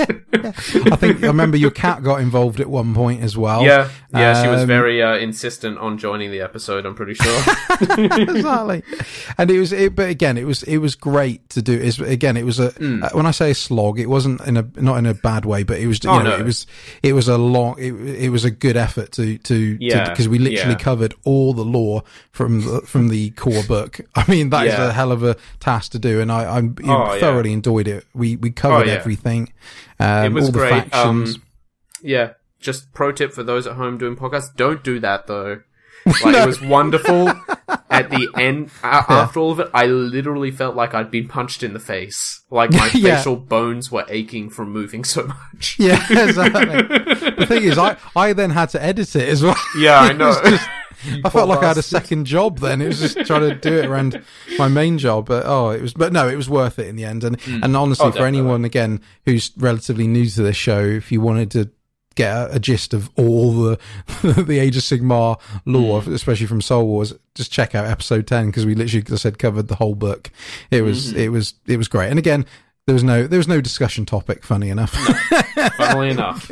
I think I remember your cat got involved at one point as well. yeah, yeah. She was Um, very uh, insistent on joining the episode. I'm pretty sure. Exactly, and it was. It, but again, it was. It was great to do. Is again, it was a. Hmm. Uh, when I say a slog, it wasn't in a not in a bad way, but it was. You Oh, know, no. it was. It was a long. It, it was a good effort to to Yeah, because we literally yeah. covered all the lore from the, from the core book. I mean, that is Yeah. a hell of a task to do, and I I'm, you know, Oh, yeah. thoroughly enjoyed it. We we covered Oh, yeah. everything. Um, It was all the great. factions. Um, yeah, just pro tip for those at home doing podcasts: don't do that though. Like it was wonderful. At the end, a- after all of it, I literally felt like I'd been punched in the face. Like my Yeah. facial bones were aching from moving so much. Yeah, exactly. The thing is, I, I then had to edit it as well. Yeah, I It know. was just- I felt like I had a bastard. second job then. It was just trying to do it around my main job. But oh, it was, but no, it was worth it in the end. And, and honestly, Oh, for definitely. anyone, again, who's relatively new to this show, if you wanted to get a, a gist of all the, the Age of Sigmar lore, Mm. especially from Soul Wars, just check out episode ten because we literally, as I said, covered the whole book. It was, Mm-hmm. it was, it was great. And again, there was no, there was no discussion topic, funny enough. Funnily enough.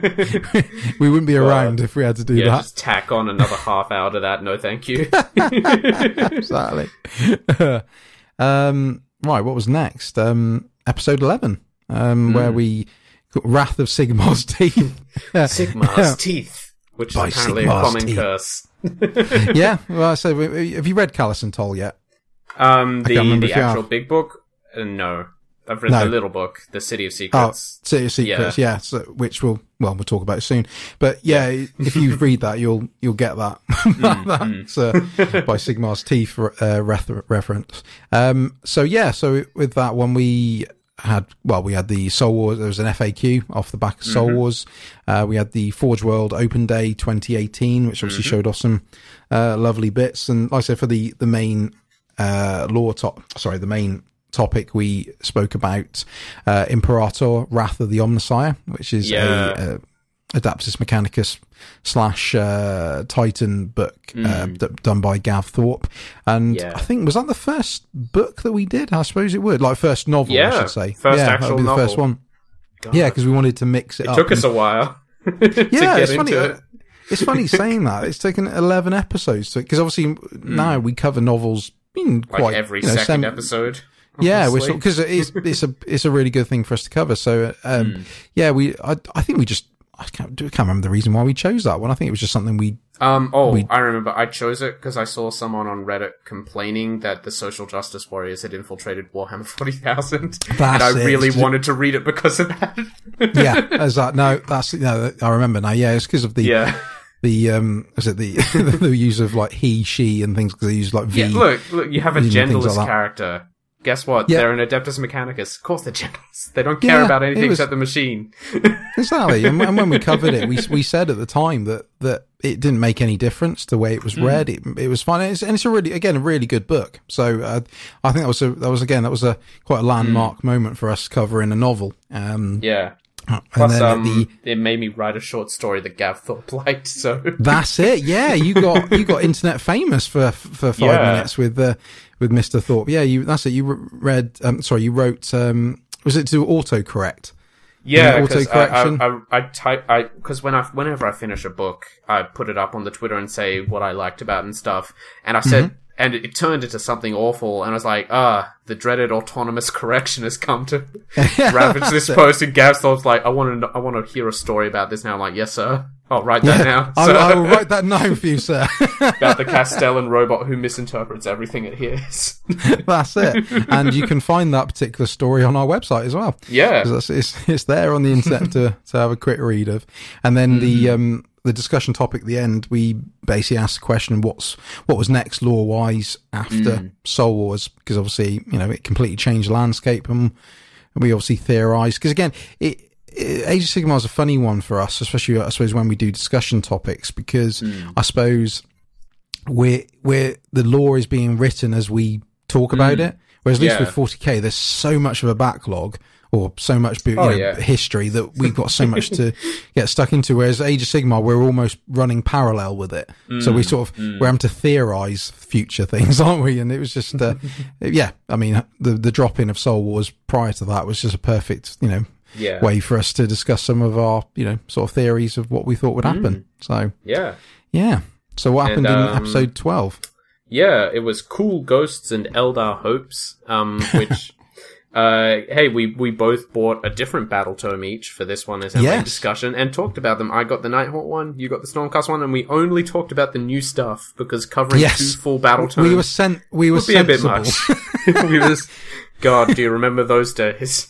We wouldn't be around if we had to do Yeah, that. just tack on another half hour to that. No, thank you. Exactly. um, right, what was next? Um, episode eleven, um, Hmm. where we got Wrath of Sigmar's Teeth. Sigmar's teeth, which By is apparently Sigmar's a common teeth. curse. Yeah, well, so have you read Callus and Toll yet? Um, the can't remember the if you actual have. big book? Uh, no. I've read No. the little book, The City of Oh, Secrets. City of Secrets, yeah, so, which we'll, well, we'll talk about soon. But yeah, if you read that, you'll, you'll get that. That's uh, by Sigmar's Teeth uh, ref- reference. Um, so yeah, so with that one, we had, well, we had the Soul Wars, there was an F A Q off the back of Soul Wars. Uh, we had the Forge World Open Day twenty eighteen, which obviously showed off some, uh, lovely bits. And like I said, for the, the main, uh, lore top, sorry, the main, topic we spoke about uh, Imperator Wrath of the Omnissiah, which is Yeah. a, a Adaptus Mechanicus slash uh, Titan book uh, d- done by Gav Thorpe, and Yeah. I think was that the first book that we did? I suppose it would, like first novel, I Yeah, should say. first yeah, actual that'd be the first novel. one. Yeah, because we wanted to mix it, It up. took us and- a while to yeah, get it's into funny. it. uh, It's funny saying that. It's taken eleven episodes because obviously now we cover novels in Like quite every you know, second sem- episode. Yeah, we're honestly. because it's it's a it's a really good thing for us to cover. So um, yeah, we I I think we just I can't I can't remember the reason why we chose that one. I think it was just something we Um, oh, We- I remember. I chose it because I saw someone on Reddit complaining that the social justice warriors had infiltrated Warhammer forty thousand. And That's I it. really It's just- wanted to read it because of that. yeah as that no that's no I remember now yeah it's because of the yeah. the um is it the the use of like he she and things because they use like V Yeah, look, look, you have a and things genderless like that. character. Guess what? Yeah. They're an Adeptus Mechanicus. Of course they're genderless. They don't care Yeah, about anything it was- except the machine. exactly and, and when we covered it we we said at the time that that it didn't make any difference the way it was read it, it was fine and it's, and it's a really again a really good book so uh, I think that was a that was again that was a quite a landmark moment for us covering a novel um Yeah. And Plus, then um, the, it made me write a short story that Gav Thorpe liked. So that's it. Yeah, you got you got internet famous for for five Yeah. minutes with uh, with Mister Thorpe. Yeah, you. That's it. You read. Um, sorry, you wrote. Um, was it to autocorrect? yeah, Yeah, because I, autocorrection. I, I, I type I because when I whenever I finish a book, I put it up on the Twitter and say what I liked about it and stuff. And I said. Mm-hmm. And it, it turned into something awful, and I was like, ah, the dreaded autonomous correction has come to ravage this post. And Gav Thorpe's like, I want to, I want to hear a story about this now. I'm like, yes, sir. I'll write that now. I, sir. I will write that now for you, sir. About the Castellan robot who misinterprets everything it hears. That's it. And you can find that particular story on our website as well. Yeah. 'Cause It's, it's, it's there on the internet to, to have a quick read of. And then mm-hmm. the um, the discussion topic at the end, we basically asked the question, what's what was next lore-wise after mm. Soul Wars? Because obviously, you know, it completely changed the landscape, and we obviously theorised. Because again, it, it, Age of Sigmar is a funny one for us, especially, I suppose, when we do discussion topics, because mm. I suppose we're, we're, the lore is being written as we talk about mm. it. Whereas at least yeah. with forty K, there's so much of a backlog, or so much you know, oh, yeah. history that we've got so much to get stuck into. Whereas Age of Sigmar, we're almost running parallel with it. Mm, so we sort of, mm. we're having to theorize future things, aren't we? And it was just, uh, yeah, I mean, the, the drop in of Soul Wars prior to that was just a perfect, you know, yeah. way for us to discuss some of our, you know, sort of theories of what we thought would happen. Mm. So, yeah. Yeah. So what happened and, um, in episode twelve? Yeah, it was Cool Ghosts and Eldar Hopes, um, which... Uh, hey, we, we both bought a different battle tome each for this one as our yes. main discussion and talked about them. I got the Nighthawk one, you got the Stormcast one, and we only talked about the new stuff because covering yes. two full battle tomes we were sent. We were would be sensible. a bit much. we was, God, do you remember those days?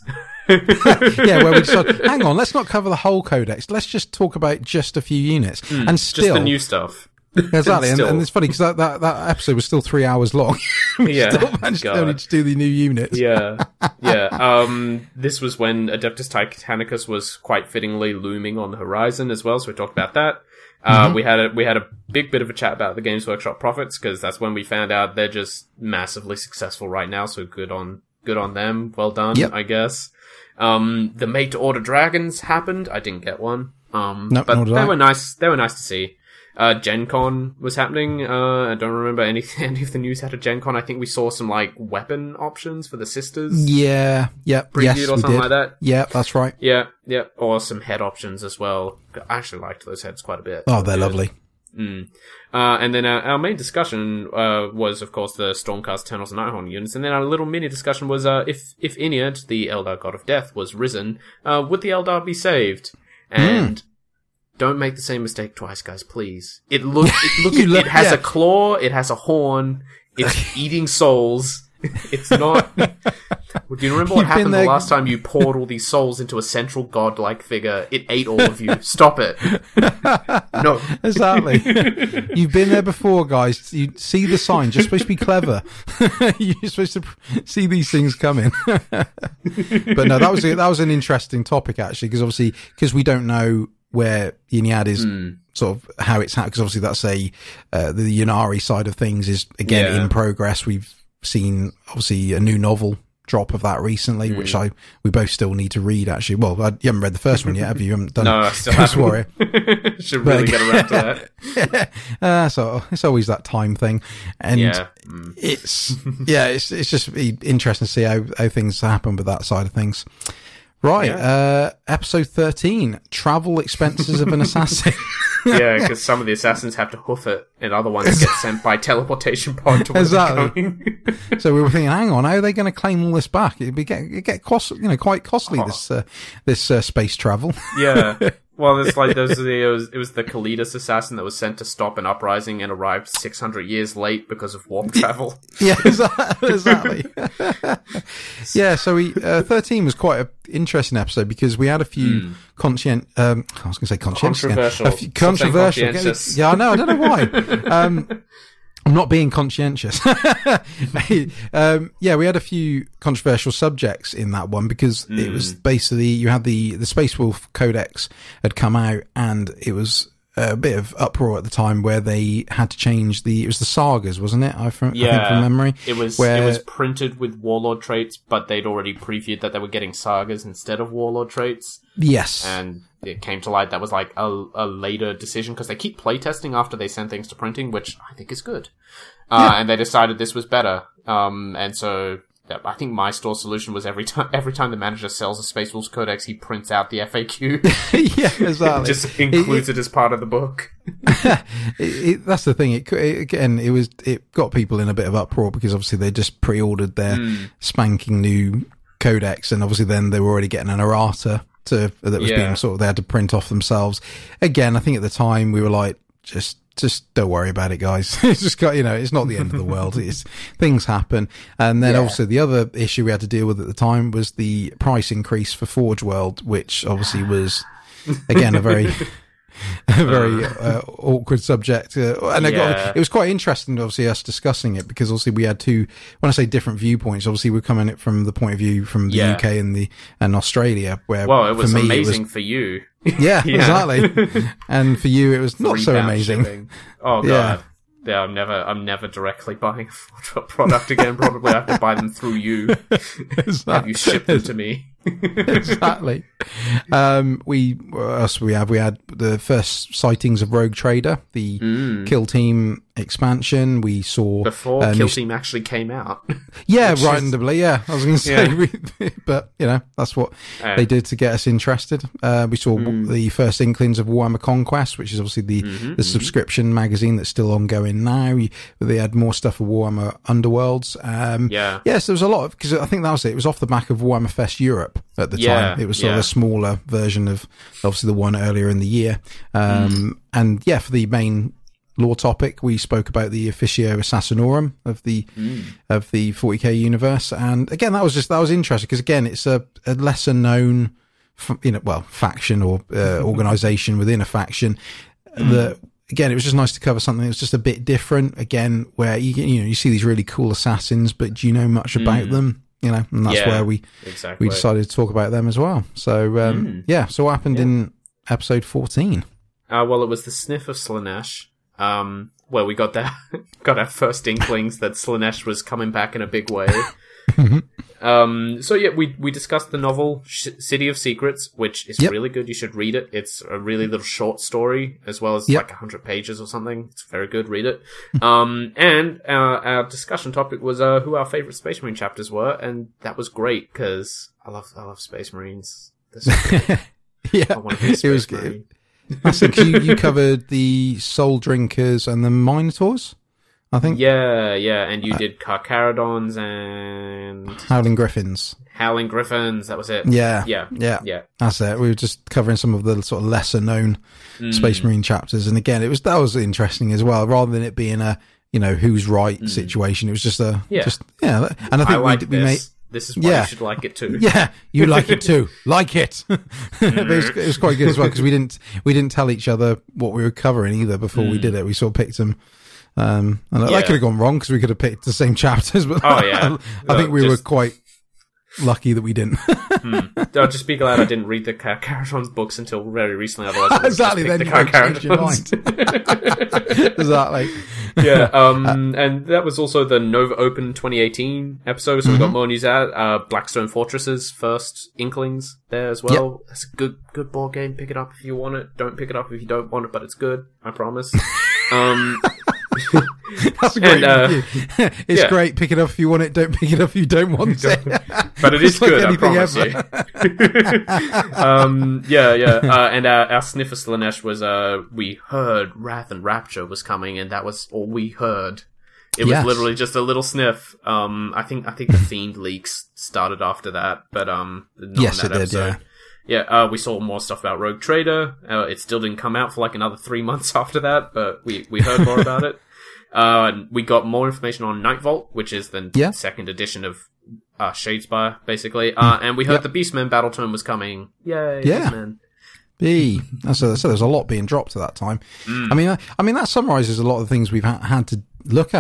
Yeah, where we decided, hang on, let's not cover the whole codex. Let's just talk about just a few units, mm, and still just the new stuff. Exactly, and, and it's funny because that, that, that episode was still three hours long. we yeah, still managed to only to do the new units. Yeah, yeah. Um, this was when Adeptus Titanicus was quite fittingly looming on the horizon as well. So we talked about that. Uh, mm-hmm. we had a we had a big bit of a chat about the Games Workshop profits because that's when we found out they're just massively successful right now. So good on good on them. Well done, yep. I guess. Um, the Made to Order Dragons happened. I didn't get one. Um, nope, but they I. were nice. They were nice to see. Uh, Gen Con was happening. Uh, I don't remember any, any of the news out of Gen Con. I think we saw some, like, weapon options for the sisters. Yeah, yeah, previewed yes, or something did. like that. Yeah, that's right. Yeah, yeah. Or some head options as well. I actually liked those heads quite a bit. Oh, they're lovely. Mm. Uh, and then our, our main discussion, uh, was, of course, the Stormcast, Eternals, and Nighthawk units. And then our little mini discussion was, uh, if, if Inyad, the Eldar God of Death, was risen, uh, would the Eldar be saved? And... Mm. Don't make the same mistake twice, guys, please. It look, it, look, it, look it has yeah. a claw, it has a horn, it's eating souls. It's not... Do you remember what You've happened the there... last time you poured all these souls into a central god-like figure? It ate all of you. Stop it. No. Exactly. You've been there before, guys. You see the signs. You're supposed to be clever. You're supposed to see these things coming. But no, that was a, that was an interesting topic, actually, because obviously, because we don't know where Inyad is mm. sort of how it's happened, because obviously that's a uh, the Ynnari side of things is again yeah. in progress. We've seen obviously a new novel drop of that recently, mm. which I we both still need to read. Actually, well, I, you haven't read the first one yet, have you? You haven't done no, I still Ghost haven't. Warrior. Should really get around to that. uh, so it's always that time thing, and yeah. mm. it's yeah, it's it's just interesting to see how how things happen with that side of things. Right, yeah. uh, episode thirteen, Travel Expenses of an Assassin. Yeah, because some of the assassins have to hoof it, and other ones get sent by teleportation pod to where exactly. they're going. So we were thinking, hang on, how are they going to claim all this back? It'd be get, it'd get cost, you know, quite costly, oh. this uh, this uh, space travel. Yeah. Well, it's like those. It was, it was the Kalidas assassin that was sent to stop an uprising and arrived six hundred years late because of warp travel. Yeah, exactly. Yeah, so we uh, thirteen was quite an interesting episode because we had a few mm. conscient. Um, I was going to say conscientious. Controversial. A few, controversial. Yeah, I know. I don't know why. Um, I'm not being conscientious. um, yeah, we had a few controversial subjects in that one because mm. it was basically, you had the, the Space Wolf Codex had come out and it was a bit of uproar at the time where they had to change the, it was the sagas, wasn't it? I, from, yeah, I think from memory. It was, where, it was printed with Warlord traits, but they'd already previewed that they were getting sagas instead of Warlord traits. Yes. And it came to light that was like a, a later decision, because they keep playtesting after they send things to printing, which I think is good. Uh, yeah. And they decided this was better. Um, and so I think my store solution was every time every time the manager sells a Space Wolves Codex, he prints out the F A Q. Yeah, exactly. Just includes it, it, it as part of the book. it, it, that's the thing. It, it again, it was it got people in a bit of uproar because obviously they just pre-ordered their mm. spanking new Codex, and obviously then they were already getting an errata to that was yeah. being sort of they had to print off themselves. Again, I think at the time we were like, just. Just don't worry about it, guys. It's just got, you know, it's not the end of the world. It's things happen. And then yeah. also the other issue we had to deal with at the time was the price increase for Forge World, which obviously was, again, a very, a very uh, awkward subject. Uh, and I yeah. got, it was quite interesting, obviously, us discussing it, because obviously we had two, when I say different viewpoints, obviously we're coming at it from the point of view from the yeah. U K and the and Australia, where well, it was for me, amazing it was, for you. Yeah, yeah, exactly. And for you, it was not so amazing. Shipping. Oh god, yeah. yeah. I'm never, I'm never directly buying a product again. Probably I have to buy them through you. Exactly. Have you ship them to me? Exactly. Um, we what else we have? We had the first sightings of Rogue Trader, the mm. Kill Team expansion. We saw before uh, Kill Team actually came out. Yeah, randomly. Is... Yeah, I was going to say, yeah. But you know, that's what uh, they did to get us interested. Uh, we saw mm. the first inklings of Warhammer Conquest, which is obviously the mm-hmm, the mm-hmm. subscription magazine that's still ongoing now. They had more stuff of Warhammer Underworlds. Um, yeah. Yes, there was a lot of, because I think that was it. It was off the back of Warhammer Fest Europe. At the yeah, time, it was sort yeah. of a smaller version of obviously the one earlier in the year. Um, mm. And yeah, for the main lore topic, we spoke about the Officio Assassinorum of the mm. of the forty K universe. And again, that was just that was interesting because again, it's a, a lesser known, you know, well, faction or uh, organization within a faction mm. that. Again, it was just nice to cover something that was just a bit different. Again, where you you know you see these really cool assassins, but do you know much about mm. them? You know, and that's yeah, where we exactly. we decided to talk about them as well. So um, mm. yeah, so what happened yeah. in episode fourteen? Uh, well, it was the sniff of Slaanesh, um, where we got that got our first inklings that Slaanesh was coming back in a big way. um, so yeah, we we discussed the novel Sh- City of Secrets, which is yep. really good. You should read it. It's a really little short story, as well as yep. like a hundred pages or something. It's very good. Read it. um, and our, our discussion topic was uh, who our favorite Space Marine chapters were, and that was great because I love I love Space Marines. So yeah, I want to be a Space it was Marine. good. I think you, you covered the Soul Drinkers and the Minotaurs. I think. Yeah, yeah, and you uh, did Carcharodons and Howling Griffins. Howling Griffins, that was it. Yeah, yeah, yeah, yeah. That's it. We were just covering some of the sort of lesser known mm. Space Marine chapters, and again, it was that was interesting as well. Rather than it being a you know who's right mm. situation, it was just a yeah, just yeah. And I think I like we, we this. made. This is why yeah. you should like it too. Yeah, you like it too. Like it. it, was, it was quite good as well because we didn't we didn't tell each other what we were covering either before mm. we did it. We sort of picked them. Um, and yeah. that could have gone wrong because we could have picked the same chapters, but oh, yeah. I, I think we just, were quite lucky that we didn't. hmm. I'll just be glad I didn't read the Carcharodons books until very recently. Otherwise, I would exactly. Just then the you changed your mind. Exactly. Yeah. Um, uh, and that was also the Nova Open twenty eighteen episode. So mm-hmm. we got more news out. Uh, Blackstone Fortresses first inklings there as well. Yep. That's a good, good board game. Pick it up if you want it. Don't pick it up if you don't want it, but it's good. I promise. Um. That's a great and, uh, it's yeah. great. Pick it up if you want it. Don't pick it up if you don't want don't, it. But it is like good, I promise you. um, yeah, yeah. Uh, and our, our sniff of Slaanesh was, uh, we heard Wrath and Rapture was coming, and that was all we heard. It was yes. literally just a little sniff. Um, I think I think the Fiend leaks started after that, but um, not yes, in that it episode. did. Yeah. Yeah, uh, we saw more stuff about Rogue Trader. Uh, it still didn't come out for like another three months after that, but we, we heard more about it. Uh, we got more information on Night Vault, which is the yeah. second edition of uh, Shadespire, basically. Uh, and we heard yep. the Beastman battle tome was coming. Yay, yeah. Beastman. B. So, so there's a lot being dropped at that time. Mm. I mean, I, I mean that summarizes a lot of the things we've ha- had to look at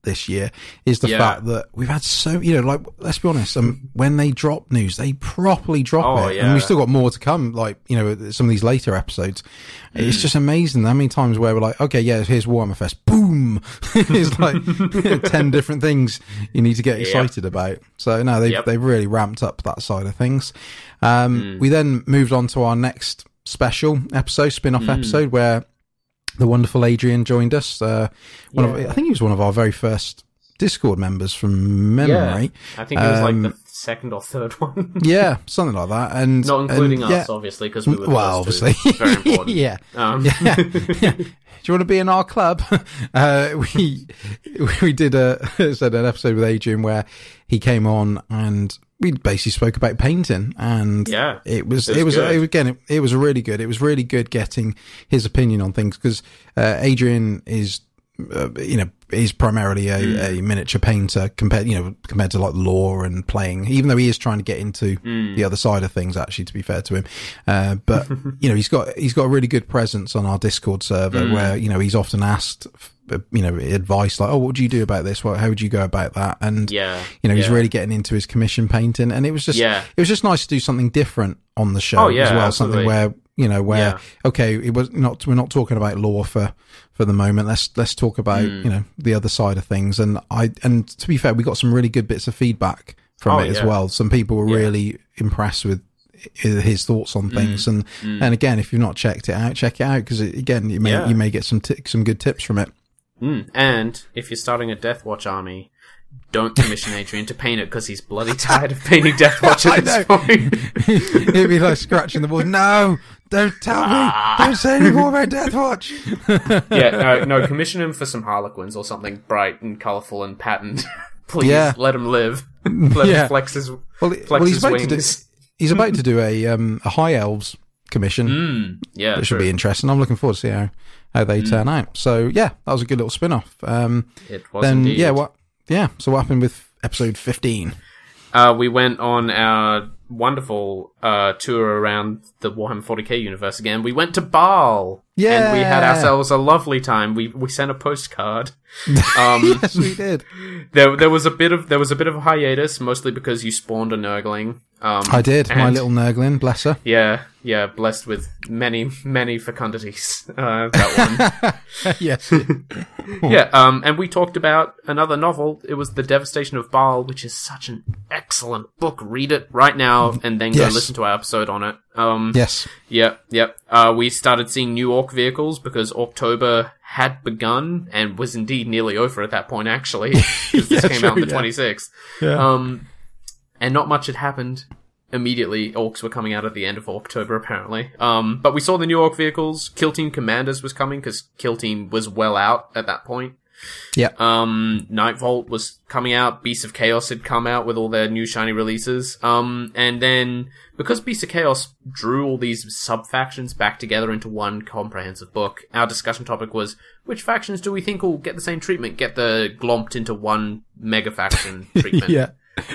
this year is the Yeah. fact that we've had so, you know, like, let's be honest, um, when they drop news, they properly drop Oh, it. yeah. And we've still got more to come, like, you know, some of these later episodes. Mm. It's just amazing how many times where we're like, okay, yeah, here's Warhammer Fest. Boom! It's like ten different things you need to get excited Yep. about. So, no, they've, Yep. they've really ramped up that side of things. Um, Mm. We then moved on to our next special episode, spin-off Mm. episode, where the wonderful Adrian joined us. Uh, one Yeah. of, I think he was one of our very first Discord members from memory. I think it was Um, like the second or third one. Yeah, something like that. And Not including and, yeah, us, obviously, because we were the well, first two. obviously. Very important. yeah. Um, Yeah. Yeah. Do you want to be in our club? Uh, we we did a said an episode with Adrian where he came on and we basically spoke about painting, and Yeah, it was it it was was, good. it was again it, it was really good. It was really good getting his opinion on things because uh, Adrian is. Uh, you know, he's primarily a, Mm. a miniature painter compared, you know, compared to like lore and playing, even though he is trying to get into Mm. the other side of things, actually, to be fair to him. Uh, but, you know, he's got, he's got a really good presence on our Discord server Mm. where, you know, he's often asked, uh, you know, advice like, oh, what do you do about this? What, how would you go about that? And, yeah. you know, he's yeah. really getting into his commission painting. And it was just, Yeah. it was just nice to do something different on the show Oh, yeah, as well. absolutely. Something where, you know, where, Yeah. okay, it was not, we're not talking about lore for, for the moment. Let's, let's talk about, Mm. you know, the other side of things. And I, and to be fair, we got some really good bits of feedback from Oh, it as yeah. well. Some people were Yeah. really impressed with his thoughts on things. And, Mm. and again, if you've not checked it out, check it out. Cause it, again, you may, Yeah. you may get some, t- some good tips from it. Mm. And if you're starting a Deathwatch army, don't commission Adrian to paint it because he's bloody tired of painting Deathwatch I at this know. point. It'd be like scratching the wall. No, don't tell me. Don't say any more about Deathwatch. yeah, no, no, commission him for some Harlequins or something bright and colourful and patterned. Please, Yeah. let him live. Let Yeah. him flex his, Well, flex well, he's his about to do. wings. He's about to do a um a High Elves commission, Mm, yeah, which should true. be interesting. I'm looking forward to see how how they turn out. So yeah, that was a good little spin off. Um, It was then indeed. yeah, what? Yeah. So what happened with episode fifteen? Uh, we went on our wonderful uh, tour around the Warhammer forty K universe again. We went to Baal. Yeah. And we had ourselves a lovely time. We we sent a postcard. Um, Yes, we did. there there was a bit of there was a bit of a hiatus, mostly because you spawned a Nurgling. Um, I did. My and- little Nurglin, bless her. Yeah, yeah, blessed with many, many fecundities. Uh, that one. Yes. Yeah, um, and we talked about another novel. It was The Devastation of Baal, which is such an excellent book. Read it right now and then go Yes. listen to our episode on it. Um, Yes. Yep, yep. Uh, we started seeing new Orc vehicles because October had begun and was indeed nearly over at that point, actually. 'Cause this Yeah, came true, out on the yeah. twenty-sixth. Yeah. Um, and not much had happened. Immediately, Orcs were coming out at the end of October, apparently. Um, but we saw the new Orc vehicles. Kill Team Commanders was coming because Kill Team was well out at that point. Yeah. Um, Nightvolt was coming out. Beasts of Chaos had come out with all their new shiny releases. Um, and then because Beasts of Chaos drew all these sub-factions back together into one comprehensive book, our discussion topic was, which factions do we think will get the same treatment, get the glomped into one mega faction treatment? Yeah.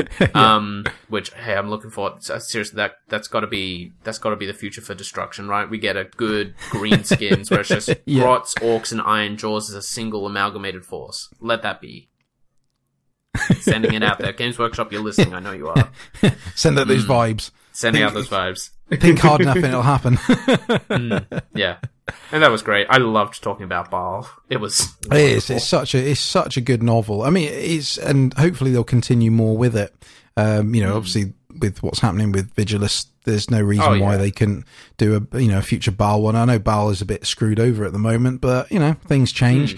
Um, which, hey, I'm looking for, seriously, that, that's gotta be, that's gotta be the future for Destruction, right? We get a good green skins where it's just Yeah. Grots, Orcs, and Iron Jaws as a single amalgamated force. Let that be. Sending it out there. Games Workshop, you're listening, I know you are. Send out those vibes. Sending out those vibes. Think hard enough and it'll happen. Yeah. And that was great. I loved talking about Baal. It was It is. It's such a it's such a good novel. I mean, it's and hopefully they'll continue more with it. Um, you know, obviously with what's happening with Vigilus, there's no reason Oh, yeah. why they couldn't do a you know a future Baal one. I know Baal is a bit screwed over at the moment, but you know things change.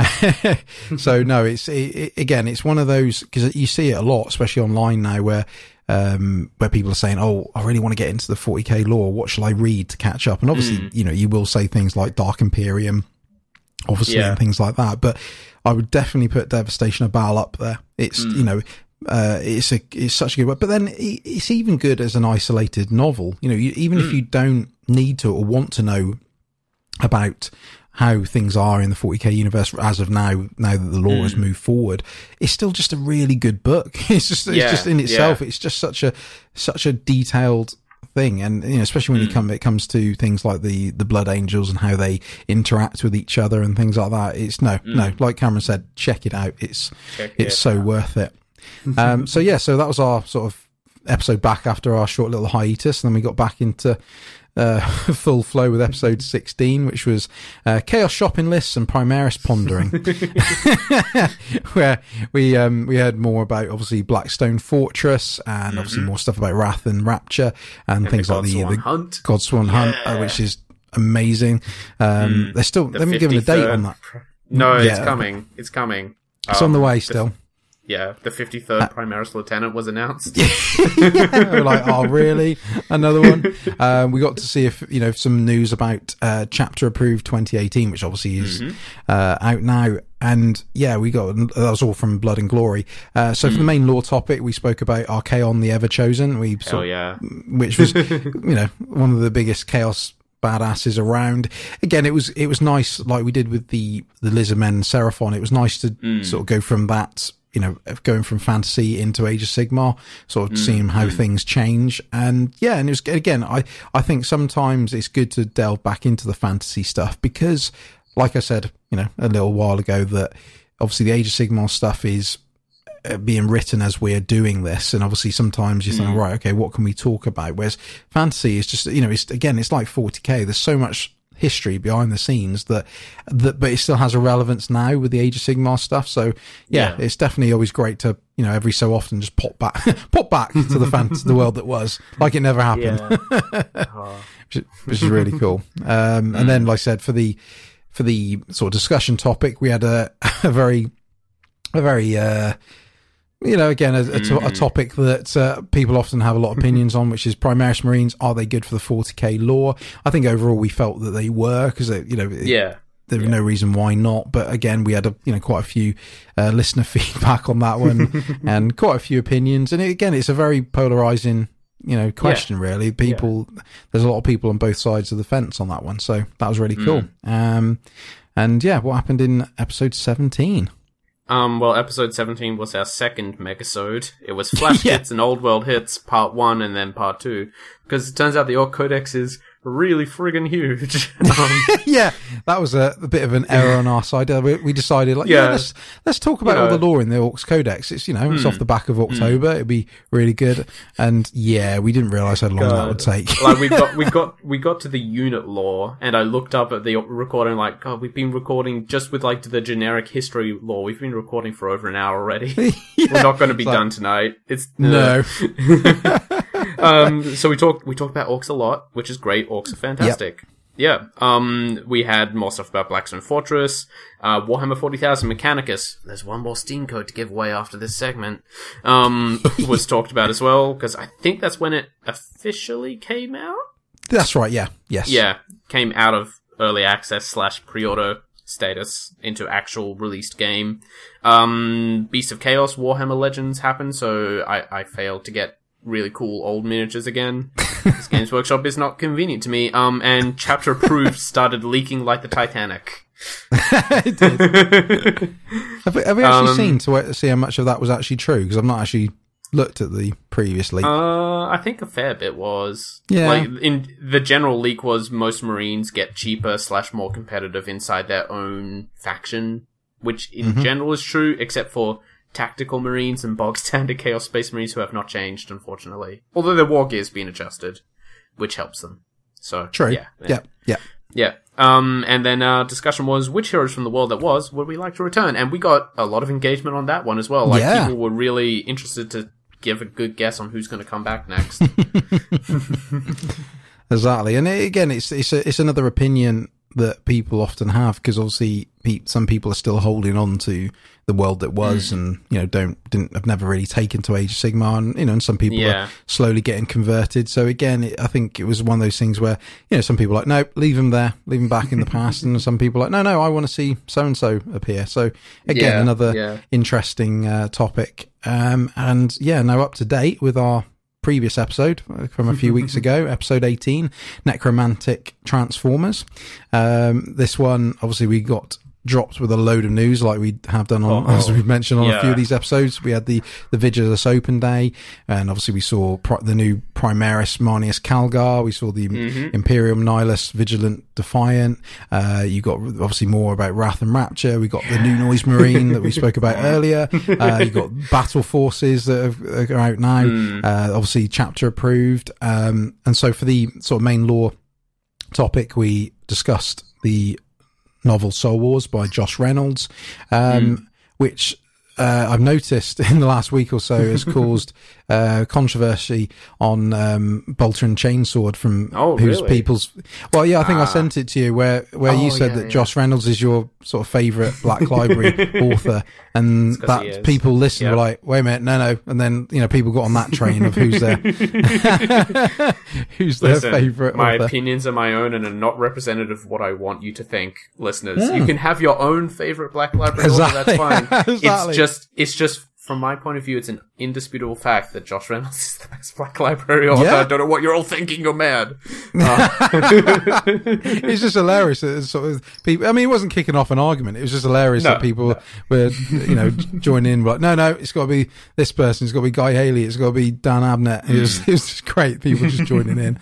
So no, it's it, it, again, it's one of those because you see it a lot, especially online now, where. Um, where people are saying, "Oh, I really want to get into the forty K lore. What shall I read to catch up?" And obviously, you know, you will say things like Dark Imperium, obviously, Yeah. and things like that. But I would definitely put Devastation of Baal up there. It's you know, uh, it's a it's such a good work. But then it, it's even good as an isolated novel. You know, you, even if you don't need to or want to know about how things are in the forty K universe as of now, now that the lore has moved forward, it's still just a really good book. It's just, it's Yeah, just in itself, yeah. it's just such a, such a detailed thing, and you know, especially when mm. you come, it comes to things like the the Blood Angels and how they interact with each other and things like that. It's no, mm. no, like Cameron said, check it out. It's check it's it so out. worth it. um, so yeah, so that was our sort of episode back after our short little hiatus, and then we got back into uh, full flow with episode sixteen, which was uh, Chaos Shopping Lists and Primaris Pondering, where we um, we heard more about obviously Blackstone Fortress and mm-hmm. obviously more stuff about Wrath and Rapture and, and things the like the, the Hunt. Godsworn yeah. Hunt, uh, which is amazing. Um, mm. They're still the they haven't given a date on that. No, yeah. it's coming. It's coming. It's um, on the way still. The, yeah, the fifty-third uh, Primaris Lieutenant was announced. Yeah, we're like, oh, really? Another one? Um, we got to see if you know some news about uh, Chapter Approved twenty eighteen, which obviously is mm-hmm. uh, out now. And yeah, we got that was all from Blood and Glory. Uh, so mm. for the main lore topic, we spoke about Archaon the Ever Chosen. We Hell sort, yeah, which was you know one of the biggest chaos badasses around. Again, it was it was nice, like we did with the the Lizardmen and Seraphon. It was nice to mm. sort of go from that, you know, going from fantasy into Age of Sigmar, sort of mm. seeing how mm. things change. And yeah, and it was again, I I think sometimes it's good to delve back into the fantasy stuff because, like I said, you know, a little while ago, that obviously the Age of Sigmar stuff is being written as we're doing this, and obviously sometimes you think, mm. right, okay, what can we talk about? Whereas fantasy is just, you know, it's again, it's like forty K. There's so much history behind the scenes that that but it still has a relevance now with the Age of Sigmar stuff. So yeah, yeah. it's definitely always great to, you know, every so often just pop back pop back to the fan to the world that was, like it never happened. Yeah. oh. which, which is really cool. Um, mm. And then, like I said, for the for the sort of discussion topic, we had a, a very a very uh you know, again, a, a, to- a topic that uh, people often have a lot of opinions on, which is Primaris Marines. Are they good for the forty K lore? I think overall we felt that they were, because, you know, yeah. there was yeah. no reason why not. But again, we had, a, you know, quite a few uh, listener feedback on that one and quite a few opinions. And again, it's a very polarizing, you know, question, yeah. really. People, yeah. there's a lot of people on both sides of the fence on that one. So that was really cool. Mm. Um, and yeah, what happened in episode seventeen? Um, well, episode seventeen was our second megasode. It was Flash yeah. Hits and Old World Hits, part one and then part two. Because it turns out the Orc Codex is really friggin' huge. um, yeah, that was a, a bit of an error on our side. We, we decided, like, yeah, yeah let's let's talk about you know, all the lore in the Orcs Codex. It's, you know, it's mm, off the back of October. Mm. It'd be really good. And yeah, we didn't realise how long God. that would take. like we got we got we got to the unit lore, and I looked up at the recording, like, God, we've been recording just with like the generic history lore. We've been recording for over an hour already. yeah. We're not going to be it's done like, tonight. It's no. um, so we talked we talked about orcs a lot, which is great. Orcs are fantastic. Yep. Yeah. Um, we had more stuff about Blackstone Fortress, uh, Warhammer forty thousand Mechanicus. There's one more Steam code to give away after this segment. Um, was talked about as well, because I think that's when it officially came out. That's right. Yeah. Yes. Yeah. Came out of early access slash pre-order status into actual released game. Um, Beast of Chaos Warhammer Legends happened, so I, I failed to get really cool old miniatures again. This Games Workshop is not convenient to me. Um, and Chapter Approved started leaking like the Titanic. It did. have, we, have we actually um, seen to see how much of that was actually true? Because I've not actually looked at the previous leak. Uh, I think a fair bit was. Yeah. Like, in the general leak was most Marines get cheaper slash more competitive inside their own faction, which in mm-hmm. general is true, except for Tactical Marines and bog standard Chaos Space Marines, who have not changed, unfortunately. Although their war gear's been adjusted, which helps them. So, true. Yeah. Yeah. Yeah. Yeah. Um, and then our uh, discussion was which heroes from the world that was would we like to return? And we got a lot of engagement on that one as well. Like, yeah. people were really interested to give a good guess on who's going to come back next. Exactly. And again, it's it's a, it's another opinion that people often have, because obviously pe- some people are still holding on to the world that was, mm. and you know don't didn't have never really taken to Age of Sigmar, and you know and some people yeah. are slowly getting converted. So again, it, I think it was one of those things where, you know, some people are like, no, leave them there, leave them back in the past, and some people are like, no, no, I want to see so and so appear. So again, yeah, another yeah. interesting uh, topic, um, and yeah, now up to date with our previous episode from a few weeks ago, episode eighteen, Necromantic Transformers. Um, this one, obviously, we got dropped with a load of news like we have done on, Oh, as we've mentioned on yeah. a few of these episodes. We had the, the Vigilus Open Day, and obviously we saw pro- the new Primaris Marnius Calgar. We saw the Mm-hmm. Imperium Nihilus Vigilant Defiant. Uh, you got obviously more about Wrath and Rapture. We got the new Noise Marine that we spoke about earlier. Uh, you got Battle Forces that are out now. Mm. Uh, obviously chapter approved. Um, and so for the sort of main lore topic, we discussed the novel Soul Wars by Josh Reynolds, um, Mm. which uh, I've noticed in the last week or so has caused uh, controversy on um, Bolter and Chainsword from Oh, whose really? people's. Well, yeah, I think I Ah. sent it to you where where Oh, you said yeah, that yeah. Josh Reynolds is your sort of favourite Black Library author, and It's 'cause he that is. people listened Yep. were like, "Wait a minute, no, no," and then you know people got on that train of who's their who's their Listen, favourite my author. opinions are my own and are not representative of what I want you to think, listeners. You can have your own favorite Black Library author, Exactly. that's fine. Exactly. It's just, it's just, from my point of view, it's an indisputable fact that Josh Reynolds is the best Black Library author. Yeah. I don't know what you're all thinking, you're mad. Uh, It's just hilarious that it's sort of people. I mean, it wasn't kicking off an argument. It was just hilarious No, that people were, you know, joining in. Like, no, no, it's got to be this person. It's got to be Guy Haley. It's got to be Dan Abnett. It was, it was just great. People just joining in.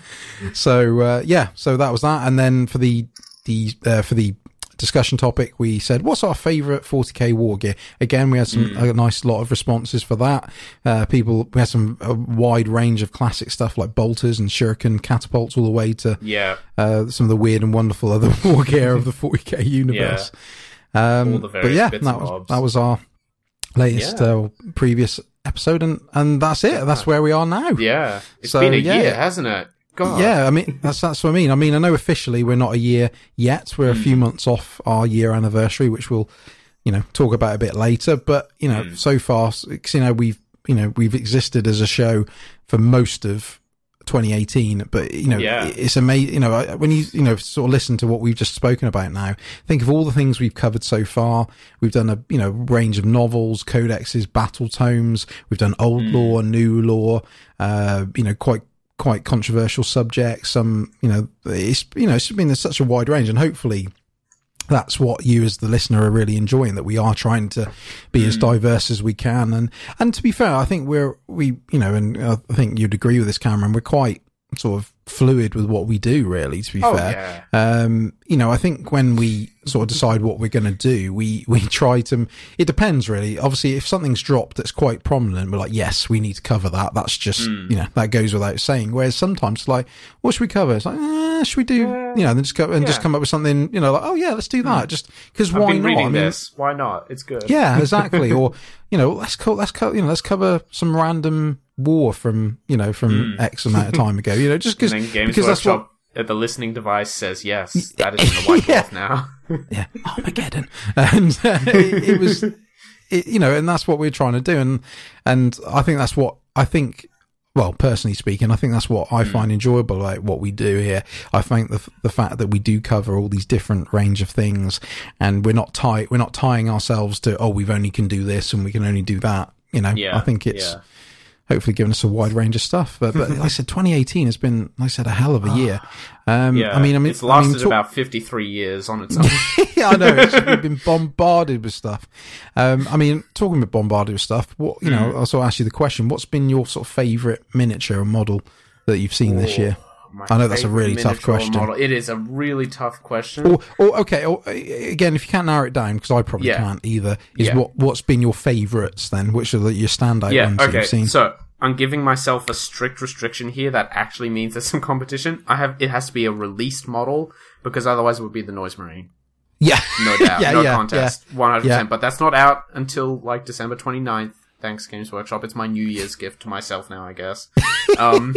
So uh, yeah, so that was that. And then for the the uh, for the discussion topic, we said, what's our favourite forty k war gear? Again, we had some a nice lot of responses for that. Uh, people, we had some a wide range of classic stuff like bolters and shuriken catapults, all the way to yeah, uh, some of the weird and wonderful other war gear of the forty k universe. Um, All the but various yeah, bits that and was bobs. that was our latest Yeah. uh, previous episode, and and that's it. That's where we are now. yeah. It's So, been a yeah. year, hasn't it? God. Yeah, I mean that's that's what I mean. I mean, I know officially we're not a year yet. We're a few months off our year anniversary, which we'll, you know, talk about a bit later. But you know, so far, 'cause, you know, we've you know we've existed as a show for most of twenty eighteen. But you know, Yeah. it's amazing. You know, when you you know sort of listen to what we've just spoken about now, think of all the things we've covered so far. We've done a you know range of novels, codexes, battle tomes. We've done old lore, new lore. Uh, you know, quite. quite controversial subjects. Some, you know, it's, you know, it's been such a wide range, and hopefully that's what you as the listener are really enjoying, that we are trying to be as diverse as we can. And, and to be fair, I think we're, we, you know, and I think you'd agree with this, Cameron, we're quite sort of fluid with what we do, really, to be Oh, fair. Um, you know, I think when we sort of decide what we're going to do, we, we try to, it depends really. Obviously, if something's dropped that's quite prominent, we're like, yes, we need to cover that. That's just, you know, that goes without saying. Whereas sometimes it's like, what should we cover? It's like, eh, should we do, you know, then just go and just yeah. come up with something, you know, like, oh yeah, let's do that. Just because I've why been not? reading I mean, this. Why not? It's good. yeah, exactly. Or, you know, let's co- let's co- you know, let's cover some random war from, you know, from X amount of time ago, you know, just because, And then Games because that's what, Workshop at the listening device says yes. That is in the white Yeah. cloth now. yeah, Armageddon. And uh, it, it was, it, you know, and that's what we're trying to do. And, and I think that's what I think, well, personally speaking, I think that's what I find enjoyable about what we do here. I think the the fact that we do cover all these different range of things, and we're not tied, we're not tying ourselves to, oh, we've only can do this and we can only do that. You know, Yeah, I think it's yeah. hopefully given us a wide range of stuff. But, but like I said, twenty eighteen has been, like I said, a hell of a year. Um, Yeah, I mean, I mean, it's lasted I mean, talk- about fifty-three years on its own. yeah, I know. It's, we've been bombarded with stuff. Um, I mean, talking about bombarded with stuff, what, you know, I'll sort of ask you the question, what's been your sort of favourite miniature or model that you've seen this year? My I know that's a favourite really tough miniature question. model. It is a really tough question. Or, or okay, or, uh, again, if you can't narrow it down, because I probably Yeah. can't either, is Yeah. what, what's been your favourites then? Which are the, your standout yeah, ones that okay. you've seen? So I'm giving myself a strict restriction here that actually means there's some competition. I have it has to be a released model because otherwise it would be the Noise Marine. yeah. No doubt. Yeah, no yeah, contest. one hundred percent. Yeah. But that's not out until like December twenty-ninth. Thanks, Games Workshop. It's my New Year's gift to myself now, I guess. Um,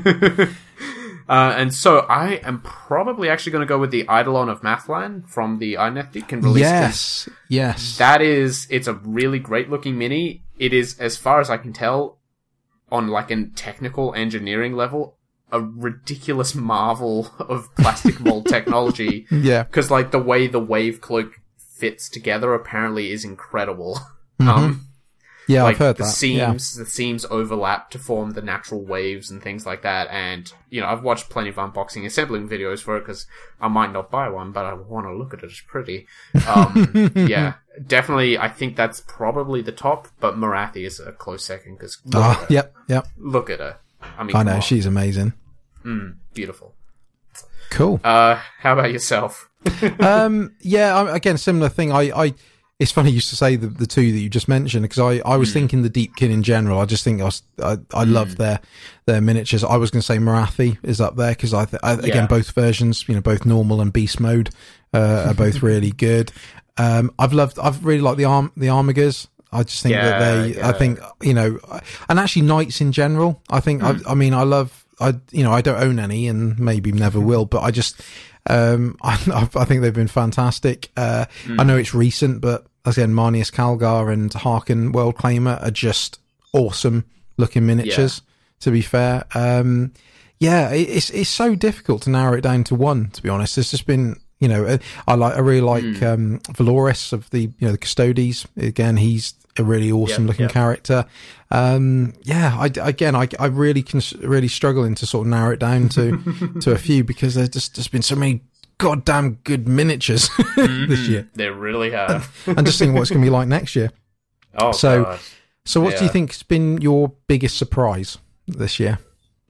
uh, and so I am probably actually going to go with the Eidolon of Mathlan from the iNet can release. Yes, yes. That is, it's a really great looking mini. It is, as far as I can tell, on like a technical engineering level, a ridiculous marvel of plastic mold technology. Yeah. Because like the way the wave cloak fits together apparently is incredible. Mm-hmm. Um, Yeah, like I've heard the that. seams, yeah. the seams overlap to form the natural waves and things like that. And you know, I've watched plenty of unboxing assembling videos for it because I might not buy one, but I want to look at it. It's pretty. Um, yeah, definitely. I think that's probably the top, but Morathi is a close second because Ah, yep, yep. look at her. I mean, I come know on. she's amazing. Mm, beautiful. Cool. Uh, how about yourself? um, yeah, I, again, similar thing. I, I, it's funny you used to say the, the two that you just mentioned because I, I was mm. thinking the Deepkin in general. I just think I, was, I, I mm. love their their miniatures. I was going to say Morathi is up there because I, th- I again yeah. both versions, you know, both normal and beast mode uh, are both really good. Um, I've loved, I've really liked the arm the Armigers. I just think yeah, that they, yeah. I think you know, and actually knights in general. I think mm. I, I mean I love. I you know I don't own any and maybe never will, but I just um I, I think they've been fantastic. Uh, mm. I know it's recent, but again, Marneus Calgar and Harken World Claimer are just awesome looking miniatures. Yeah. To be fair, um, yeah, it, it's it's so difficult to narrow it down to one. To be honest, it's just been. You know, I like. I really like mm. um, Valoris of the you know the Custodes. Again, he's a really awesome yep, looking yep. character. Um, yeah, I, again, I, I really can really struggling to sort of narrow it down to to a few because there's just there's been so many goddamn good miniatures mm-hmm. this year. They really have. And, and just think what it's going to be like next year. Oh, so God. so what yeah. do you think has been your biggest surprise this year?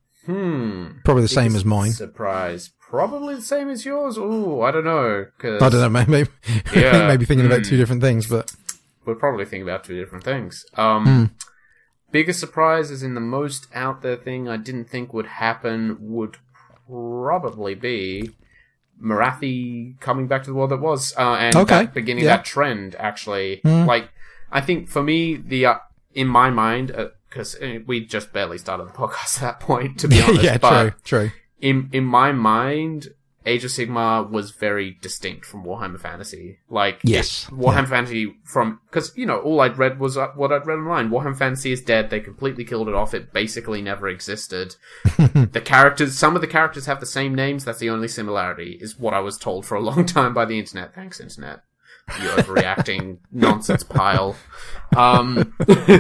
Hmm. Probably the biggest same as mine. Surprise. Probably the same as yours. Ooh, I don't know. Cause, I don't know. Maybe yeah, maybe thinking mm, about two different things, but we're probably thinking about two different things. Um, mm. biggest surprise is in the most out there thing I didn't think would happen would probably be Morathi coming back to the world that was, uh, and okay. that beginning yeah. that trend. Actually, mm. like I think for me, the uh, in my mind, because uh, we just barely started the podcast at that point, to be honest. yeah, but true, true. In in my mind, Age of Sigmar was very distinct from Warhammer Fantasy. Like, yes, it, Warhammer yeah. Fantasy from because you know all I'd read was uh, what I'd read online. Warhammer Fantasy is dead. They completely killed it off. It basically never existed. The characters, some of the characters have the same names. That's the only similarity. Is what I was told for a long time by the internet. Thanks, internet. You overreacting nonsense pile. Um,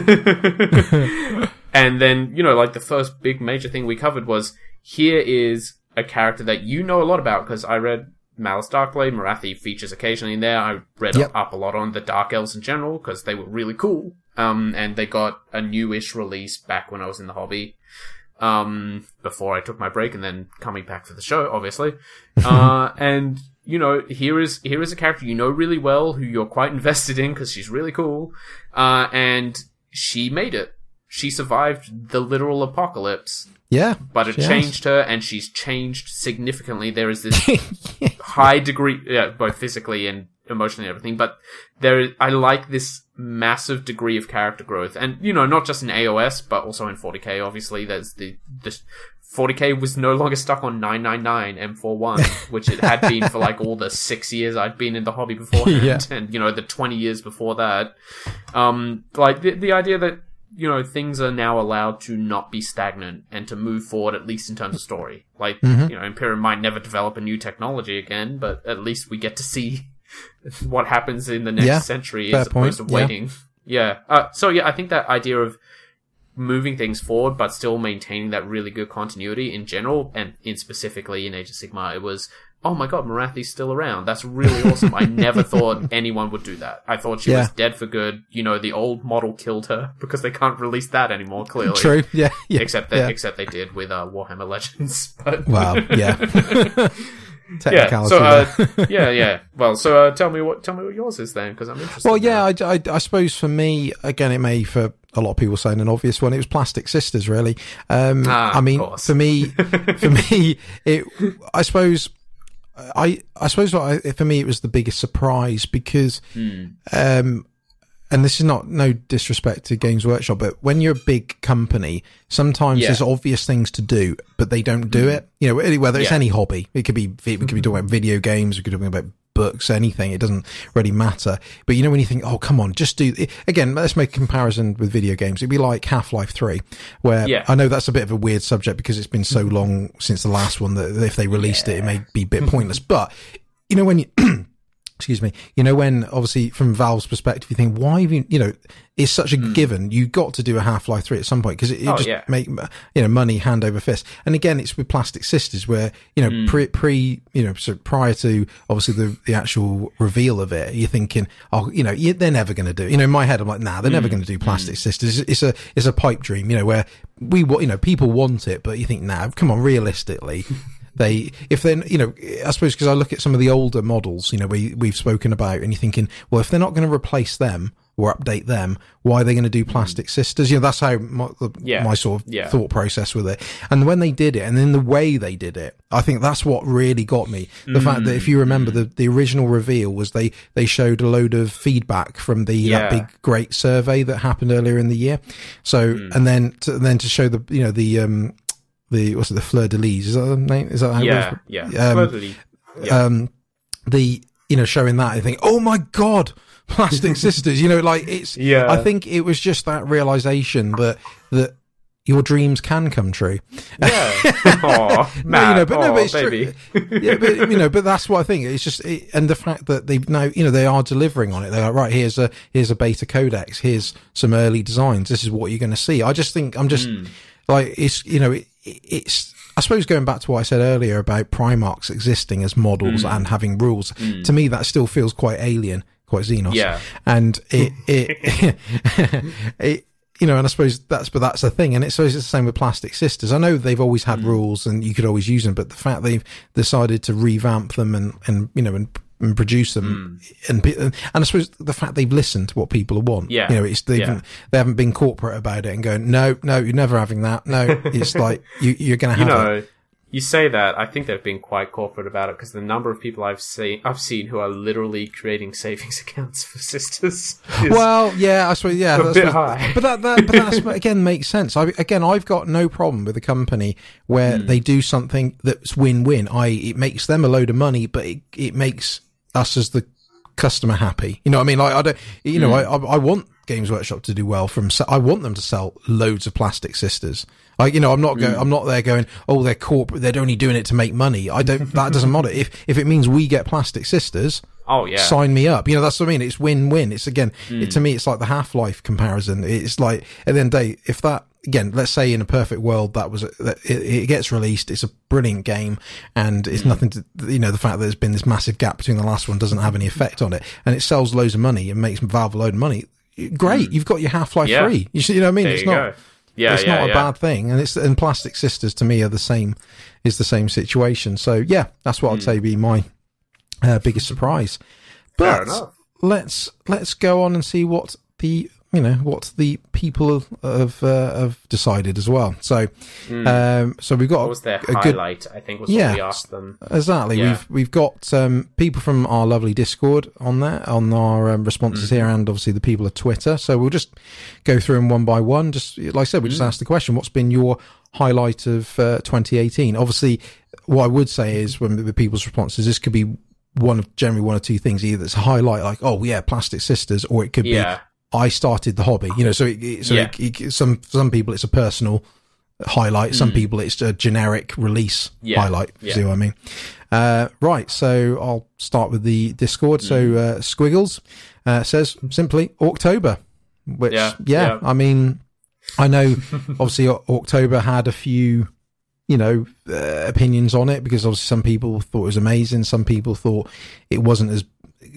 and then you know, like the first big major thing we covered was. Here is a character that you know a lot about because I read Malice Darkblade. Morathi features occasionally in there. I read yep. up a lot on the Dark Elves in general because they were really cool. Um, and they got a newish release back when I was in the hobby. Um, before I took my break and then coming back for the show, obviously. uh, and you know, here is here is a character you know really well who you're quite invested in because she's really cool. Uh, and she made it. She survived the literal apocalypse. Yeah. But it changed has. her, and she's changed significantly. There is this yeah. high degree, yeah, both physically and emotionally and everything, but there is, I like this massive degree of character growth. And, you know, not just in A O S, but also in forty K, obviously. There's the, the forty K was no longer stuck on nine ninety-nine M forty-one, which it had been for like all the six years I'd been in the hobby beforehand, yeah. and, you know, the twenty years before that. Um, like, the, the idea that, you know, things are now allowed to not be stagnant and to move forward, at least in terms of story. Like, mm-hmm. you know, Imperium might never develop a new technology again, but at least we get to see what happens in the next yeah, century as opposed point. to waiting. Yeah. yeah. Uh, so, yeah, I think that idea of moving things forward, but still maintaining that really good continuity in general, and in specifically in Age of Sigmar, it was, oh my god, Morathi's still around. That's really awesome. I never thought anyone would do that. I thought she yeah. was dead for good. You know, the old model killed her because they can't release that anymore, clearly. True, yeah. yeah except that, yeah. except they did with uh, Warhammer Legends. But wow, yeah. yeah, so, uh, yeah, yeah. Well, so uh, tell me what tell me what yours is then, because I'm interested. Well, in yeah, I, I, I suppose for me, again, it may for a lot of people saying an obvious one. It was Plastic Sisters, really. Um, ah, I mean, for me, for me, it. I suppose. I I suppose what I, for me it was the biggest surprise because, mm. um, and this is not no disrespect to Games Workshop, but when you're a big company, sometimes yeah. there's obvious things to do, but they don't do mm. it. You know, whether it's yeah. any hobby, it could be we could be talking about video games, we could be talking about books, anything. It doesn't really matter. But you know, when you think, oh, come on, just do it. Again, let's make a comparison with video games. It'd be like Half-Life three, where yeah. I know that's a bit of a weird subject because it's been so long since the last one that if they released yeah. it, it may be a bit pointless. But you know, when you excuse me, you know, when obviously from Valve's perspective, you think, why have you, you know, it's such a mm. given. You got to do a Half-Life three at some point because it, it oh, just yeah. make, you know, money hand over fist. And again, it's with Plastic Sisters where, you know, mm. pre, pre, you know, so prior to obviously the, the actual reveal of it, you're thinking, oh, you know, you, they're never going to do it. You know, in my head, I'm like, nah, they're mm. never going to do Plastic mm. Sisters. It's, it's a, it's a pipe dream, you know, where we, you know, people want it, but you think, nah, come on, realistically. They, if they're, you know, I suppose because I look at some of the older models, you know, we, we've spoken about, and you're thinking, well, if they're not going to replace them or update them, why are they going to do Plastic Sisters? You know, that's how my, the, yeah. my sort of yeah. thought process with it. And when they did it, and then the way they did it, I think that's what really got me. The mm. fact that if you remember, the, the original reveal was they, they showed a load of feedback from the, yeah. that big, great survey that happened earlier in the year. So, mm. and then to, and then to show the, you know, the, um, the what's it the fleur de lis, is that the name, is that how yeah it yeah um, fleur de lis. Yeah. um the you know showing that I think, oh my god, Plastic Sisters, you know, like it's yeah I think it was just that realization that that your dreams can come true. Yeah. Aww, no, you know, but Aww, no, but it's baby. true. Yeah, but you know, but that's what I think. It's just, it, and the fact that they've now, you know, they are delivering on it. They're like, right, here's a here's a beta codex, here's some early designs. This is what you're going to see. I just think I'm just mm. like it's, you know, it, it's. I suppose going back to what I said earlier about Primarchs existing as models mm. and having rules, mm. to me that still feels quite alien, quite Xenos. Yeah, and it it it. You know, and I suppose that's, but that's the thing. And it's, so it's the same with Plastic Sisters. I know they've always had mm. rules and you could always use them, but the fact they've decided to revamp them and, and, you know, and, and produce them mm. and, and, and I suppose the fact they've listened to what people want. Yeah. You know, it's, they, yeah. they haven't been corporate about it and going, no, no, you're never having that. No, it's like, you, you're going to have you know, it. You say that, I think they've been quite corporate about it because the number of people I've seen, I've seen who are literally creating savings accounts for Sisters. Well, yeah, I suppose, yeah, a that's bit what, high. But that, that, but that's again makes sense. I, again, I've got no problem with a company where mm. they do something that's win-win. I, it makes them a load of money, but it, it makes us as the customer happy. You know what I mean? Like, I don't, you know, mm. I, I want Games Workshop to do well from, I want them to sell loads of Plastic Sisters. Like, you know, I'm not going, mm. I'm not there going, oh, they're corporate, they're only doing it to make money. I don't, that doesn't matter. If, if it means we get Plastic Sisters, oh yeah, sign me up. You know, that's what I mean. It's win-win. It's again, mm. it, to me, it's like the Half-Life comparison. It's like, at the end of the day, if that, again, let's say in a perfect world that was, that it, it gets released, it's a brilliant game and it's mm. nothing to, you know, the fact that there's been this massive gap between the last one doesn't have any effect on it and it sells loads of money and makes Valve a load of money. Great. Mm. You've got your Half-Life yeah. three. You, you know what I mean? There it's you not, go. Yeah, it's yeah, not a yeah. bad thing, and it's and Plastic Sisters to me are the same, is the same situation. So yeah, that's what mm. I'd say be my uh, biggest surprise. Fair But enough. let's let's go on and see what the you know what the people have uh, have decided as well. So mm. um, so we've got what was their a highlight? Good, I think was yeah, what we asked them. Exactly. Yeah. We've we've got um, people from our lovely Discord on there on our um, responses mm. here, and obviously the people of Twitter. So we'll just go through them one by one. Just like I said, we mm. just asked the question: what's been your highlight of uh, twenty eighteen? Obviously, what I would say is when the people's responses, this could be one of generally one or two things. Either it's a highlight, like oh yeah, Plastic Sisters, or it could yeah. be I started the hobby. You know, so it, so yeah. it, it, some some people it's a personal highlight. Some mm. people it's a generic release yeah. highlight. Yeah. See what I mean? Uh, right. So I'll start with the Discord. Mm. So uh, Squiggles uh, says simply October, which yeah, yeah, yeah. I mean, I know obviously October had a few, you know, uh, opinions on it because obviously some people thought it was amazing. Some people thought it wasn't as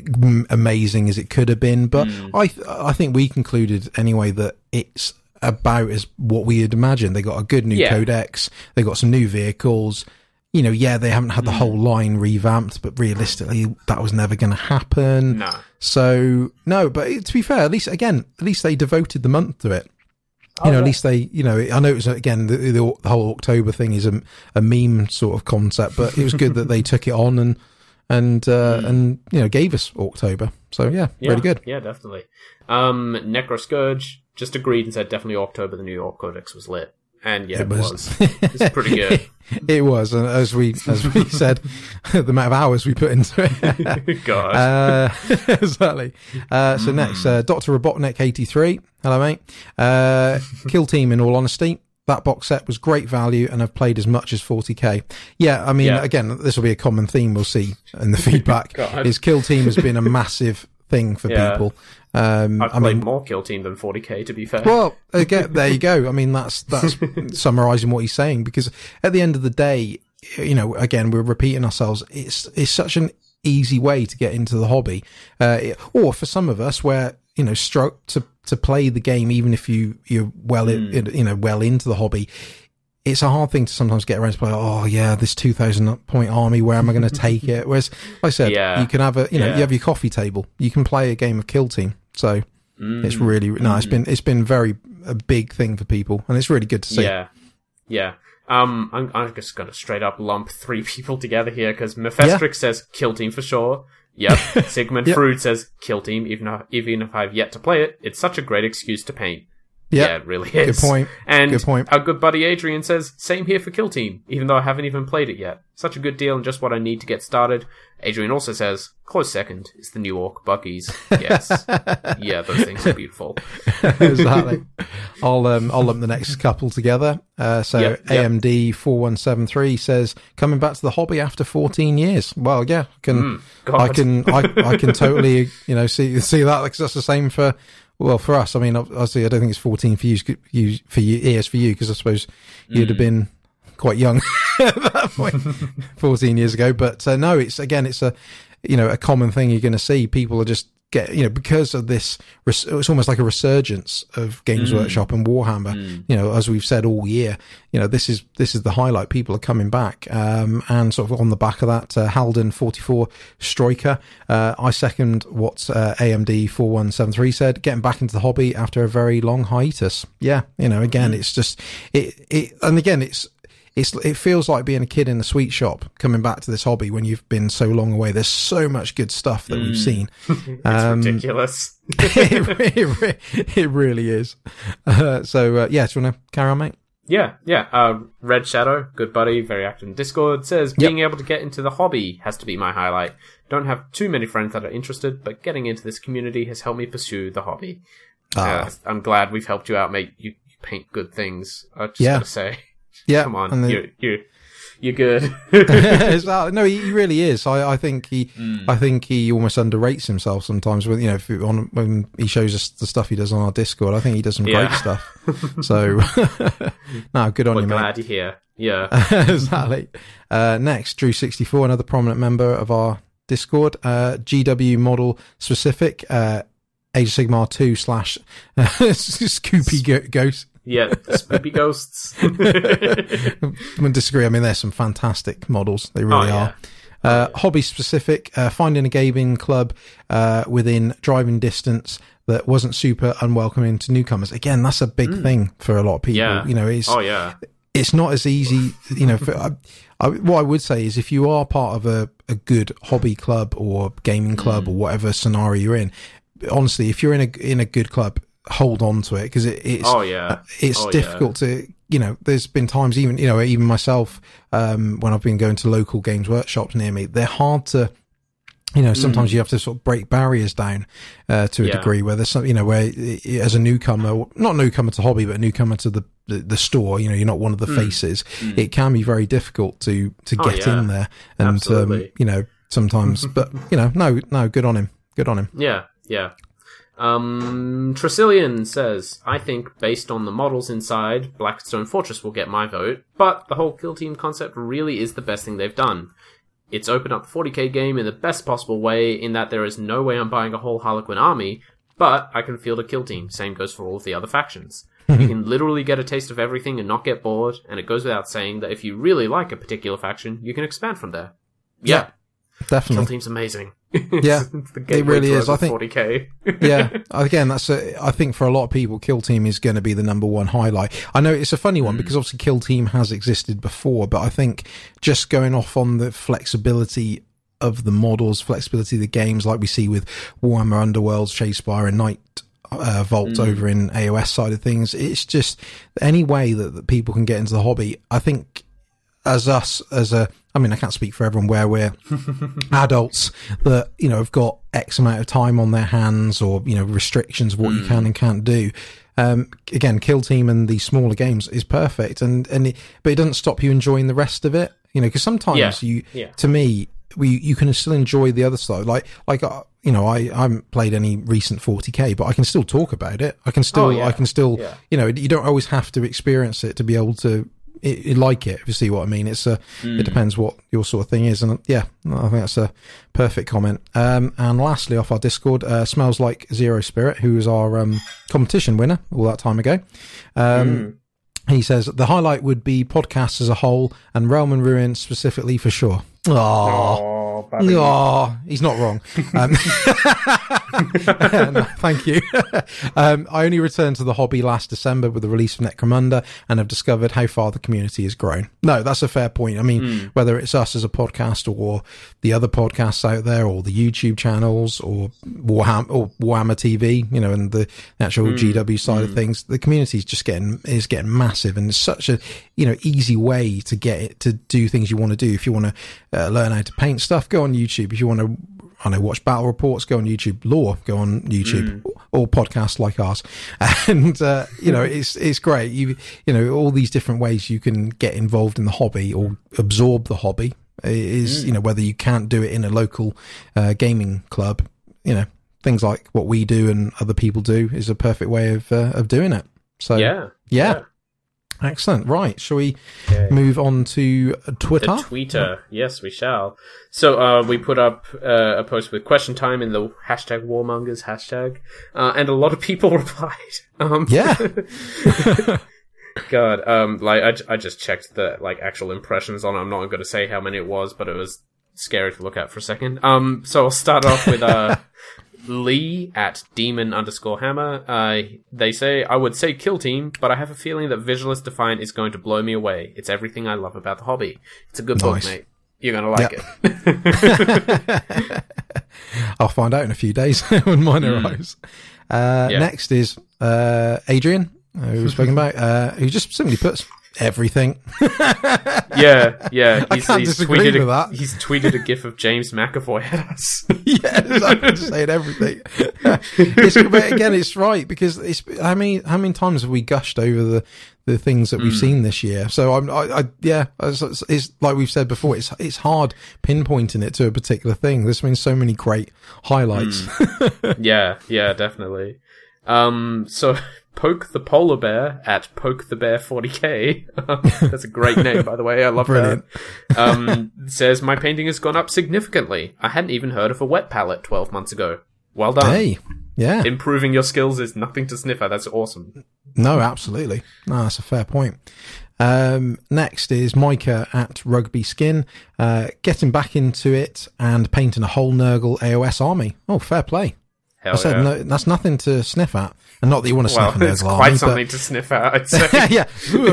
amazing as it could have been. But mm. I th- I think we concluded anyway that it's about as what we had imagined. They got a good new yeah. codex. They got some new vehicles. You know, yeah, they haven't had the mm. whole line revamped, but realistically, that was never going to happen. No. So, no, but it, to be fair, at least, again, at least they devoted the month to it. You oh, know, yeah. at least they, you know, I know it was, again, the, the, the whole October thing is a, a meme sort of concept, but it was good that they took it on and, and, uh, mm. and, you know, gave us October. So, yeah, yeah, really good. Yeah, definitely. Um, Necroscourge just agreed and said definitely October, the New York Codex was lit. And yeah, it, it was. was. It's pretty good. It was, and as we as we said, the amount of hours we put into it. God. Uh, exactly. Uh, so mm. next, uh, Doctor Robotnik eighty-three. Hello, mate. Uh, Kill Team. In all honesty, that box set was great value, and I've played as much as forty k. Yeah, I mean, Yeah. again, this will be a common theme we'll see in the feedback. God. Is Kill Team has been a massive thing for Yeah. people. Um, I've I played mean, more Kill Team than forty k, to be fair. well, again, there you go. I mean, that's that's summarising what he's saying, because at the end of the day, you know, again, we're repeating ourselves. It's it's such an easy way to get into the hobby, uh, or for some of us, where you know, stroke to to play the game, even if you you're well Mm. in, you know well into the hobby. It's a hard thing to sometimes get around to play. Oh yeah, this two thousand point army. Where am I going to take it? Whereas, like I said, Yeah. you can have a you know Yeah. you have your coffee table. You can play a game of Kill Team. So Mm. it's really no. It's been it's been very a big thing for people, and it's really good to see. Yeah, yeah. Um, I'm, I'm just gonna straight up lump three people together here because Mephestrix says Kill Team for sure. Yep. Sigmund Yep. Freud says Kill Team, even if, even if I've yet to play it. It's such a great excuse to paint. Yep. Yeah, it really is. Good point. And Good point. our good buddy Adrian says, same here for Kill Team, even though I haven't even played it yet. Such a good deal and just what I need to get started. Adrian also says, close second is the new Orc Buggies. Yes. Yeah, those things are beautiful. Exactly. I'll um I'll lump the next couple together. Uh, so Yep, yep. A M D four one seven three says, coming back to the hobby after fourteen years. Well, yeah, I can Mm, God. I can I, I can totally you know see see that, because that's the same for. Well, for us, I mean, obviously, I don't think it's fourteen for you, you for you, years for you, because I suppose you'd have been quite young at that point, fourteen years ago. But uh, no, it's again, it's a, you know, a common thing you're going to see. People are just get, you know, because of this, res- it's almost like a resurgence of Games Mm. Workshop and Warhammer. Mm. You know, as we've said all year, you know, this is this is the highlight. People are coming back, um, and sort of on the back of that, uh, Halden forty-four Striker. Uh, I second what uh, A M D four one seven three said. Getting back into the hobby after a very long hiatus. Yeah, you know, again, it's just it. It and again, it's. It's, it feels like being a kid in the sweet shop coming back to this hobby when you've been so long away. There's so much good stuff that we've seen. It's Um, ridiculous. it, re- it, re- it really is. Uh, so, uh, yeah, do you want to carry on, mate? Yeah, yeah. Uh, Red Shadow, good buddy, very active in Discord, says, being able to get into the hobby has to be my highlight. Don't have too many friends that are interested, but getting into this community has helped me pursue the hobby. Ah. Uh, I'm glad we've helped you out, mate. You, you paint good things. I just Yeah. gotta say. Yeah. Come on, and then- you're, you're, you're good. Exactly. No, he, he really is. I, I think he, Mm. I think he almost underrates himself sometimes. When you know, if, on, when he shows us the stuff he does on our Discord, I think he does some Yeah. great stuff. So, no, good on We're you, mate. glad you're here. Yeah. Exactly. Uh, next, Drew sixty-four, another prominent member of our Discord. Uh, G W model specific. Uh, Age of Sigmar two slash uh, Scoopy go- Ghost. Yeah, spoopy ghosts. I wouldn't disagree. I mean, there's some fantastic models. They really Oh, yeah. are. Uh, hobby specific, uh, finding a gaming club uh, within driving distance that wasn't super unwelcoming to newcomers. Again, that's a big thing for a lot of people. Yeah. You know, it's Oh, yeah. it's not as easy. You know, for, I, I, what I would say is, if you are part of a, a good hobby club or gaming club or whatever scenario you're in, honestly, if you're in a in a good club, hold on to it, because it, it's Oh, yeah. it's Oh, difficult to, you know, there's been times, even, you know, even myself, um, when I've been going to local Games Workshops near me, they're hard to, you know, sometimes you have to sort of break barriers down, uh, to a Yeah. degree, where there's some, you know, where i- as a newcomer, not newcomer to hobby, but a newcomer to the, the, the store, you know, you're not one of the faces. It can be very difficult to, to Oh, get yeah. in there. And, um, Absolutely. you know, sometimes, but, you know, no, no, good on him. Good on him. Yeah, yeah. Um, Tresillian says, I think based on the models inside, Blackstone Fortress will get my vote, but the whole kill team concept really is the best thing they've done. It's opened up the forty k game in the best possible way, in that there is no way I'm buying a whole Harlequin army, but I can field a kill team. Same goes for all of the other factions. You can literally get a taste of everything and not get bored, and it goes without saying that if you really like a particular faction, you can expand from there. Yeah, Kill Definitely. Team's amazing. Yeah, It's the it gateway really to is. over I think- forty k. Yeah, again, that's a, I think for a lot of people, Kill Team is going to be the number one highlight. I know it's a funny one because obviously Kill Team has existed before, but I think just going off on the flexibility of the models, flexibility of the games, like we see with Warhammer Underworlds, Shadespire, and Night uh, Vault Mm. over in A O S side of things, it's just any way that, that people can get into the hobby. I think as us, as a, I mean, I can't speak for everyone where we're adults that, you know, have got X amount of time on their hands or, you know, restrictions of what mm. you can and can't do. Um, again, Kill Team and the smaller games is perfect. And, and it, but it doesn't stop you enjoying the rest of it, you know, because sometimes yeah. you, yeah. to me, we, you can still enjoy the other stuff. Like, like, uh, you know, I, I haven't played any recent forty K, but I can still talk about it. I can still, oh, yeah. I can still, yeah. you know, you don't always have to experience it to be able to it, it like it, if you see what I mean. It's a, mm. it depends what your sort of thing is. And yeah, I think that's a perfect comment. Um, and lastly, off our Discord, uh, Smells Like Zero Spirit, who was our, um, competition winner all that time ago. Um, mm. He says the highlight would be podcasts as a whole and Realm and Ruin specifically for sure. Oh, oh, he's not wrong. Um, no, thank you. um, I only returned to the hobby last December with the release of Necromunda and have discovered how far the community has grown. No, that's a fair point. I mean, mm. whether it's us as a podcast or the other podcasts out there or the YouTube channels or Warhammer or Warhammer T V, you know, and the actual mm. G W side mm. of things, the community is just getting, is getting massive, and it's such a, you know, easy way to get it to do things you want to do. If you want to Uh, learn how to paint stuff, go on YouTube. If you want to, I don't know, watch battle reports, go on YouTube. Lore, go on YouTube. Mm. Or podcasts like ours. And, uh, you know, it's, it's great. You, you know, all these different ways you can get involved in the hobby or absorb the hobby is, mm. you know, whether you can't do it in a local, uh, gaming club, you know, things like what we do and other people do is a perfect way of, uh, of doing it. So, yeah. yeah. yeah. Excellent. Right. Shall we okay. move on to Twitter? The Twitter. Yes, we shall. So, uh, we put up uh, a post with question time in the hashtag warmongers hashtag, uh, and a lot of people replied. Um, yeah. God, um, like, I, I just checked the, like, actual impressions on it. I'm not going to say how many it was, but it was scary to look at for a second. Um, so I'll start off with, uh, Lee at demon underscore hammer. Uh, they say, I would say Kill Team, but I have a feeling that Visualist Defiant is going to blow me away. It's everything I love about the hobby. It's a good nice. book, mate. You're going to like yep. it. I'll find out in a few days when mine mm. arrives. Uh, yeah. Next is uh, Adrian, uh, who we've spoken about, uh, who just simply puts everything. yeah, yeah. He's, I can't he's tweeted tweeted with a, that. He's tweeted a gif of James McAvoy at us. yeah, exactly. Just saying everything. it's, but again, it's right because it's how many how many times have we gushed over the, the things that we've mm. seen this year? So I'm, I, I yeah, it's, it's like we've said before. It's it's hard pinpointing it to a particular thing. There's been so many great highlights. Mm. yeah, yeah, definitely. Um, so. Poke the Polar Bear at Poke the Bear forty K. That's a great name, by the way. I love Brilliant. that. Um, says, my painting has gone up significantly. I hadn't even heard of a wet palette twelve months ago. Well done. Hey, yeah. Improving your skills is nothing to sniff at. That's awesome. No, absolutely. No, that's a fair point. Um, next is Micah at Rugby Skin, uh, getting back into it and painting a whole Nurgle A O S army. Oh, fair play. Hell I said, yeah. no, that's nothing to sniff at. And not that you want to well, sniff an it's Nurgle quite army, something but... to sniff at, I'd say. yeah.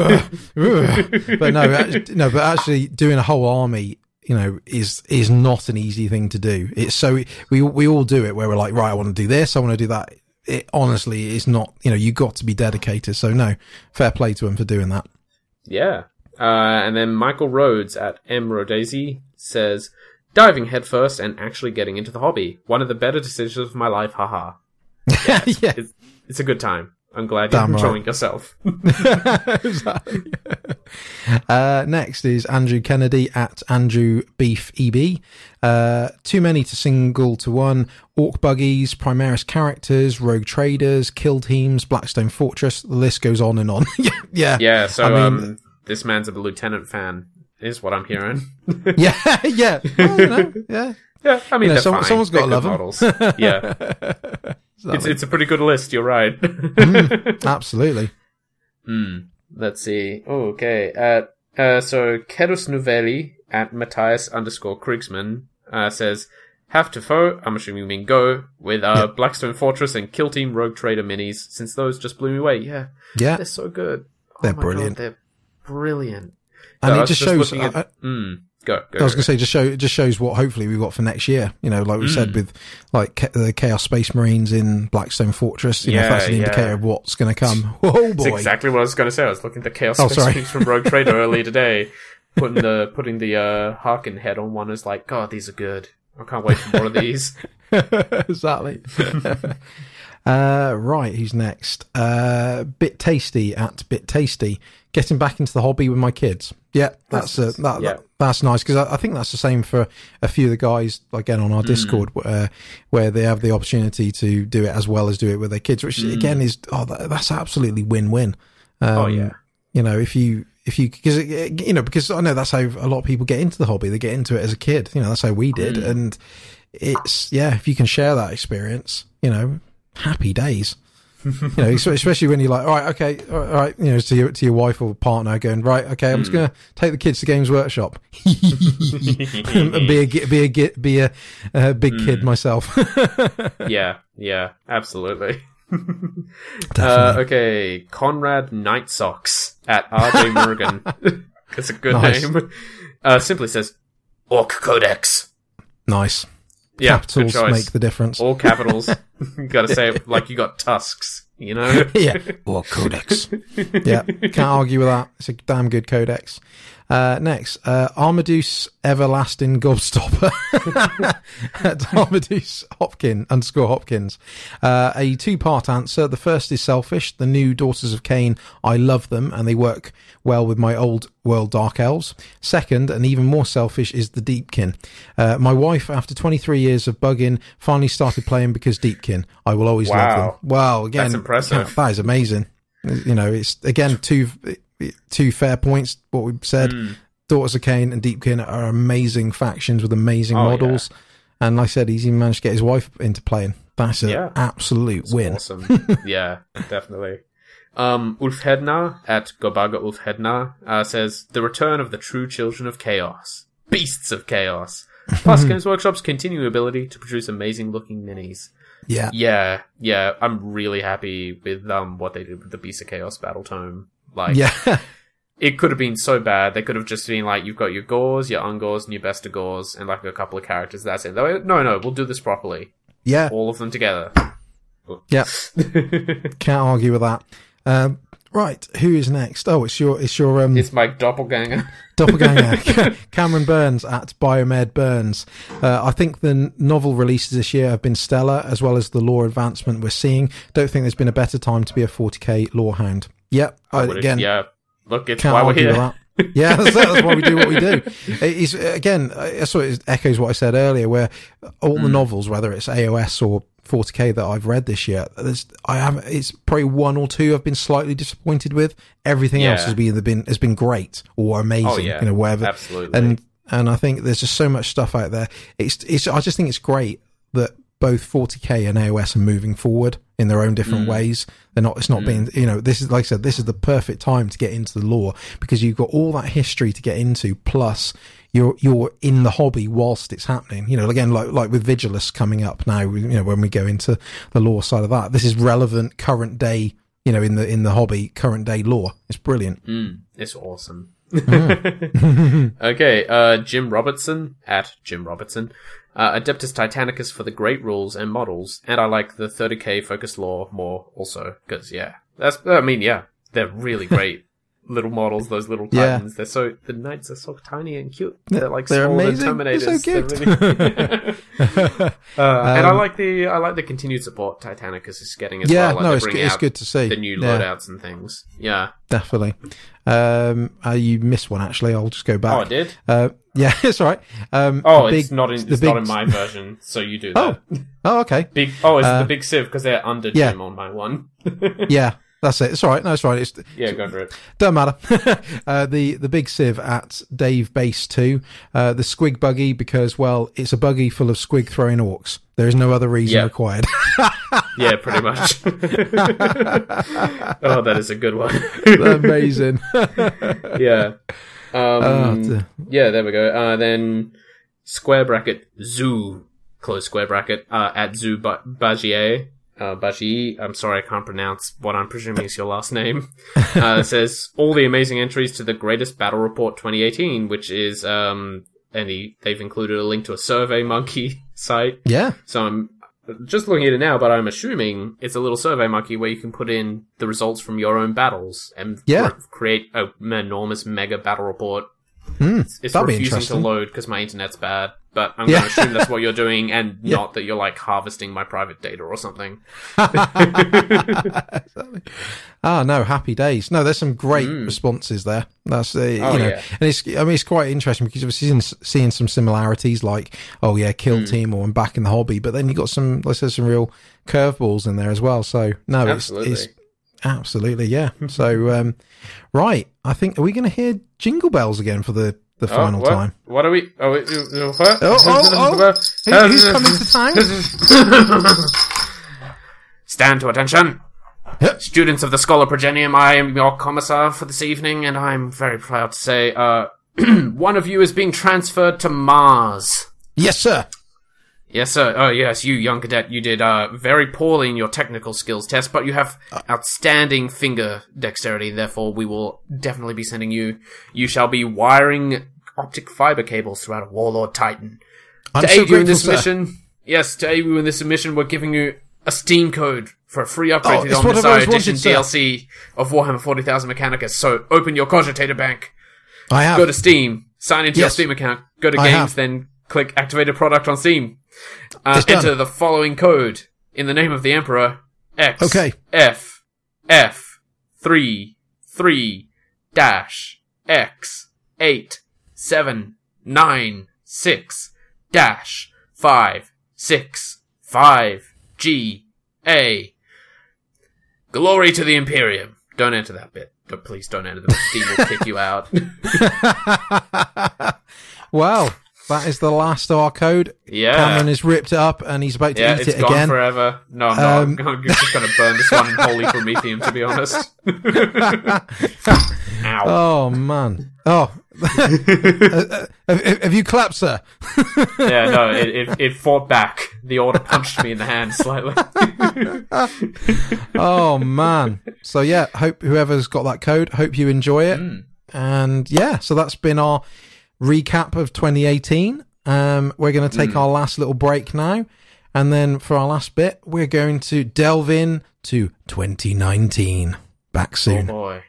But no, actually, no, but actually doing a whole army, you know, is, is not an easy thing to do. It's so, we, we all do it where we're like, right, I want to do this, I want to do that. It honestly is not, you know, you got to be dedicated. So no, fair play to him for doing that. Yeah. Uh, and then Michael Rhodes at M Rodesi says, diving headfirst and actually getting into the hobby. One of the better decisions of my life, haha. Yeah, it's, yeah. it's, it's a good time. I'm glad Damn you're right. enjoying yourself. uh, next is Andrew Kennedy at Andrew Beef E B. Uh, too many to single to one. Orc buggies, Primaris characters, rogue traders, kill teams, Blackstone Fortress. The list goes on and on. yeah, yeah. Yeah. So I mean, um, this man's a Lieutenant fan, is what I'm hearing. yeah, yeah. Well, you know, yeah. Yeah, I mean, you know, they're some, fine. someone's got to they're love them. models. Yeah. It's it's a pretty good list, you're right. mm, absolutely. Mm, let's see. Oh, okay. Uh, uh, so, Keros Novelli at Matthias underscore Kriegsman uh, says, have to foe, I'm assuming you mean go, with uh, yep. Blackstone Fortress and Kill Team Rogue Trader minis, since those just blew me away. Yeah. Yeah. They're so good. Oh they're my brilliant. God, they're brilliant. And so it just, just shows... At, I, mm, Go, go, I was go. going to say, just show it just shows what hopefully we've got for next year. You know, like we mm. said with like the Chaos Space Marines in Blackstone Fortress. You yeah, know, if that's an yeah. indicator of what's going to come. Oh boy! That's exactly what I was going to say. I was looking at the Chaos oh, Space Marines from Rogue Trader earlier today. putting the putting the uh, Harkin head on one is like, God, these are good. I can't wait for more of these. Exactly. uh, right, who's next? Uh, Bit Tasty at Bit Tasty. Getting back into the hobby with my kids. Yeah, that's that's, uh, that, yeah. that, that's nice, because I, I think that's the same for a few of the guys, again, on our Discord, mm. uh, where they have the opportunity to do it as well as do it with their kids, which, mm. again, is, oh, that, that's absolutely win-win. Um, oh, yeah. You know, if you... If you, because, you know, because I know that's how a lot of people get into the hobby. They get into it as a kid. You know, that's how we did. Mm. And it's, yeah, if you can share that experience, you know, happy days. You know, especially when you're like, all right, okay, all right, you know, to your, to your wife or partner going, right, okay, I'm mm. just going to take the kids to Games Workshop and be a, be a, be a, a big mm. kid myself. Yeah, yeah, absolutely. uh, okay, Conrad Night Socks at R J Morgan. That's a good nice. name. Uh, simply says, Orc Codex. Nice. Yeah, capitals make the difference. All capitals. You gotta say it like you got tusks, you know? Yeah. Or Codex. Yeah, can't argue with that. It's a damn good codex. Uh, next, uh, Armaduce Everlasting Gobstopper at Armaduce Hopkin underscore Hopkins. Uh, a two-part answer. The first is selfish. The new Daughters of Cain, I love them, and they work well with my old world Dark Elves. Second, and even more selfish, is the Deepkin. Uh, my wife, after twenty-three years of bugging, finally started playing because Deepkin. I will always wow. love them. Wow, again, that's impressive. That is amazing. You know, it's, again, two... Two fair points, what we've said. Mm. Daughters of Cain and Deepkin are amazing factions with amazing oh, models. Yeah. And like I said, he's even managed to get his wife into playing. That's an yeah. absolute That's win. Awesome. Yeah, definitely. Um, Ulf Hedna at Gobaga Ulf Hedna uh, says, the return of the true children of chaos. Beasts of chaos. Plus, Games Workshop's continuing ability to produce amazing looking minis. Yeah. Yeah, yeah. I'm really happy with um what they did with the Beasts of Chaos Battle Tome. Like, yeah. It could have been so bad. They could have just been like, you've got your Gores, your Ungors, and your Besta Gores, and like a couple of characters. That's it. No, no, we'll do this properly. Yeah. All of them together. Yeah. Can't argue with that. Um, right. Who is next? Oh, it's your, it's your, um, it's my doppelganger. Doppelganger. Cameron Burns at Biomed Burns. Uh, I think the novel releases this year have been stellar, as well as the lore advancement we're seeing. Don't think there's been a better time to be a forty K lore hound. Yep. I Uh, again, yeah. Look, it's can't why we're argue here. with that. Yeah, that's, that's why we do what we do. It's, again, that's what it echoes what I said earlier, where all the Mm. novels, whether it's A O S or forty K that I've read this year, there's, I have, it's probably one or two I've been slightly disappointed with. Everything Yeah. else has been, been, has been great or amazing, Oh, yeah. you know, whatever. Absolutely. And, and I think there's just so much stuff out there. It's, it's, I just think it's great that both forty K and A O S are moving forward in their own different Mm. ways. They're not, it's not Mm. being, you know, this is, like I said, this is the perfect time to get into the lore, because you've got all that history to get into, plus you're, you're in the hobby whilst it's happening. You know, again, like, like with Vigilus coming up now, you know, when we go into the lore side of that, this is relevant current day, you know, in the, in the hobby, current day lore. It's brilliant. Mm. It's awesome. Mm. Okay, uh, Jim Robertson at Jim Robertson. Uh, Adeptus Titanicus for the great rules and models, and I like the thirty K focus lore more also, because, yeah, that's, I mean, yeah, they're really great little models, those little Yeah. titans. They're so, the knights are so tiny and cute. They're like They're smaller amazing. than Terminators. They're so They're really- uh, and I Um, like the, I like the continued support Titanicus is getting as Yeah, well. Like no, they're it's bringing good- it's out good to see. the new Yeah. loadouts and things. Yeah. Definitely. Um, uh, you missed one, actually. I'll just go back. Oh, I did? Uh, yeah, it's all right. Um, Oh, the it's big- not in, the it's not big- in my version, so you do Oh. that. Oh, okay. Big, oh, it's Uh, the big Civ because they're under yeah. Jim on my one. Yeah, that's it. It's all right. No, it's all right. It's, Yeah, go for it. don't matter. uh, the, the big sieve at Dave Base two. Uh, the squig buggy, because, well, it's a buggy full of squig throwing orcs. There is no other reason Yeah. required. Yeah, pretty much. Oh, that is a good one. Amazing. Yeah. Um, Oh, dear. yeah, there we go. Uh, then square bracket zoo, close square bracket, uh, at zoo ba- Bagier. Uh, Baji, I'm sorry, I can't pronounce what I'm presuming is your last name. Uh, says all the amazing entries to the Greatest Battle Report twenty eighteen, which is, um, and he, they've included a link to a Survey Monkey site. Yeah. So I'm just looking at it now, but I'm assuming it's a little Survey Monkey where you can put in the results from your own battles and Yeah. cr- create a, an enormous mega battle report Mm, it's it's that'd be refusing to interesting. load because my internet's bad. But I'm Yeah. going to assume that's what you're doing, and Yeah. not that you're like harvesting my private data or something. Exactly. Ah, no, happy days. No, there's some great responses there. That's uh, you Oh, know, yeah. and it's I mean it's quite interesting because we're seeing, seeing some similarities, like oh yeah, Kill Team or I'm back in the hobby, but then you got some, like I said, some real curveballs in there as well. So no, Absolutely. it's, it's absolutely yeah. So um, right, I think are we going to hear Jingle Bells again for the the final oh, what? time? What are we? Oh, wait, uh, what? Oh, oh, oh! Who, who's coming to town? Stand to attention. Yep. Students of the Scholar Progenium, I am your commissar for this evening, and I'm very proud to say, uh, one of you is being transferred to Mars. Yes, sir. Yes, sir. Oh, yes, you, young cadet, you did, uh, very poorly in your technical skills test, but you have outstanding finger dexterity, therefore we will definitely be sending you. You shall be wiring optic fiber cables throughout a Warlord Titan. I'm To so aid you in grateful, this sir. mission, yes, to aid you in this mission, we're giving you a Steam code for a free upgrade Oh, to the it's what I've Omnissiah always Edition wanted, sir. D L C of Warhammer forty thousand Mechanicus. So open your Cogitator bank, I have. go to Steam, sign into your Yes. Steam account, go to I Games, have. then click Activate a Product on Steam. Uh, It's done. enter the following code in the name of the Emperor: X Okay. F F three three dash X eight seven nine six dash five six five G A. Glory to the Imperium. Don't enter that bit. But please don't enter the bit. Steam will kick you out. Well, that is the last of our code. Yeah. Cameron has ripped it up and he's about to Yeah, eat it's it gone again. forever. No, I'm Um, not. I'm just going to burn this one in holy promethium, to be honest. Ow. Oh, man. Oh. Uh, have, have you clapped, sir? Yeah, no, it, it, it fought back. The order punched me in the hand slightly. Oh, man. So, yeah, hope whoever's got that code, hope you enjoy it. Mm. And, yeah, so that's been our recap of twenty eighteen. Um, we're going to take Mm. our last little break now. And then for our last bit, we're going to delve in to twenty nineteen. Back Oh soon. boy.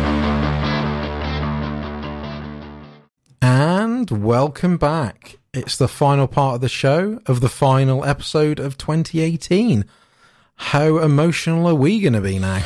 And welcome back. It's the final part of the show of the final episode of twenty eighteen. How emotional are we going to be now?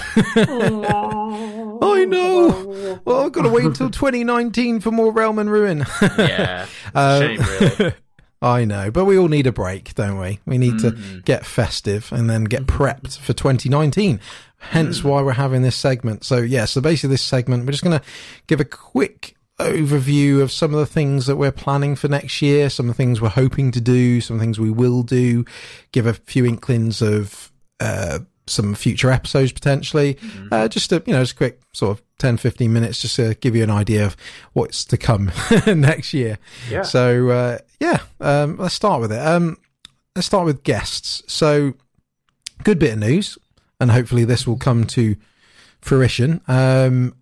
I know. Well, I've got to wait until twenty nineteen for more Realm and Ruin. Yeah. It's a Uh, shame, really. I know, but we all need a break, don't we? We need Mm-hmm. to get festive and then get prepped for twenty nineteen. Hence Mm. why we're having this segment. So, yeah, so basically this segment, we're just going to give a quick overview of some of the things that we're planning for next year, some of the things we're hoping to do, some things we will do, give a few inklings of uh, some future episodes potentially. Mm-hmm. Uh, just a, you know, just a quick sort of ten, fifteen minutes just to give you an idea of what's to come next year. Yeah. So, uh, yeah, um, let's start with it. Um, let's start with guests. So, good bit of news, and hopefully this will come to fruition. Um,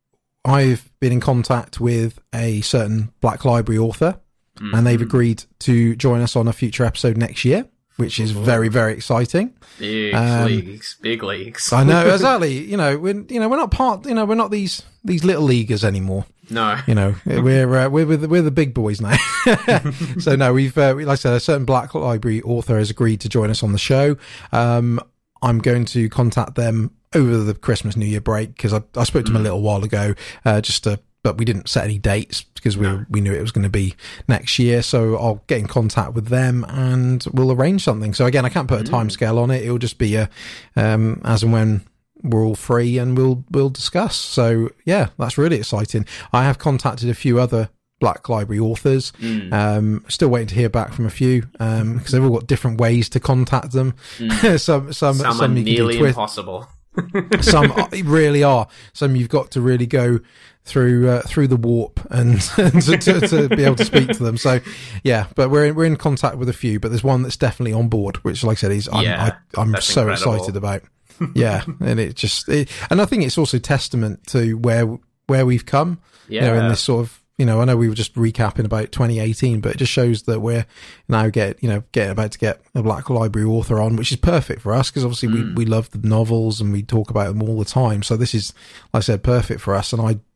I've been in contact with a certain Black Library author, Mm-hmm. and they've agreed to join us on a future episode next year, which is very, very exciting. Big Um, leagues. Big leagues. I know, exactly. You know, we're you know we're not part. You know, we're not these these little leaguers anymore. No. You know, we're uh, we're with we're the big boys now. So no, we've uh, like I said, a certain Black Library author has agreed to join us on the show. Um, I'm going to contact them over the Christmas New Year break because I, I spoke to them a little while ago, uh, just to, but we didn't set any dates because we No. we knew it was going to be next year. So I'll get in contact with them and we'll arrange something. So again, I can't put a time scale on it. It'll just be a um, as and when we're all free and we'll we'll discuss. So yeah, that's really exciting. I have contacted a few other Black Library authors. Mm. Um, still waiting to hear back from a few um, because they've all got different ways to contact them. some some Some, some are you can do nearly Twitter. impossible. Some are- really are. Some you've got to really go through uh, through the warp and, and to, to, to be able to speak to them. So yeah, but we're in, we're in contact with a few. But there's one that's definitely on board, which, like I said, is I'm Yeah, I, I'm that's so incredible. excited about. Yeah, and it just it, and I think it's also testament to where where we've come. Yeah. You know, in this sort of. You know, I know we were just recapping about twenty eighteen, but it just shows that we're now get, you know, getting about to get a Black Library author on, which is perfect for us because obviously Mm. we, we love the novels and we talk about them all the time. So this is, like I said, perfect for us. And I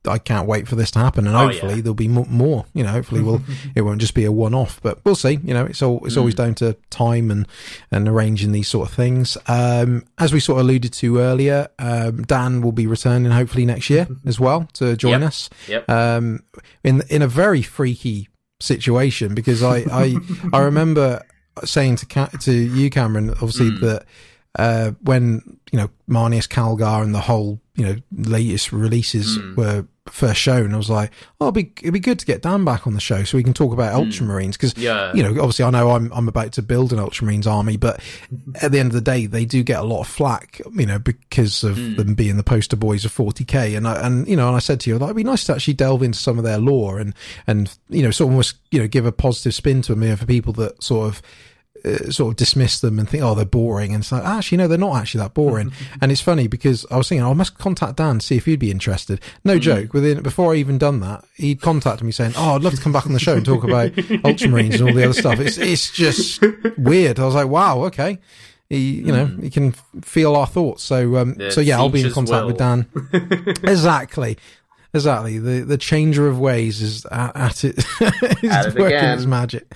I can't wait for this to happen, and Oh, hopefully yeah. there'll be mo- more. You know, hopefully we'll it won't just be a one-off, but we'll see. You know, it's all it's mm. always down to time and and arranging these sort of things. Um, as we sort of alluded to earlier, um, Dan will be returning hopefully next year as well to join yep. us. Yep. Um, in in a very freaky situation, because I I, I remember saying to Ca- to you, Cameron, obviously mm. that. Uh, when, you know, Marneus Calgar and the whole, you know, latest releases mm. were first shown, I was like, oh, it'd be, it'd be good to get Dan back on the show so we can talk about mm. Ultramarines. Because, yeah. you know, obviously I know I'm, I'm about to build an Ultramarines army, but at the end of the day, they do get a lot of flack, you know, because of mm. them being the poster boys of forty K. And I, and, you know, and I said to you, like, it'd be nice to actually delve into some of their lore and, and, you know, sort of almost, you know, give a positive spin to them, you know, for people that sort of, Uh, sort of dismiss them and think, oh, they're boring, and it's like, actually no, they're not actually that boring. And it's funny because I was thinking, oh, I must contact Dan, see if he'd be interested. No mm. joke, within before I even done that, he'd contacted me saying, oh, I'd love to come back on the show and talk about Ultramarines and all the other stuff. It's it's just weird. I was like, wow, okay. He, you know, mm. he can feel our thoughts. So, um, the so yeah, I'll be in contact well. with Dan. Exactly. Exactly. The the changer of ways is at, at it. Is at it working again. its magic.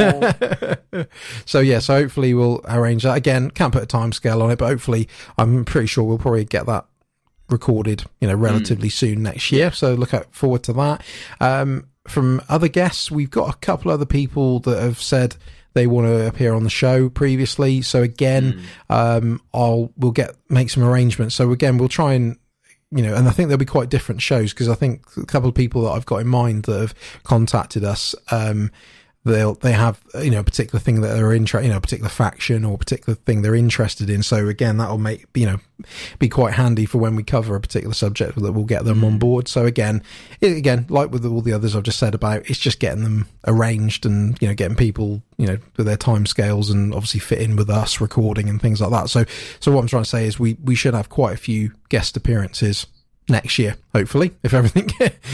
So yeah, so hopefully we'll arrange that. Again, can't put a time scale on it, but hopefully I'm pretty sure we'll probably get that recorded, you know, relatively mm. soon next year. So look out forward to that. Um, from other guests, we've got a couple other people that have said they want to appear on the show previously. So again, mm. um, I'll we'll get make some arrangements. So again, we'll try and, you know, and I think there'll be quite different shows, because I think a couple of people that I've got in mind that have contacted us, um, they'll, they have, you know, a particular thing that they're interested, you know, a particular faction or a particular thing they're interested in. So again, that'll make, you know, be quite handy for when we cover a particular subject that will get them mm. on board. So again, it, again, like with all the others I've just said about, it's just getting them arranged and, you know, getting people, you know, with their time scales and obviously fit in with us recording and things like that. So, so what I'm trying to say is we, we should have quite a few guest appearances next year, hopefully, if everything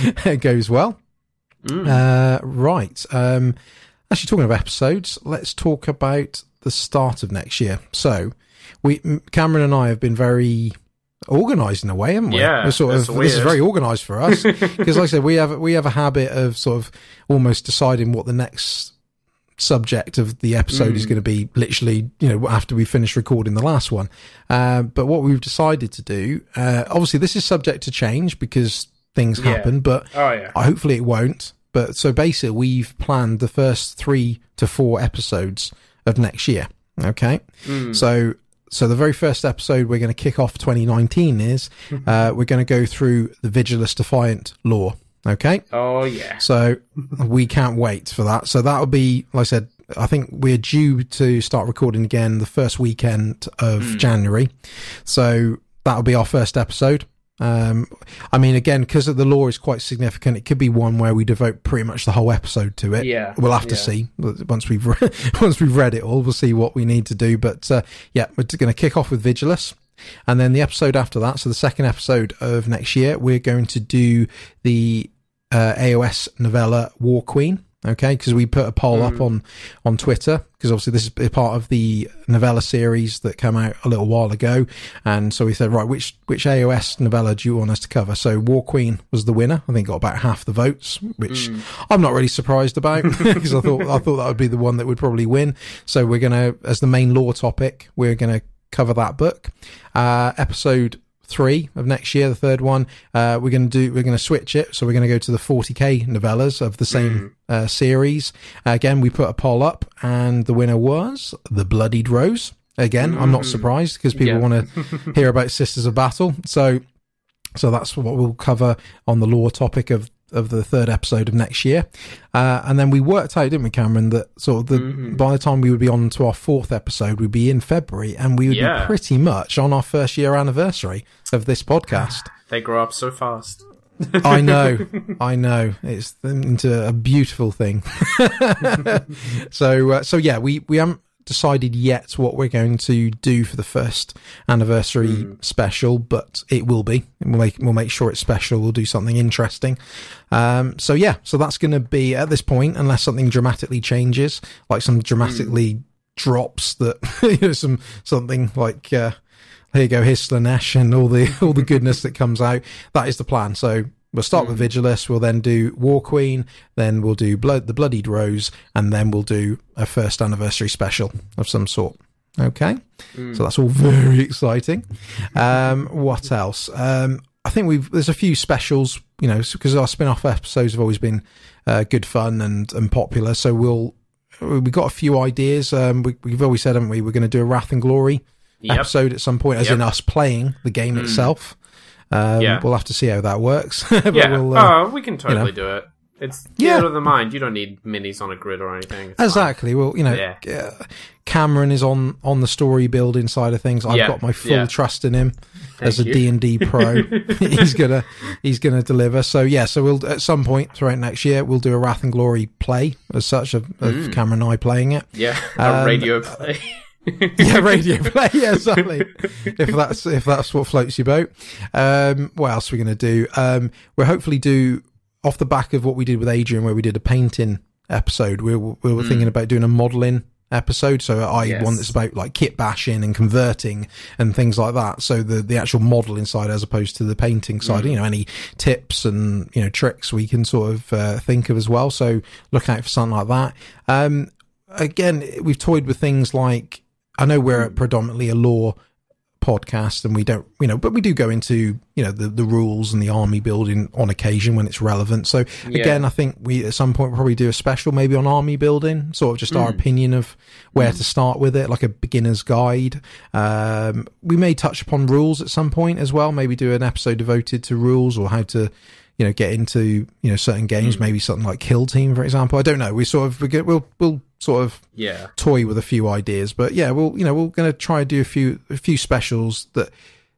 goes well. Mm. Uh, right. Um, actually talking of episodes, let's talk about the start of next year. So we, Cameron and I have been very organised in a way, haven't we? Yeah. We're sort of, this is very organised for us, because like I said, we have, we have a habit of sort of almost deciding what the next subject of the episode mm. is going to be literally, you know, after we finish recording the last one. Uh, but what we've decided to do, uh, obviously this is subject to change because things yeah. happen, but oh, yeah. hopefully it won't. But so basically we've planned the first three to four episodes of next year. Okay. Mm. So, so the very first episode we're going to kick off twenty nineteen is, uh, we're going to go through the Vigilus Defiant lore. Okay. Oh yeah. So we can't wait for that. So that'll be, like I said, I think we're due to start recording again the first weekend of mm. January. So that'll be our first episode. Um, I mean, again, because the lore is quite significant, it could be one where we devote pretty much the whole episode to it. Yeah. We'll have to yeah. see once we've re- once we've read it all. We'll see what we need to do. But uh, yeah, we're going to kick off with Vigilus. And then the episode after that, so the second episode of next year, we're going to do the uh, A O S novella War Queen. Okay, because we put a poll mm. up on, on Twitter, because obviously this is part of the novella series that came out a little while ago. And so we said, right, which, which A O S novella do you want us to cover? So War Queen was the winner. I think got about half the votes, which mm. I'm not really surprised about, because I thought, I thought that would be the one that would probably win. So we're going to, as the main lore topic, we're going to cover that book. Uh, episode three of next year, the third one, uh, we're going to do, we're going to switch it. So we're going to go to the forty K novellas of the same mm. uh, series. Uh, again, we put a poll up and the winner was The Bloodied Rose. Again, mm. I'm not surprised because people yeah. want to hear about Sisters of Battle. So, so that's what we'll cover on the lore topic of of the third episode of next year. Uh, and then we worked out, didn't we, Cameron, that sort of the, mm-hmm. by the time we would be on to our fourth episode, we'd be in February, and we would yeah. be pretty much on our first year anniversary of this podcast. They grow up so fast. I know, I know. It's into a beautiful thing. so, uh, so yeah, we, we haven't decided yet what we're going to do for the first anniversary mm. special, but it will be. We'll make, we'll make sure it's special. We'll do something interesting. Um, so yeah, so that's going to be at this point, unless something dramatically changes, like some dramatically mm. drops that, you know, some, something like, uh, here you go, here's Slanesh and all the, all the goodness that comes out. That is the plan. So we'll start with Vigilus, we'll then do War Queen, then we'll do Blood, the Bloodied Rose, and then we'll do a first anniversary special of some sort. Okay, mm. so that's all very exciting. Um, what else? Um, I think we've there's a few specials, you know, because our spin-off episodes have always been uh, good fun and, and popular. So we'll we've got a few ideas. Um, we, we've always said, haven't we? We're going to do a Wrath and Glory yep. episode at some point, as yep. in us playing the game mm. itself. Um, yeah. We'll have to see how that works. but yeah, we'll, uh, oh, we can totally you know, do it. It's theater yeah. of the mind. You don't need minis on a grid or anything. It's exactly. fine. Well, you know, yeah. uh, Cameron is on, on the story building side of things. I've yeah. got my full yeah. trust in him Thank as a you. D and D pro. he's gonna he's gonna deliver. So yeah, so we'll at some point throughout next year we'll do a Wrath and Glory play as such of, of mm. Cameron and I playing it. Yeah, a um, radio play. yeah, radio play. Yeah, exactly. if that's if that's what floats your boat. Um, what else are we gonna do? Um, we'll hopefully do. Off the back of what we did with Adrian, where we did a painting episode, we were, we were mm. thinking about doing a modelling episode. So I yes. one that's about like kit bashing and converting and things like that. So the, the actual modelling side as opposed to the painting side, mm. you know, any tips and, you know, tricks we can sort of uh, think of as well. So look out for something like that. Um, again, we've toyed with things like, I know we're predominantly a lore podcast and we don't, you know, but we do go into, you know, the, the rules and the army building on occasion when it's relevant. So yeah. again, I think we at some point probably do a special maybe on army building, sort of just mm. our opinion of where mm. to start with it, like a beginner's guide. Um, we may touch upon rules at some point as well, maybe do an episode devoted to rules or how to, you know, get into, you know, certain games, mm. maybe something like Kill Team, for example. I don't know. We sort of, we get, we'll, we'll sort of yeah. toy with a few ideas, but yeah, we'll, you know, we're going to try and do a few, a few specials that,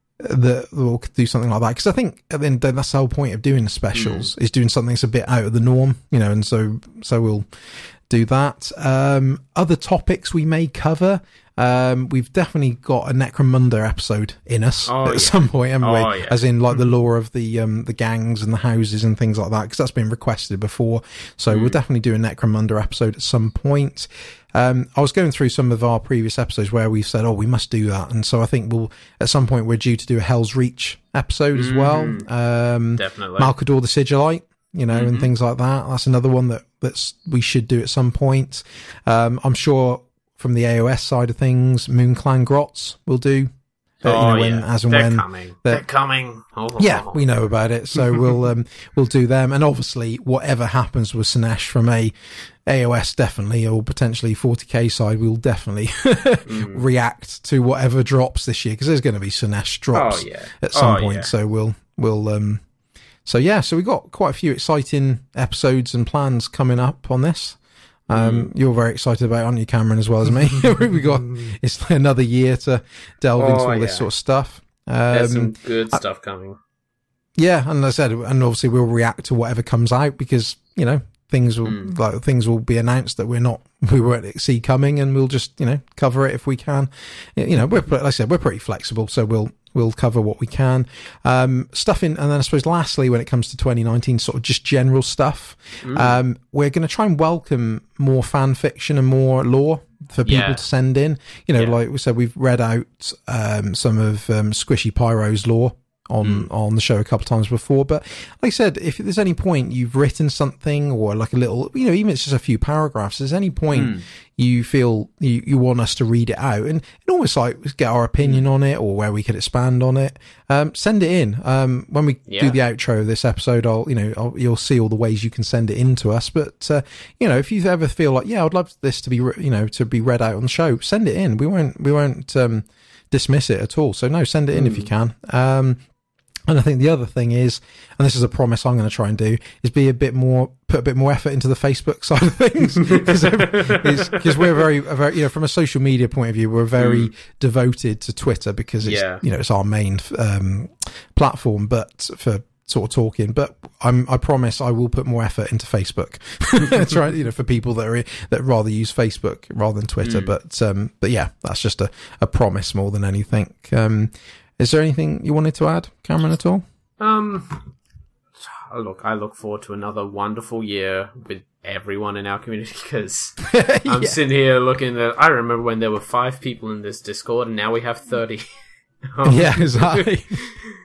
that will do something like that. Cause I think at the end of the day, that's the whole point of doing the specials mm. is doing something that's a bit out of the norm, you know, and so, so we'll do that. Um, other topics we may cover. Um, we've definitely got a Necromunda episode in us oh, at yeah. some point, haven't oh, we? Yeah. As in, like, the lore of the um, the gangs and the houses and things like that, because that's been requested before. So mm. we'll definitely do a Necromunda episode at some point. Um, I was going through some of our previous episodes where we've said, oh, we must do that. And so I think we'll, at some point, we're due to do a Hell's Reach episode as well. Mm. Um, definitely. Malkador the Sigilite, you know, mm-hmm. and things like that. That's another one that that's we should do at some point. Um, I'm sure... From the A O S side of things, Moonclan Grots will do. Uh, oh, you know, when, yeah. as and they're when coming. They're, they're coming. Oh. Yeah, we know about it, so we'll um, we'll do them. And obviously, whatever happens with Sinesh from a A O S, definitely, or potentially forty K side, we'll definitely mm. react to whatever drops this year because there's going to be Sinesh drops oh, yeah. at some oh, point. Yeah. So we'll we'll um. So yeah, so we've got quite a few exciting episodes and plans coming up on this. Um, mm. You're very excited about it, aren't you, Cameron, as well as me? we got it's another year to delve oh, into all yeah. this sort of stuff. Um, There's some good stuff I, coming. Yeah, and as I said, and obviously we'll react to whatever comes out because you know things will mm. like things will be announced that we're not we won't see coming, and we'll just you know cover it if we can. You know, we're like I said, we're pretty flexible, so we'll. We'll cover what we can. Um, stuff in, and then I suppose lastly, when it comes to twenty nineteen, sort of just general stuff, mm. um, we're going to try and welcome more fan fiction and more lore for people yeah. to send in. You know, yeah. like we said, we've read out um, some of um, Squishy Pyro's lore on mm. on the show a couple of times before. But like I said, if there's any point you've written something or like a little, you know, even if it's just a few paragraphs, there's any point mm. you feel you, you want us to read it out and, and almost like get our opinion mm. on it or where we could expand on it, um, send it in. Um, when we yeah. do the outro of this episode, I'll, you know, I'll, you'll see all the ways you can send it in to us. But, uh, you know, if you ever feel like, yeah, I'd love this to be, re- you know, to be read out on the show, send it in. We won't, we won't, um, dismiss it at all. So no, send it in mm. if you can. Um, And I think the other thing is, and this is a promise I'm going to try and do, is be a bit more, put a bit more effort into the Facebook side of things. Because we're very, very, you know, from a social media point of view, we're very mm. devoted to Twitter because it's, yeah. you know, it's our main um, platform, but for sort of talking. But I'm, I promise I will put more effort into Facebook. Try, you know, for people that are that rather use Facebook rather than Twitter. Mm. But um, but yeah, that's just a, a promise more than anything. Um, Is there anything you wanted to add, Cameron, at all? Um, look, I look forward to another wonderful year with everyone in our community because yeah. I'm sitting here looking at. I remember when there were five people in this Discord, and now we have thirty. um, yeah, exactly.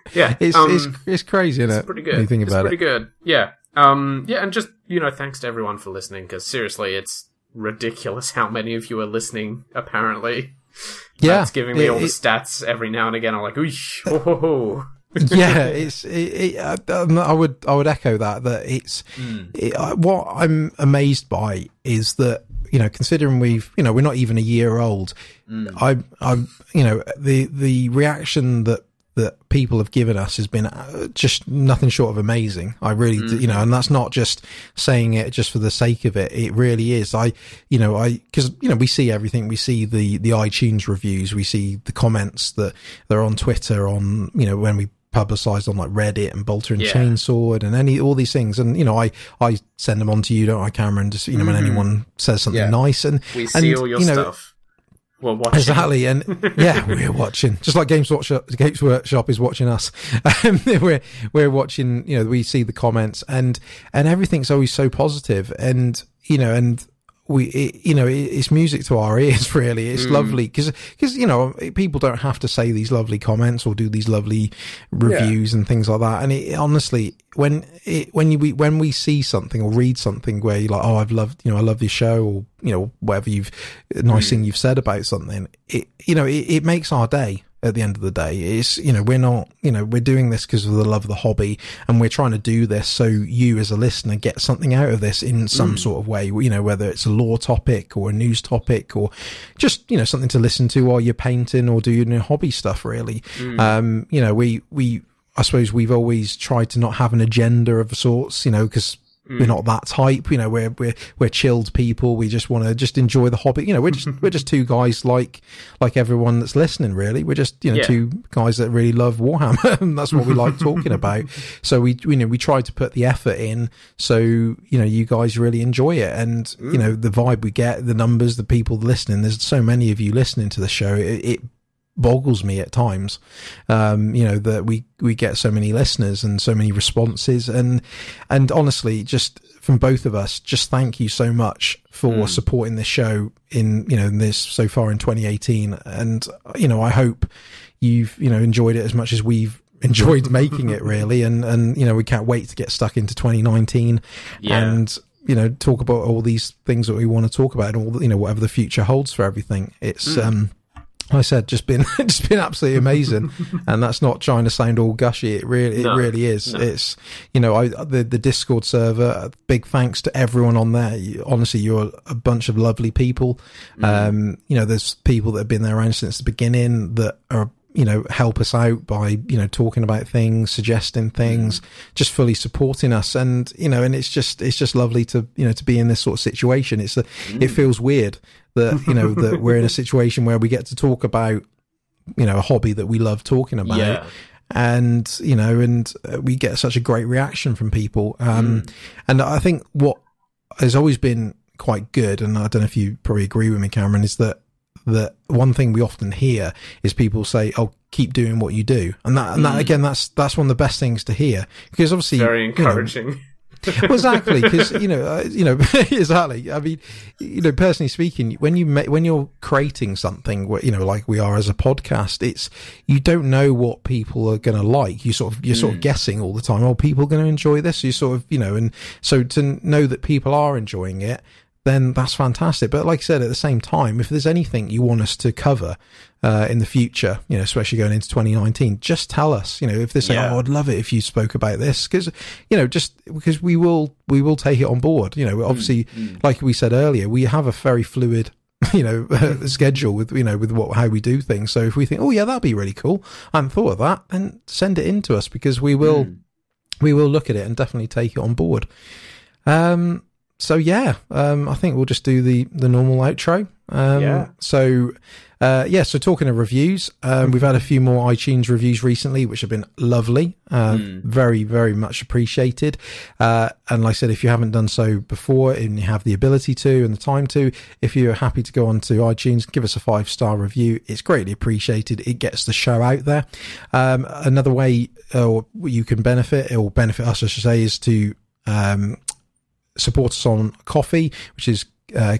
Yeah, it's um, it's it's crazy, isn't it's it? pretty good. When you think it's about pretty it. good. Yeah. Um. Yeah, and just you know, thanks to everyone for listening. Because seriously, it's ridiculous how many of you are listening. Apparently, Yeah, it's giving me it, all the it, stats every now and again. I'm like, oosh, oh, ho, ho. yeah, it's. It, it, I would I would echo that. That it's Mm. it, I- what I'm amazed by is that, you know, considering we've, you know, we're not even a year old. Mm. I, I'm, you know, the the reaction that that people have given us has been uh, just nothing short of amazing. I really, Mm-hmm. you know, and that's not just saying it just for the sake of it. It really is. I, you know, I, cause, you know, we see everything. We see the, the iTunes reviews. We see the comments that they're on Twitter, on, you know, when we publicized on like Reddit and Bolter and Yeah. Chainsword and any, all these things. And, you know, I, I send them on to you, don't I, Cameron? Just, you know, when Mhm. anyone says something Yeah. nice, and We see and, all your you know, stuff. Well, watching. Exactly, and yeah, we're watching. Just like Games Workshop, Games Workshop is watching us. Um, we're we're watching. You know, we see the comments, and and everything's always so positive, and you know, and we, it, you know, it, it's music to our ears. Really, it's Mm. lovely because because you know, people don't have to say these lovely comments or do these lovely reviews and things like that. And it, honestly, when it when you we, when we see something or read something where you're like, oh, I've loved, you know, I love this show, or you know, whatever you've nice Mm. thing you've said about something, it you know, it, it makes our day. At the end of the day, it's, you know, we're not, you know, we're doing this because of the love of the hobby, and we're trying to do this so you as a listener get something out of this in some Mm. sort of way, you know, whether it's a lore topic or a news topic or just, you know, something to listen to while you're painting or doing your hobby stuff, really. Mm. Um, you know, we, we, I suppose we've always tried to not have an agenda of sorts, you know, because we're not that type, you know, we're, we're, we're chilled people. We just want to just enjoy the hobby. You know, we're just, we're just two guys like, like everyone that's listening, really. We're just, you know, Yeah. two guys that really love Warhammer, and that's what we like talking about. So we, you know, we try to put the effort in so, you know, you guys really enjoy it. And, you know, the vibe we get, the numbers, the people listening, there's so many of you listening to the show. It, it boggles me at times, um, you know, that we, we get so many listeners and so many responses, and, and honestly, just from both of us, just thank you so much for Mm. supporting this show in, you know, in this so far in twenty eighteen. And, you know, I hope you've, you know, enjoyed it as much as we've enjoyed making it, really. And, and, you know, we can't wait to get stuck into twenty nineteen Yeah. and, you know, talk about all these things that we want to talk about, and all, you know, whatever the future holds for everything. It's, Mm. um, like I said, just been just been absolutely amazing, and that's not trying to sound all gushy. It really, No, it really is. no. It's, you know, I the the Discord server. Big thanks to everyone on there. You, honestly, you're a bunch of lovely people. Mm. Um, you know, there's people that have been there around since the beginning that are, you know, help us out by, you know, talking about things, suggesting things, Mm. just fully supporting us. And, you know, and it's just, it's just lovely to, you know, to be in this sort of situation. It's, a, Mm. it feels weird that, you know, that we're in a situation where we get to talk about, you know, a hobby that we love talking about. Yeah. And, you know, and uh, we get such a great reaction from people. Um, Mm. and I think what has always been quite good, and I don't know if you probably agree with me, Cameron, is that, that one thing we often hear is people say, "Oh, keep doing what you do," and that, and that Mm. again, that's that's one of the best things to hear, because obviously, Very you know, encouraging. well, exactly, because you know, uh, you know, exactly. I mean, you know, personally speaking, when you ma- when you're creating something, wh- you know, like we are as a podcast, it's, you don't know what people are going to like. You sort of you're sort of Mm. guessing all the time. Oh, people are going to enjoy this. You sort of, you know, and so to know that people are enjoying it, then that's fantastic. But like I said, at the same time, if there's anything you want us to cover uh, in the future, you know, especially going into twenty nineteen, just tell us. You know, if they say, Yeah. "Oh, I'd love it if you spoke about this," because, you know, just because we will we will take it on board. You know, obviously, mm. like we said earlier, we have a very fluid, you know, schedule with, you know, with what how we do things. So if we think, "Oh yeah, that'd be really cool," I hadn't thought of that, then send it in to us, because we will Mm. we will look at it and definitely take it on board. Um. So yeah, um, I think we'll just do the, the normal outro. Um, Yeah. So, uh, yeah. So talking of reviews, um, we've had a few more iTunes reviews recently, which have been lovely. Uh, Mm. very, very much appreciated. Uh, and like I said, if you haven't done so before and you have the ability to and the time to, if you're happy to go onto iTunes, give us a five star review. It's greatly appreciated. It gets the show out there. Um, another way, uh, you can benefit, it will benefit us, I should say, is to, um, support us on Coffee, which is uh,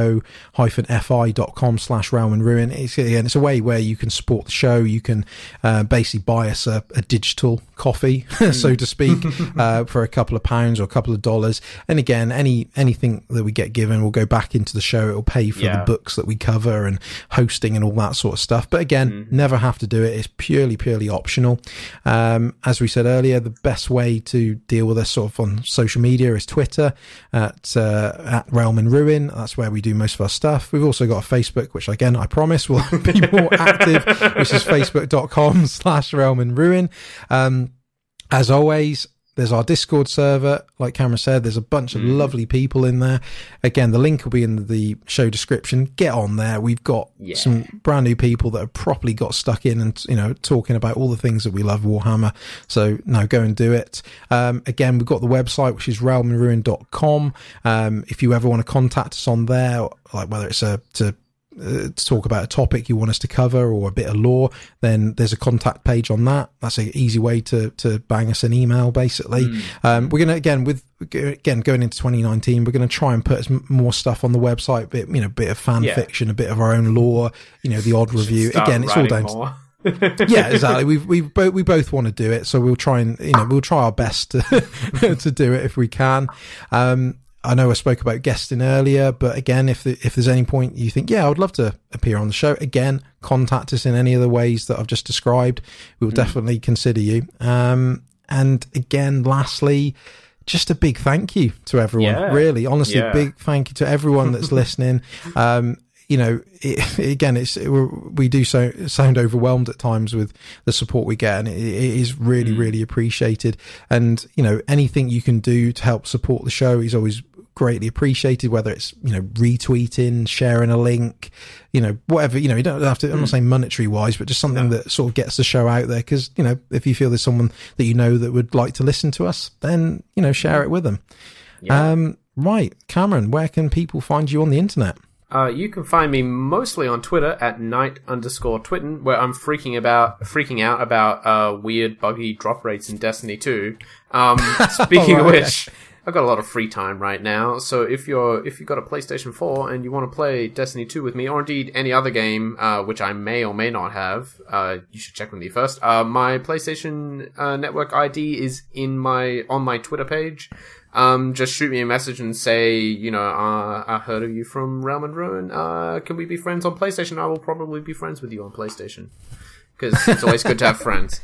ko-fi.com slash Realm and Ruin. It's, again, it's a way where you can support the show. You can uh, basically buy us a, a digital coffee, so to speak, uh, for a couple of pounds or a couple of dollars. And again, any anything that we get given will go back into the show. It'll pay for Yeah. the books that we cover and hosting and all that sort of stuff. But again, mm. never have to do it. It's purely, purely optional. Um, as we said earlier, the best way to deal with us sort of on social media is Twitter at, uh, at Realm and Ruin. That's where we do most of our stuff. We've also got a Facebook, which again, I promise will be more active, which is facebook.com slash Realm and Ruin. Um, as always, there's our Discord server. Like Cameron said, there's a bunch of mm. lovely people in there. Again, the link will be in the show description. Get on there. We've got yeah. some brand new people that have properly got stuck in and, you know, talking about all the things that we love Warhammer. So no, go and do it. Um, again, we've got the website, which is realm and ruin dot com. Um, if you ever want to contact us on there, like whether it's a, to, Uh, to talk about a topic you want us to cover or a bit of lore, then there's a contact page on that. That's an easy way to to bang us an email, basically. Mm. Um, we're gonna again with again going into twenty nineteen, we're gonna try and put more stuff on the website, bit you know, bit of fan yeah. fiction, a bit of our own lore, you know, the odd review. Again, it's all down. To, yeah, exactly. We we both we both want to do it, so we'll try and you know we'll try our best to to do it if we can. Um, I know I spoke about guesting earlier, but again, if the, if there's any point you think, yeah, I would love to appear on the show, again, contact us in any of the ways that I've just described. We will mm. definitely consider you. Um, and again, lastly, just a big thank you to everyone. Yeah. Really, honestly, yeah. big thank you to everyone that's listening. Um, you know, it, again, it's it, we do so sound overwhelmed at times with the support we get, and it, it is really, mm. really appreciated. And you know, anything you can do to help support the show is always greatly appreciated, whether it's, you know, retweeting, sharing a link, you know, whatever, you know, you don't have to, I'm not saying monetary wise, but just something no. that sort of gets the show out there. Cause, you know, if you feel there's someone that you know that would like to listen to us, then, you know, share it with them. Yeah. Um, right. Cameron, where can people find you on the internet? Uh, you can find me mostly on Twitter at night underscore twitten, where I'm freaking about, freaking out about, uh, weird buggy drop rates in Destiny two. Um, speaking oh, right, of which, okay. I've got a lot of free time right now, so if you're if you've got a PlayStation four and you want to play Destiny two with me, or indeed any other game, uh, which I may or may not have, uh, you should check with me first. Uh, my PlayStation uh, Network I D is in my on my Twitter page. Um, just shoot me a message and say, you know, uh, I heard of you from Realm and Ruin. Uh, can we be friends on PlayStation? I will probably be friends with you on PlayStation, because it's always good to have friends.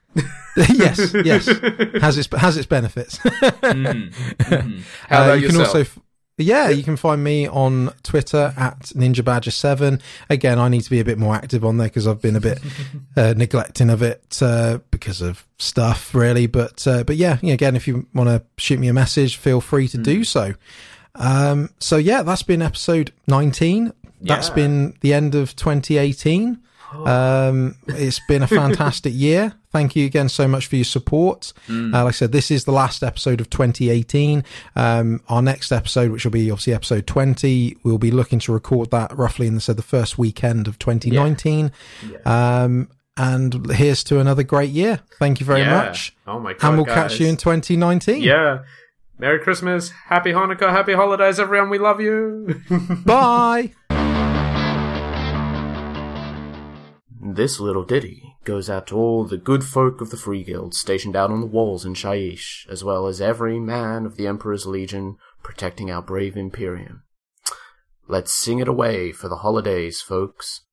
yes, yes, has its has its benefits. mm, mm-hmm. How about uh, you yourself? Can also, yeah, you can find me on Twitter at Ninja Badger seven. Again, I need to be a bit more active on there because I've been a bit uh, neglecting of it uh, because of stuff, really. But uh, but yeah, again, if you want to shoot me a message, feel free to mm. do so. Um, so yeah, that's been episode nineteen. Yeah. That's been the end of twenty eighteen. Um, it's been a fantastic year. Thank you again so much for your support. Mm. Uh, like I said, this is the last episode of twenty eighteen. Um, our next episode, which will be obviously episode twenty, we'll be looking to record that roughly in the, so the first weekend of twenty nineteen. Yeah. Yeah. Um, and here's to another great year. Thank you very yeah. much. Oh my God, and we'll guys. catch you in twenty nineteen. Yeah. Merry Christmas. Happy Hanukkah. Happy holidays, everyone. We love you. Bye. This little ditty goes out to all the good folk of the Free Guild stationed out on the walls in Shyish, as well as every man of the Emperor's Legion protecting our brave Imperium. Let's sing it away for the holidays, folks.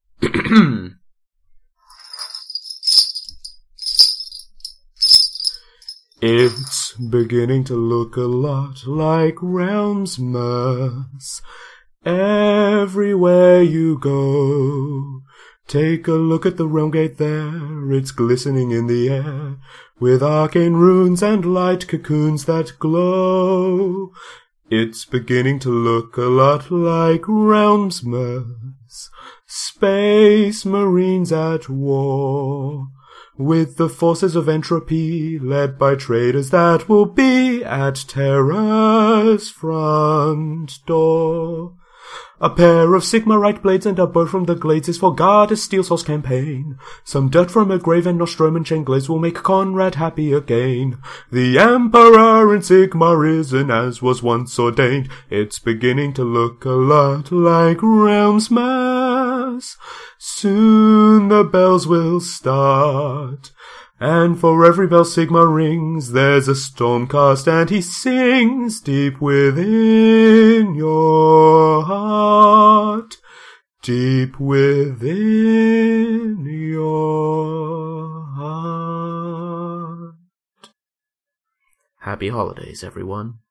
It's beginning to look a lot like Realmsmas. Everywhere you go, take a look at the realm gate there, it's glistening in the air, with arcane runes and light cocoons that glow. It's beginning to look a lot like Realmsmas, space marines at war, with the forces of entropy led by traders that will be at Terra's front door. A pair of Sigmarite blades and a bow from the Glades is for Garda's Steel Source campaign. Some dirt from a grave and Nostrum and Chengles will make Conrad happy again. The Emperor in Sigmar risen as was once ordained. It's beginning to look a lot like Realmsmass. Soon the bells will start. And for every bell Sigmar rings, there's a Stormcast, and he sings deep within your heart, deep within your heart. Happy holidays, everyone.